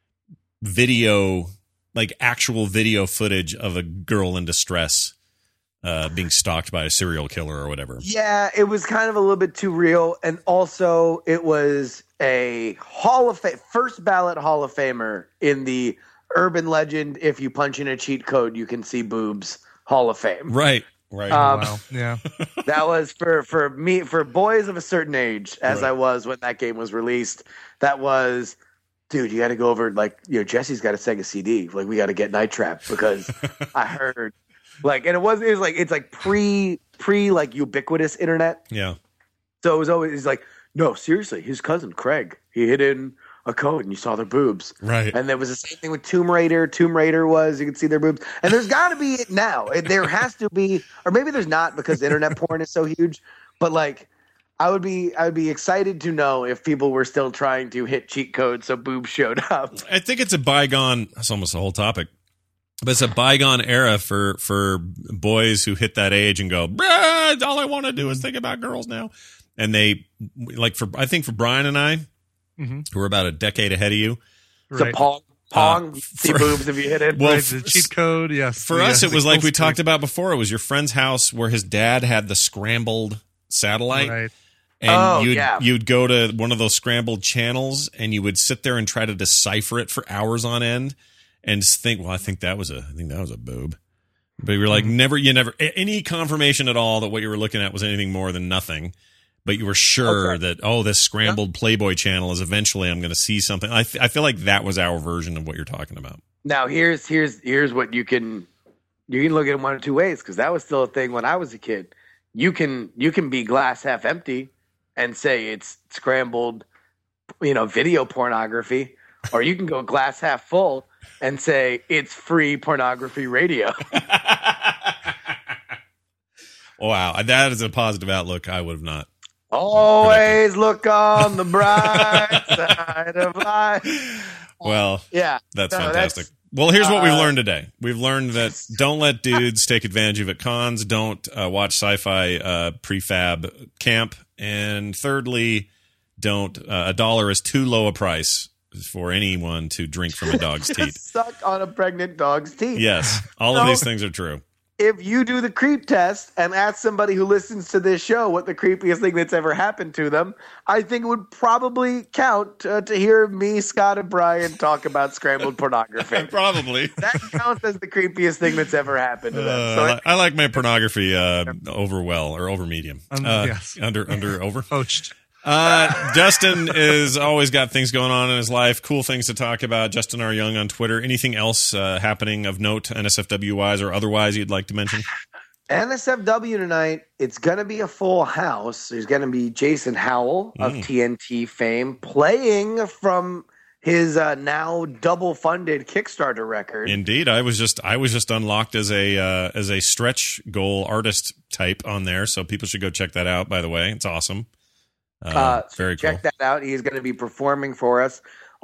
video, like actual video footage of a girl in distress. Uh, being stalked by a serial killer or whatever. Yeah, it was kind of a little bit too real, and also it was a Hall of Fame, first ballot Hall of Famer in the urban legend. If you punch in a cheat code, you can see boobs. Hall of Fame. Right. Right. Um, Wow. Yeah. That was for for me for boys of a certain age, as Right. I was when that game was released. That was, dude, you got to go over like you know Jesse's got a Sega C D. Like we got to get Night Trap because I heard. Like, and it was, it was like, it's like pre, pre like ubiquitous internet. Yeah. So it was always it's like, no, seriously, his cousin Craig, he hid in a code and you saw their boobs. Right. And there was the same thing with Tomb Raider. Tomb Raider was, you could see their boobs. And there's got to be it now. There has to be, or maybe there's not because internet porn is so huge. But like, I would be, I would be excited to know if people were still trying to hit cheat codes so boobs showed up. I think it's a bygone. That's almost the whole topic, but it's a bygone era for for boys who hit that age and go, "Bruh, all I want to do is think about girls now." And they like for I think for Brian and I, Mm-hmm. who are about a decade ahead of you. It's a pong, pong, Uh, see for- boobs if you hit it. Well, Right, f- the cheat code, yes. For yes, us, it the was like we kill talked streak. about before. It was your friend's house where his dad had the scrambled satellite. Right. And Oh, you'd, yeah. you'd go to one of those scrambled channels and you would sit there and try to decipher it for hours on end and just think, well, I think that was a, I think that was a boob. But you were like, Mm-hmm. never, you never, a- any confirmation at all that what you were looking at was anything more than nothing. But you were sure Okay. that, oh, this scrambled Playboy channel is eventually I'm going to see something. I, f- I feel like that was our version of what you're talking about. Now here's here's here's what you can you can look at it one of two ways because that was still a thing when I was a kid. You can you can be glass half empty and say it's scrambled you know, video pornography, or you can go glass half full and say it's free pornography radio. Wow, that is a positive outlook. I would have not. Always look on the bright side of life. Well, yeah, that's no, fantastic. That's, well, here's what we've uh, learned today. We've learned that don't let dudes take advantage of at cons. Don't uh, watch sci-fi uh, prefab camp. And thirdly, don't uh, a dollar is too low a price for anyone to drink from a dog's teeth. Suck on a pregnant dog's teeth. Yes, all so, of these things are true. If you do the creep test and ask somebody who listens to this show what the creepiest thing that's ever happened to them, I think it would probably count uh, to hear me, Scott, and Brian talk about scrambled pornography. Probably. That counts as the creepiest thing that's ever happened to them. Uh, So I, I like my pornography uh, over well or over medium. Um, uh, yes. Under under over. Poached. Uh, Justin has always got things going on in his life, cool things to talk about. Justin R. Young on Twitter. Anything else uh, happening of note, N S F W-wise or otherwise, you'd like to mention? N S F W tonight, it's going to be a full house. There's going to be Jason Howell of Mm. T N T fame playing from his uh, now double-funded Kickstarter record. Indeed, I was just I was just unlocked as a uh, as a stretch goal artist type on there, so people should go check that out. By the way, it's awesome. Uh, Uh, so very check cool. that out. He's going to be performing for us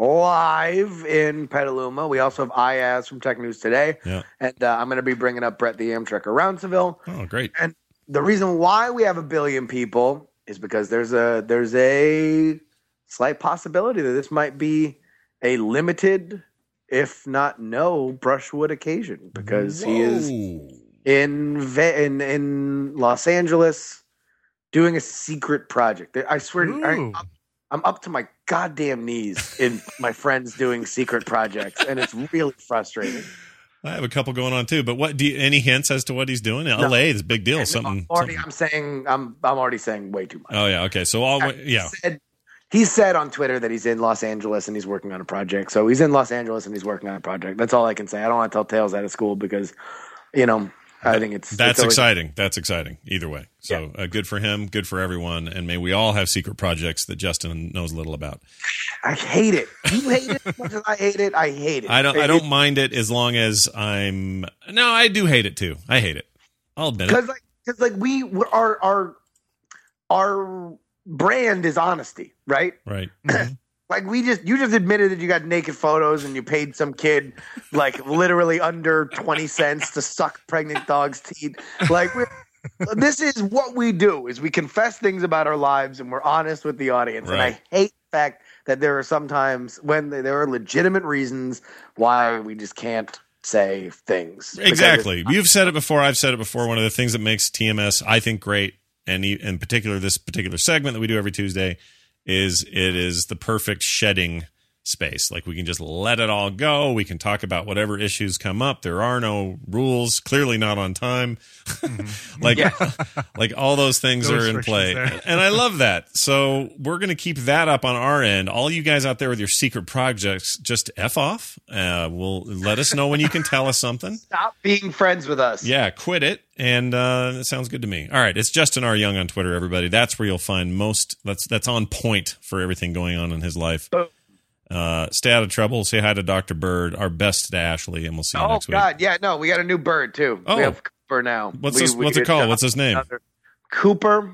live in Petaluma. We also have Iaz from Tech News Today. Yeah. And uh, I'm going to be bringing up Brett the Amtrekker Rounceville. Oh, great. And the reason why we have a billion people is because there's a there's a slight possibility that this might be a limited, if not no, Brushwood occasion, because he is in Ve- in in Los Angeles doing a secret project. I swear, to, I, I'm, I'm up to my goddamn knees in my friends doing secret projects, and it's really frustrating. I have a couple going on too, but what? Do you, any hints as to what he's doing? No. L A is a big deal. And Something. I'm already, something- I'm saying, I'm I'm already saying way too much. Oh yeah. Okay. So all. Yeah. He said, he said on Twitter that he's in Los Angeles and he's working on a project. So he's in Los Angeles and he's working on a project. That's all I can say. I don't want to tell tales out of school because, you know, I think it's That's it's always- exciting. That's exciting. Either way. So uh, good for him. Good for everyone. And may we all have secret projects that Justin knows little about. I hate it. You hate it as much as I hate it. I hate it. I don't. I It- don't mind it as long as I'm. No, I do hate it too. I hate it. I'll admit Because it. like, cause like we, we're, our, our, our brand is honesty, right? Right. Like we just, you just admitted that you got naked photos and you paid some kid like literally under twenty cents to suck pregnant dog's teeth. Like we're, this is what we do is we confess things about our lives and we're honest with the audience. And Right. I hate the fact that there are sometimes when there are legitimate reasons why we just can't say things. Because Exactly. You've said it before. I've said it before. One of the things that makes T M S, I think, great, and e- in particular this particular segment that we do every Tuesday, is it is the perfect shedding space. Like we can just let it all go. We can talk about whatever issues come up. There are no rules. Clearly not on time. like, like all those things No are in restrictions play, there. and I love that. So we're going to keep that up on our end. All you guys out there with your secret projects, just F off. Uh, we'll let us know when you can tell us something. Stop being friends with us. Yeah, quit it. And uh, that sounds good to me. All right, it's Justin R. Young on Twitter, everybody. That's where you'll find most. That's that's on point for everything going on in his life. Uh, stay out of trouble. Say hi to Doctor Bird. Our best to Ashley, and we'll see you Oh next week. God, yeah, no, we got a new bird too. Oh. We have Cooper now. What's We- this, we- what's it it's called? got What's his name? another- Cooper.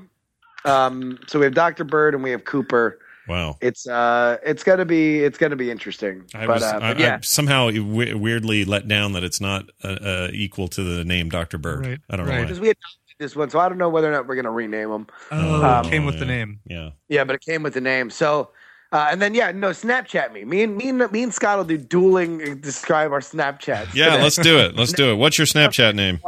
Um, so we have Doctor Bird and we have Cooper. Wow. It's uh, it's gonna be it's gonna be interesting. I but was uh, I, but yeah, I somehow we- weirdly let down that it's not uh, uh, equal to the name Doctor Bird. Right, I don't know right. why. because we adopted this one, so I don't know whether or not we're gonna rename him. Oh, Um, it came with the yeah. name. Yeah. Yeah, but it came with the name. So, uh, and then yeah, no, Snapchat me. Me and me and me and Scott will do dueling. uh, Describe our Snapchats. Yeah, today. let's do it. Let's do it. What's your Snapchat name?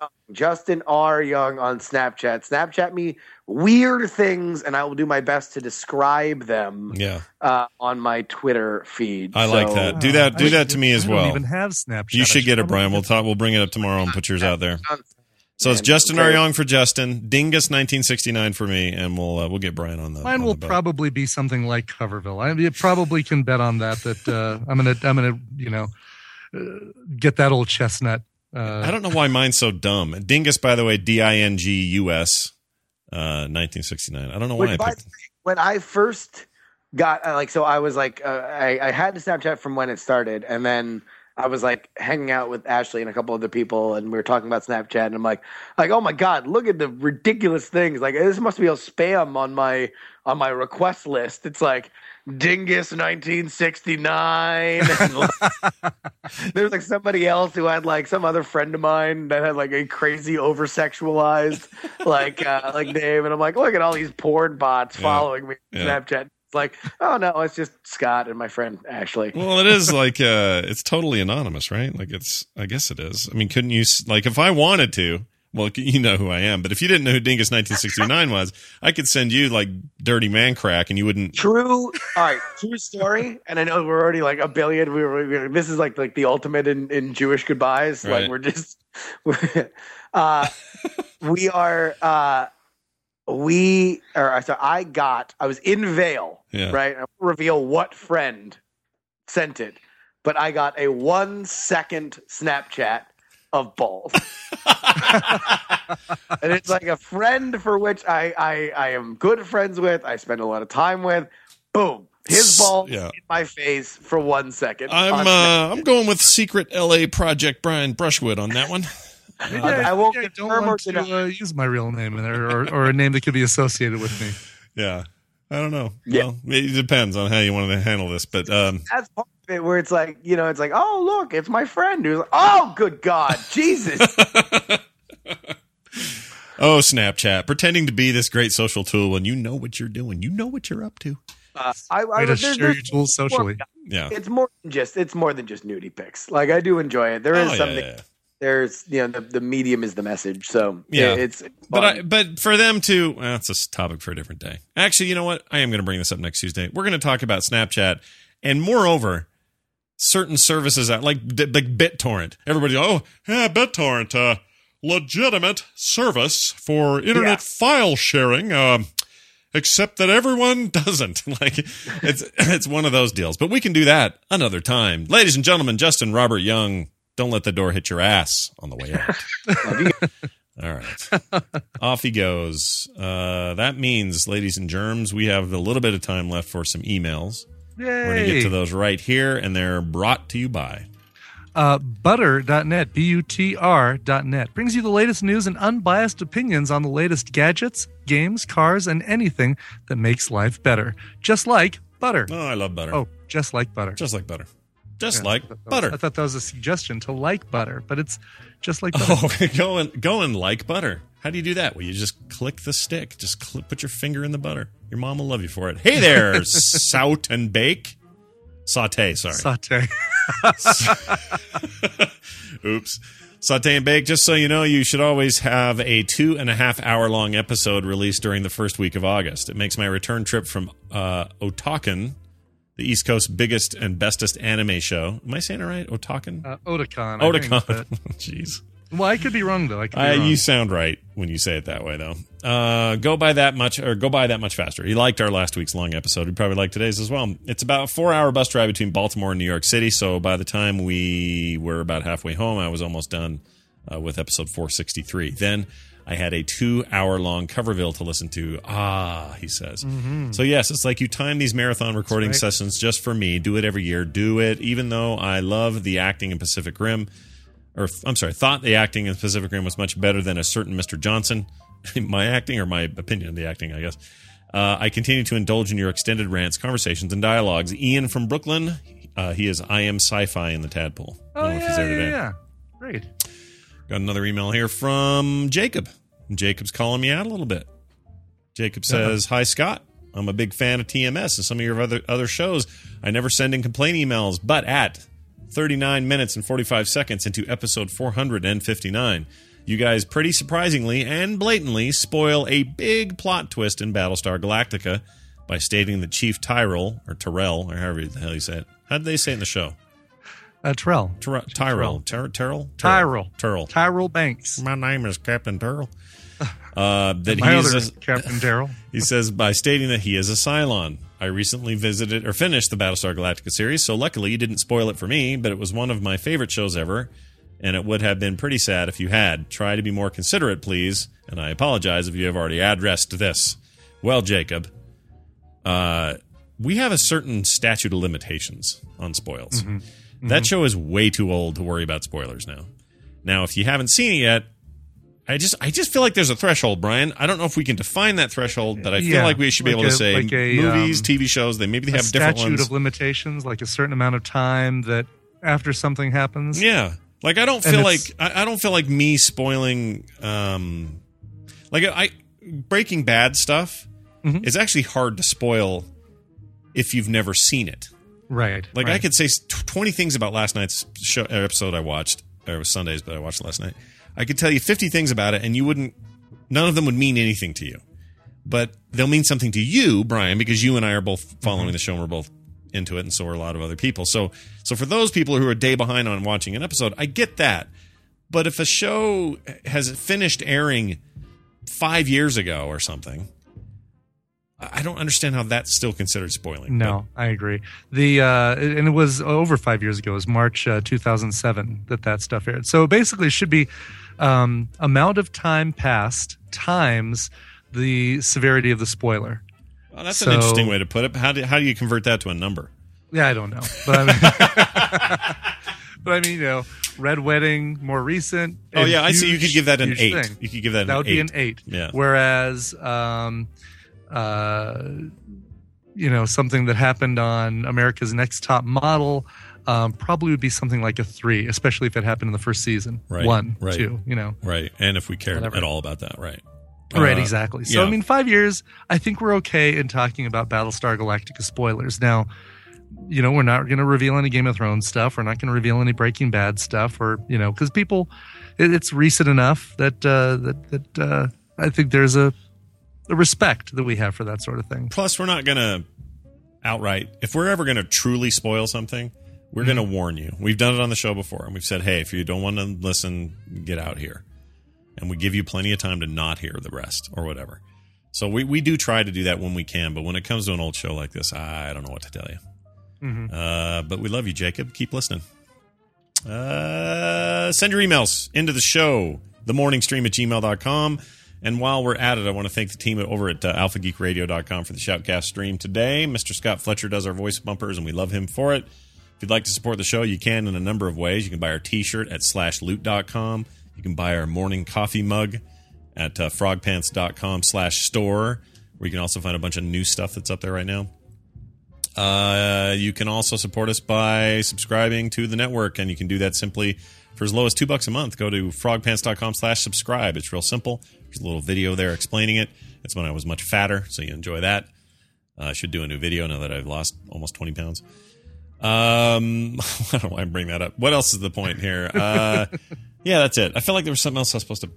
Justin R. Young on Snapchat. Snapchat me weird things, and I will do my best to describe them. Yeah. Uh, on my Twitter feed. I like So- that. Do that. Do I that to me as I don't well. even have Snapchat. You I should get it, probably Brian. We'll get- talk. We'll bring it up tomorrow and put yours out there. So it's Man, Justin okay. R. Young for Justin, Dingus nineteen sixty-nine for me, and we'll uh, we'll get Brian on the. Mine on will the boat. probably be something like Coverville. I you probably can bet on that. That uh, I'm gonna I'm gonna you know uh, get that old chestnut. Uh, I don't know why mine's so dumb. Dingus, by the way, D I N G U S, uh, nineteen sixty-nine. I don't know why Which, I by picked. the way, when I first got uh, like so I was like uh, I, I had the Snapchat from when it started, and then I was like hanging out with Ashley and a couple other people, and we were talking about Snapchat, and I'm like, like, oh my god, look at the ridiculous things! Like this must be a spam on my on my request list. It's like Dingus nineteen sixty-nine. And like, there's like somebody else who had like some other friend of mine that had like a crazy over sexualized like uh, like name, and I'm like, look at all these porn bots Yeah. following me on Yeah. Snapchat. It's like, oh no, it's just Scott and my friend Ashley. Well, it is like uh, it's totally anonymous, right? Like it's, I guess it is. I mean, couldn't you s- like if I wanted to? Well, you know who I am, but if you didn't know who Dingus nineteen sixty-nine was, I could send you like dirty man crack, and you wouldn't. True. All right. True story. And I know we're already like a billion. We were. We were this is like like the ultimate in, in Jewish goodbyes. Right. Like we're just. uh, we are. Uh, we or so I got. I was in Vail. Yeah. Right. I won't reveal what friend sent it, but I got a one second Snapchat of balls. And it's like a friend for which I, I I am good friends with. I spend a lot of time with. Boom, his balls Yeah. in my face for one second. I'm on uh, I'm going with Secret L A Project Brian Brushwood on that one. Maybe I- I won't maybe get don't term want or to uh, use my real name in there, or, or a name that could be associated with me. Yeah, I don't know. Yeah. Well, it depends on how you want to handle this, but um, That's part of it, where it's like, you know, it's like, oh look, it's my friend who's like, oh good God, Jesus. oh, Snapchat, pretending to be this great social tool when you know what you're doing, you know what you're up to. Uh, I, I, Way to there's- share there's your tools more- socially. Yeah. It's more than just it's more than just nudie pics. Like I do enjoy it. There is Oh, yeah, something. yeah, yeah. There's you know the, the medium is the message. So Yeah. it- it's But fun. I, but for them to, well, that's a s- topic for a different day. Actually, you know what? I am going to bring this up next Tuesday. We're going to talk about Snapchat, and moreover, certain services out like like BitTorrent. Everybody, oh, yeah, BitTorrent, uh, legitimate service for internet Yeah. file sharing. Um, except that everyone doesn't. Like it's it's one of those deals. But we can do that another time, ladies and gentlemen. Justin Robert Young. Don't let the door hit your ass on the way out. All right. Off he goes. Uh, that means, ladies and germs, we have a little bit of time left for some emails. Yay. We're going to get to those right here, and they're brought to you by. Uh, butter dot net, B U T R dot net, brings you the latest news and unbiased opinions on the latest gadgets, games, cars, and anything that makes life better. Just like butter. Oh, I love butter. Oh, just like butter. Just like butter. Just Yeah, like I thought that was- butter. I thought that was a suggestion to like butter, but it's just like butter. Oh, go and, go and like butter. How do you do that? Well, you just click the stick. Just cl- put your finger in the butter. Your mom will love you for it. Hey there, Sout and Bake. Saute, sorry. Saute. Oops. Saute and Bake. Just so you know, you should always have a two and a half hour long episode released during the first week of August. It makes my return trip from uh, Otakan, the East Coast's biggest and bestest anime show. Am I saying it right? Otakan? Uh, Otakon. I think, Otakon. but- Jeez. Well, I could be wrong though. I could be Uh, wrong. you sound right when you say it that way, though. Uh, go by that much, or go by that much faster. He liked our last week's long episode. He probably liked today's as well. It's about a four-hour bus drive between Baltimore and New York City. So by the time we were about halfway home, I was almost done uh, with episode four sixty-three. Then I had a two-hour-long Coverville to listen to. Ah, he says. Mhm. So yes, it's like you time these marathon recording right. sessions just for me. Do it every year. Do it, even though I love the acting in Pacific Rim. Or I'm sorry, thought the acting in Pacific Rim was much better than a certain Mister Johnson. My acting, or my opinion of the acting, I guess. Uh, I continue to indulge in your extended rants, conversations, and dialogues. Ian from Brooklyn, uh, he is I Am Sci-Fi in the Tadpole. I Oh don't know if yeah, he's there yeah, today. yeah. Great. Got another email here from Jacob. Jacob's calling me out a little bit. Jacob says, "Hi Scott, I'm a big fan of T M S and some of your other other shows. I never send in complaint emails, but at thirty-nine minutes and forty-five seconds into episode four hundred fifty-nine, you guys pretty surprisingly and blatantly spoil a big plot twist in Battlestar Galactica by stating that Chief Tyrell, or Tyrell, or however the hell you say it. How did they say it in the show? Uh, Terrell. Tyr- Tyrell. Tyr- Tyrell? Tyrell. Tyrell. Tyrell Banks. My name is Captain Tyrell. Uh, that My he's other a- is Captain Darrell. He says, by stating that he is a Cylon. I recently visited or finished the Battlestar Galactica series, so luckily you didn't spoil it for me, but it was one of my favorite shows ever, and it would have been pretty sad if you had. Try to be more considerate, please, and I apologize if you have already addressed this. Well, Jacob, uh, we have a certain statute of limitations on spoils. Mhm. That Mhm. show is way too old to worry about spoilers now. Now, if you haven't seen it yet, I just I just feel like there's a threshold, Brian. I don't know if we can define that threshold, but I feel Yeah, like we should be like able to a- say like a, movies, um, T V shows, they maybe they a have different statute ones. of limitations, like a certain amount of time that after something happens. Yeah, like I don't And feel it's- like I, I don't feel like me spoiling, um, like I Breaking Bad stuff Mhm. is actually hard to spoil if you've never seen it. Right. Like I right. could say t- twenty things about last night's show, episode I watched. Or it was Sundays, but I watched it last night. I could tell you fifty things about it, and you wouldn't. None of them would mean anything to you, but they'll mean something to you, Brian, because you and I are both following Mm-hmm. the show and we're both into it, and so are a lot of other people. So, so for those people who are a day behind on watching an episode, I get that. But if a show has finished airing five years ago or something, I don't understand how that's still considered spoiling. No, I agree. The uh, and it was over five years ago. It was March uh, two thousand seven that that stuff aired. So basically, it should be um, amount of time passed times the severity of the spoiler. Well, that's So- an interesting way to put it. How do how do you convert that to a number? Yeah, I don't know, but I mean, but I mean, you know, Red Wedding, more recent. Oh, and yeah, I see. You huge- could give that an huge eight. thing. You could give that an That would be eight. an eight. Yeah. Whereas, um, uh, you know, something that happened on America's Next Top Model um, probably would be something like a three, especially if it happened in the first season. Right, One, right. two, you know. Right, and if we cared Whatever. at all about that, right? Right, Uh, exactly. So, yeah. I mean, five years, I think we're okay in talking about Battlestar Galactica spoilers. Now, you know, we're not going to reveal any Game of Thrones stuff. We're not going to reveal any Breaking Bad stuff, or, you know, because people, it, it's recent enough that, uh, that, that uh, I think there's a, a respect that we have for that sort of thing. Plus, we're not going to outright, if we're ever going to truly spoil something, we're Mm-hmm. going to warn you. We've done it on the show before, and we've said, hey, if you don't want to listen, get out here. And we give you plenty of time to not hear the rest or whatever. So we, we do try to do that when we can, but when it comes to an old show like this, I don't know what to tell you. Mhm. Uh, but we love you, Jacob. Keep listening. Uh, send your emails into the show, themorningstream at gmail dot com. And while we're at it, I want to thank the team over at uh, alpha geek radio dot com for the Shoutcast stream today. Mister Scott Fletcher does our voice bumpers, and we love him for it. If you'd like to support the show, you can in a number of ways. You can buy our t-shirt at slash loot dot com. You can buy our morning coffee mug at uh, frogpants dot com slash store, where you can also find a bunch of new stuff that's up there right now. Uh, you can also support us by subscribing to the network, and you can do that simply for as low as two bucks a month. Go to frogpants dot com slash subscribe. It's real simple. There's a little video there explaining it. It's when I was much fatter, so you enjoy that. Uh, I should do a new video now that I've lost almost twenty pounds. Um, I don't know why I bring that up. What else is the point here? Uh, yeah, that's it. I feel like there was something else I was supposed to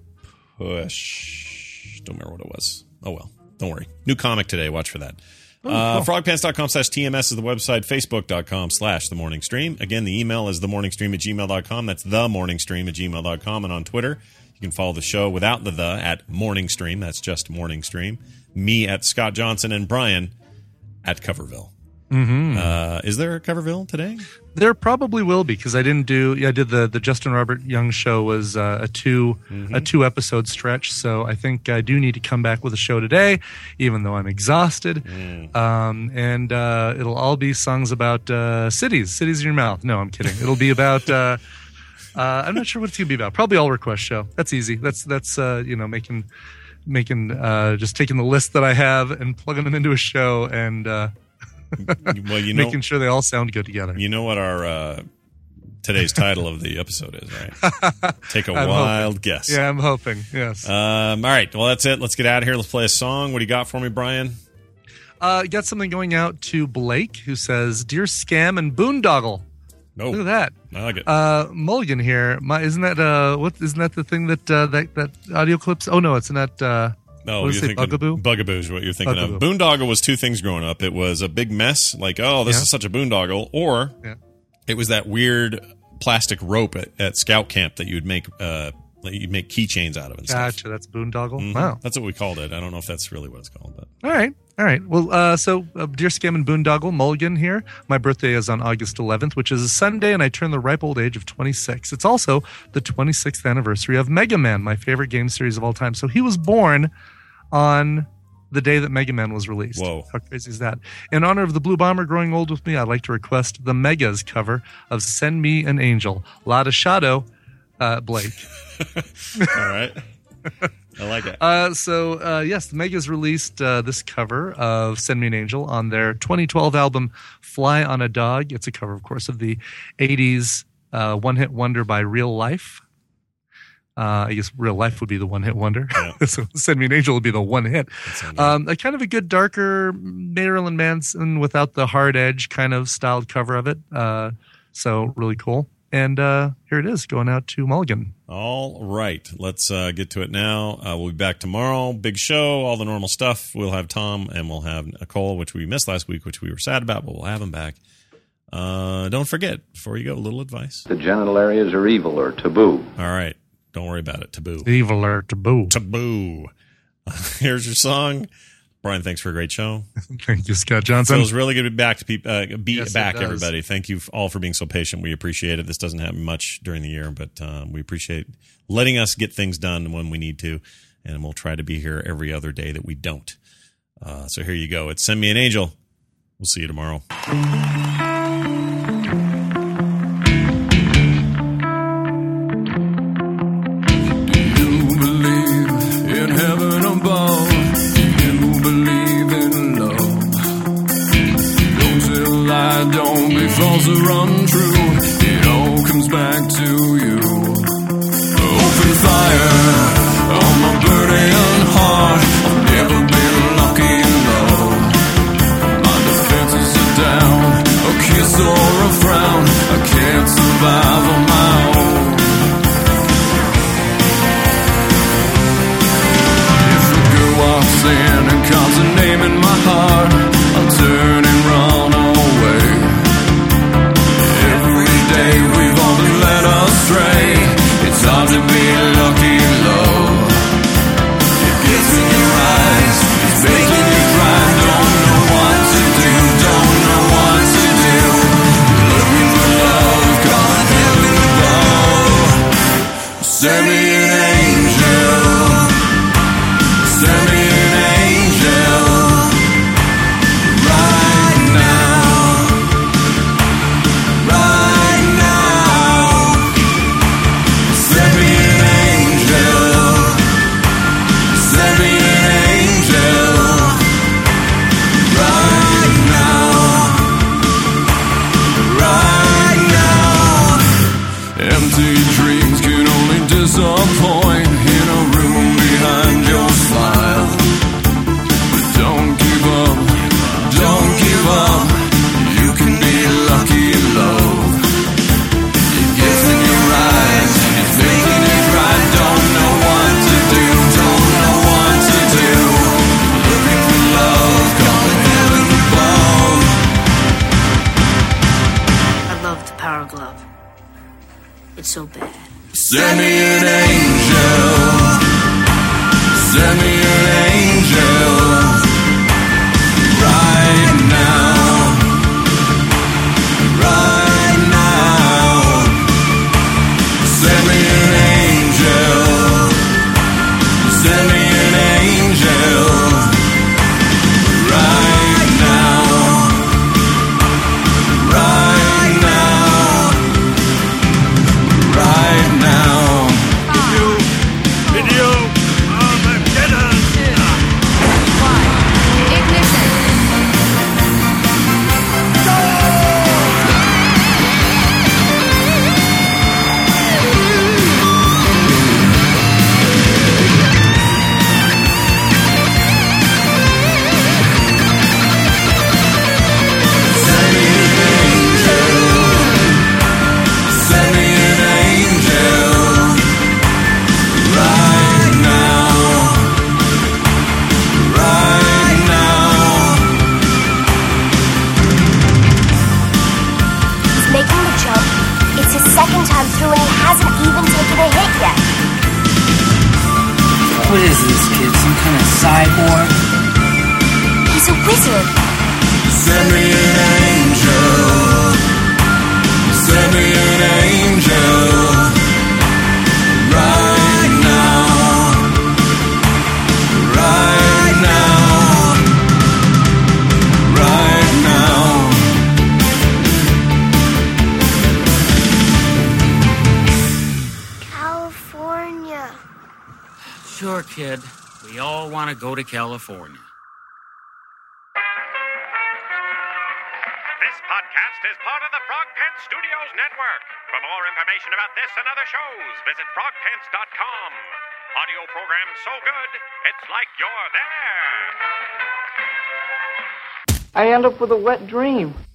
push. Don't remember what it was. Oh, well. Don't worry. New comic today. Watch for that. Oh, Uh, cool. frogpants dot com slash T M S is the website. Facebook dot com slash The Morning Stream. Again, the email is themorningstream at gmail dot com. That's themorningstream at gmail dot com. And on Twitter, you can follow the show without the the at Morning Stream. That's just Morning Stream. Me at Scott Johnson, and Brian at Coverville. Mm-hmm. Uh, is there a Coverville today? There probably will be, because I didn't do. Yeah, I did the the Justin Robert Young show was uh, a two Mm-hmm. a two episode stretch. So I think I do need to come back with a show today, even though I'm exhausted. Mm. Um, and uh, it'll all be songs about uh, cities, cities in your mouth. No, I'm kidding. It'll be about. Uh, uh, I'm not sure what it's gonna be about. Probably all request show. That's easy. That's that's uh, you know making making uh, just taking the list that I have and plugging them into a show and. Uh, Well, you know, making sure they all sound good together. You know what our uh, today's title of the episode is, right? Take a I'm wild hoping. guess. Yeah, I'm hoping. Yes. Um, all right. Well, that's it. Let's get out of here. Let's play a song. What do you got for me, Brian? Uh, got something going out to Blake, who says, "Dear Scam and Boondoggle." No, look at that. I like it. Uh, Mulligan here. My, isn't that uh, what? Isn't that the thing that uh, that that audio clips? Oh no, it's not. Uh, No, what you're is it, thinking Bugaboo. Bugaboo is what you're thinking Bugaboo. of. Boondoggle was two things growing up. It was a big mess, like, oh, this Yeah. is such a boondoggle, or Yeah. it was that weird plastic rope at, at scout camp that you'd make uh, that you'd make keychains out of and stuff. Gotcha. That's Boondoggle. Mhm. Wow. That's what we called it. I don't know if that's really what it's called, but All right. All right. Well, uh, so, uh, dear Scam and Boondoggle, Mulligan here. My birthday is on August eleventh, which is a Sunday, and I turn the ripe old age of twenty-six. It's also the twenty-sixth anniversary of Mega Man, my favorite game series of all time. So he was born on the day that Mega Man was released. Whoa. How crazy is that? In honor of the Blue Bomber growing old with me, I'd like to request the Megas cover of Send Me an Angel. Lotta Shadow, uh, Blake. All right. I like it. Uh, so, uh, yes, the Megas released uh, this cover of Send Me an Angel on their twenty twelve album Fly on a Dog. It's a cover, of course, of the eighties uh, one-hit wonder by Real Life. Uh, I guess Real Life would be the one-hit wonder. Yeah. So Send Me an Angel would be the one hit. Um, a kind of a good, darker Marilyn Manson without the hard edge kind of styled cover of it. Uh, so really cool. And uh, here it is, going out to Mulligan. All right. Let's uh, get to it now. Uh, we'll be back tomorrow. Big show, all the normal stuff. We'll have Tom and we'll have Nicole, which we missed last week, which we were sad about, but we'll have him back. Uh, don't forget, before you go, a little advice. The genital areas are evil or taboo. All right. Don't worry about it. Taboo. Evil or taboo. Taboo. Here's your song. Brian, thanks for a great show. Thank you, Scott Johnson. Feels really good to be back to pe- uh, be Yes, it back, does. everybody. Thank you all for being so patient. We appreciate it. This doesn't happen much during the year, but um, we appreciate letting us get things done when we need to, and we'll try to be here every other day that we don't. Uh, so here you go. It's Send Me an Angel. We'll see you tomorrow. In heaven above, you believe in love. Don't tell lie, don't be false or untrue. It all comes back to you. Open fire on my burning heart. I've never been lucky in love. My defenses are down. A kiss or a frown, I can't survive on my own. Walks in and calls a name in my heart, I'll turn and run away. Every day we've all been led astray. It's hard to be lucky in love. It gets in your eyes, it's making you cry. Don't know what to do, don't know what to do. You're looking for love, God heaven above. Send me an angel. Send me an angel right now, right now. Send me an angel, send me an angel right now, right now. Empty dreams can only disappoint in a room behind your smile. But don't give up, don't give up. You can be lucky in love. It gets in your eyes, it's making you cry. Don't know what to do, don't know what to do. Looking for love, calling heaven above. I love the Power Glove. It's so bad. Send me an angel. Send me an angel right now, right now. Send me an angel, send me an angel right now, right now, right now. Video. Second time through and he hasn't even taken a hit yet. What is this kid, some kind of cyborg? He's a wizard. Send me an angel. Send me an angel right now, right now. Sure, kid. We all want to go to California. This podcast is part of the Frog Pants Studios Network. For more information about this and other shows, visit frog pants dot com. Audio program so good, it's like you're there. I end up with a wet dream.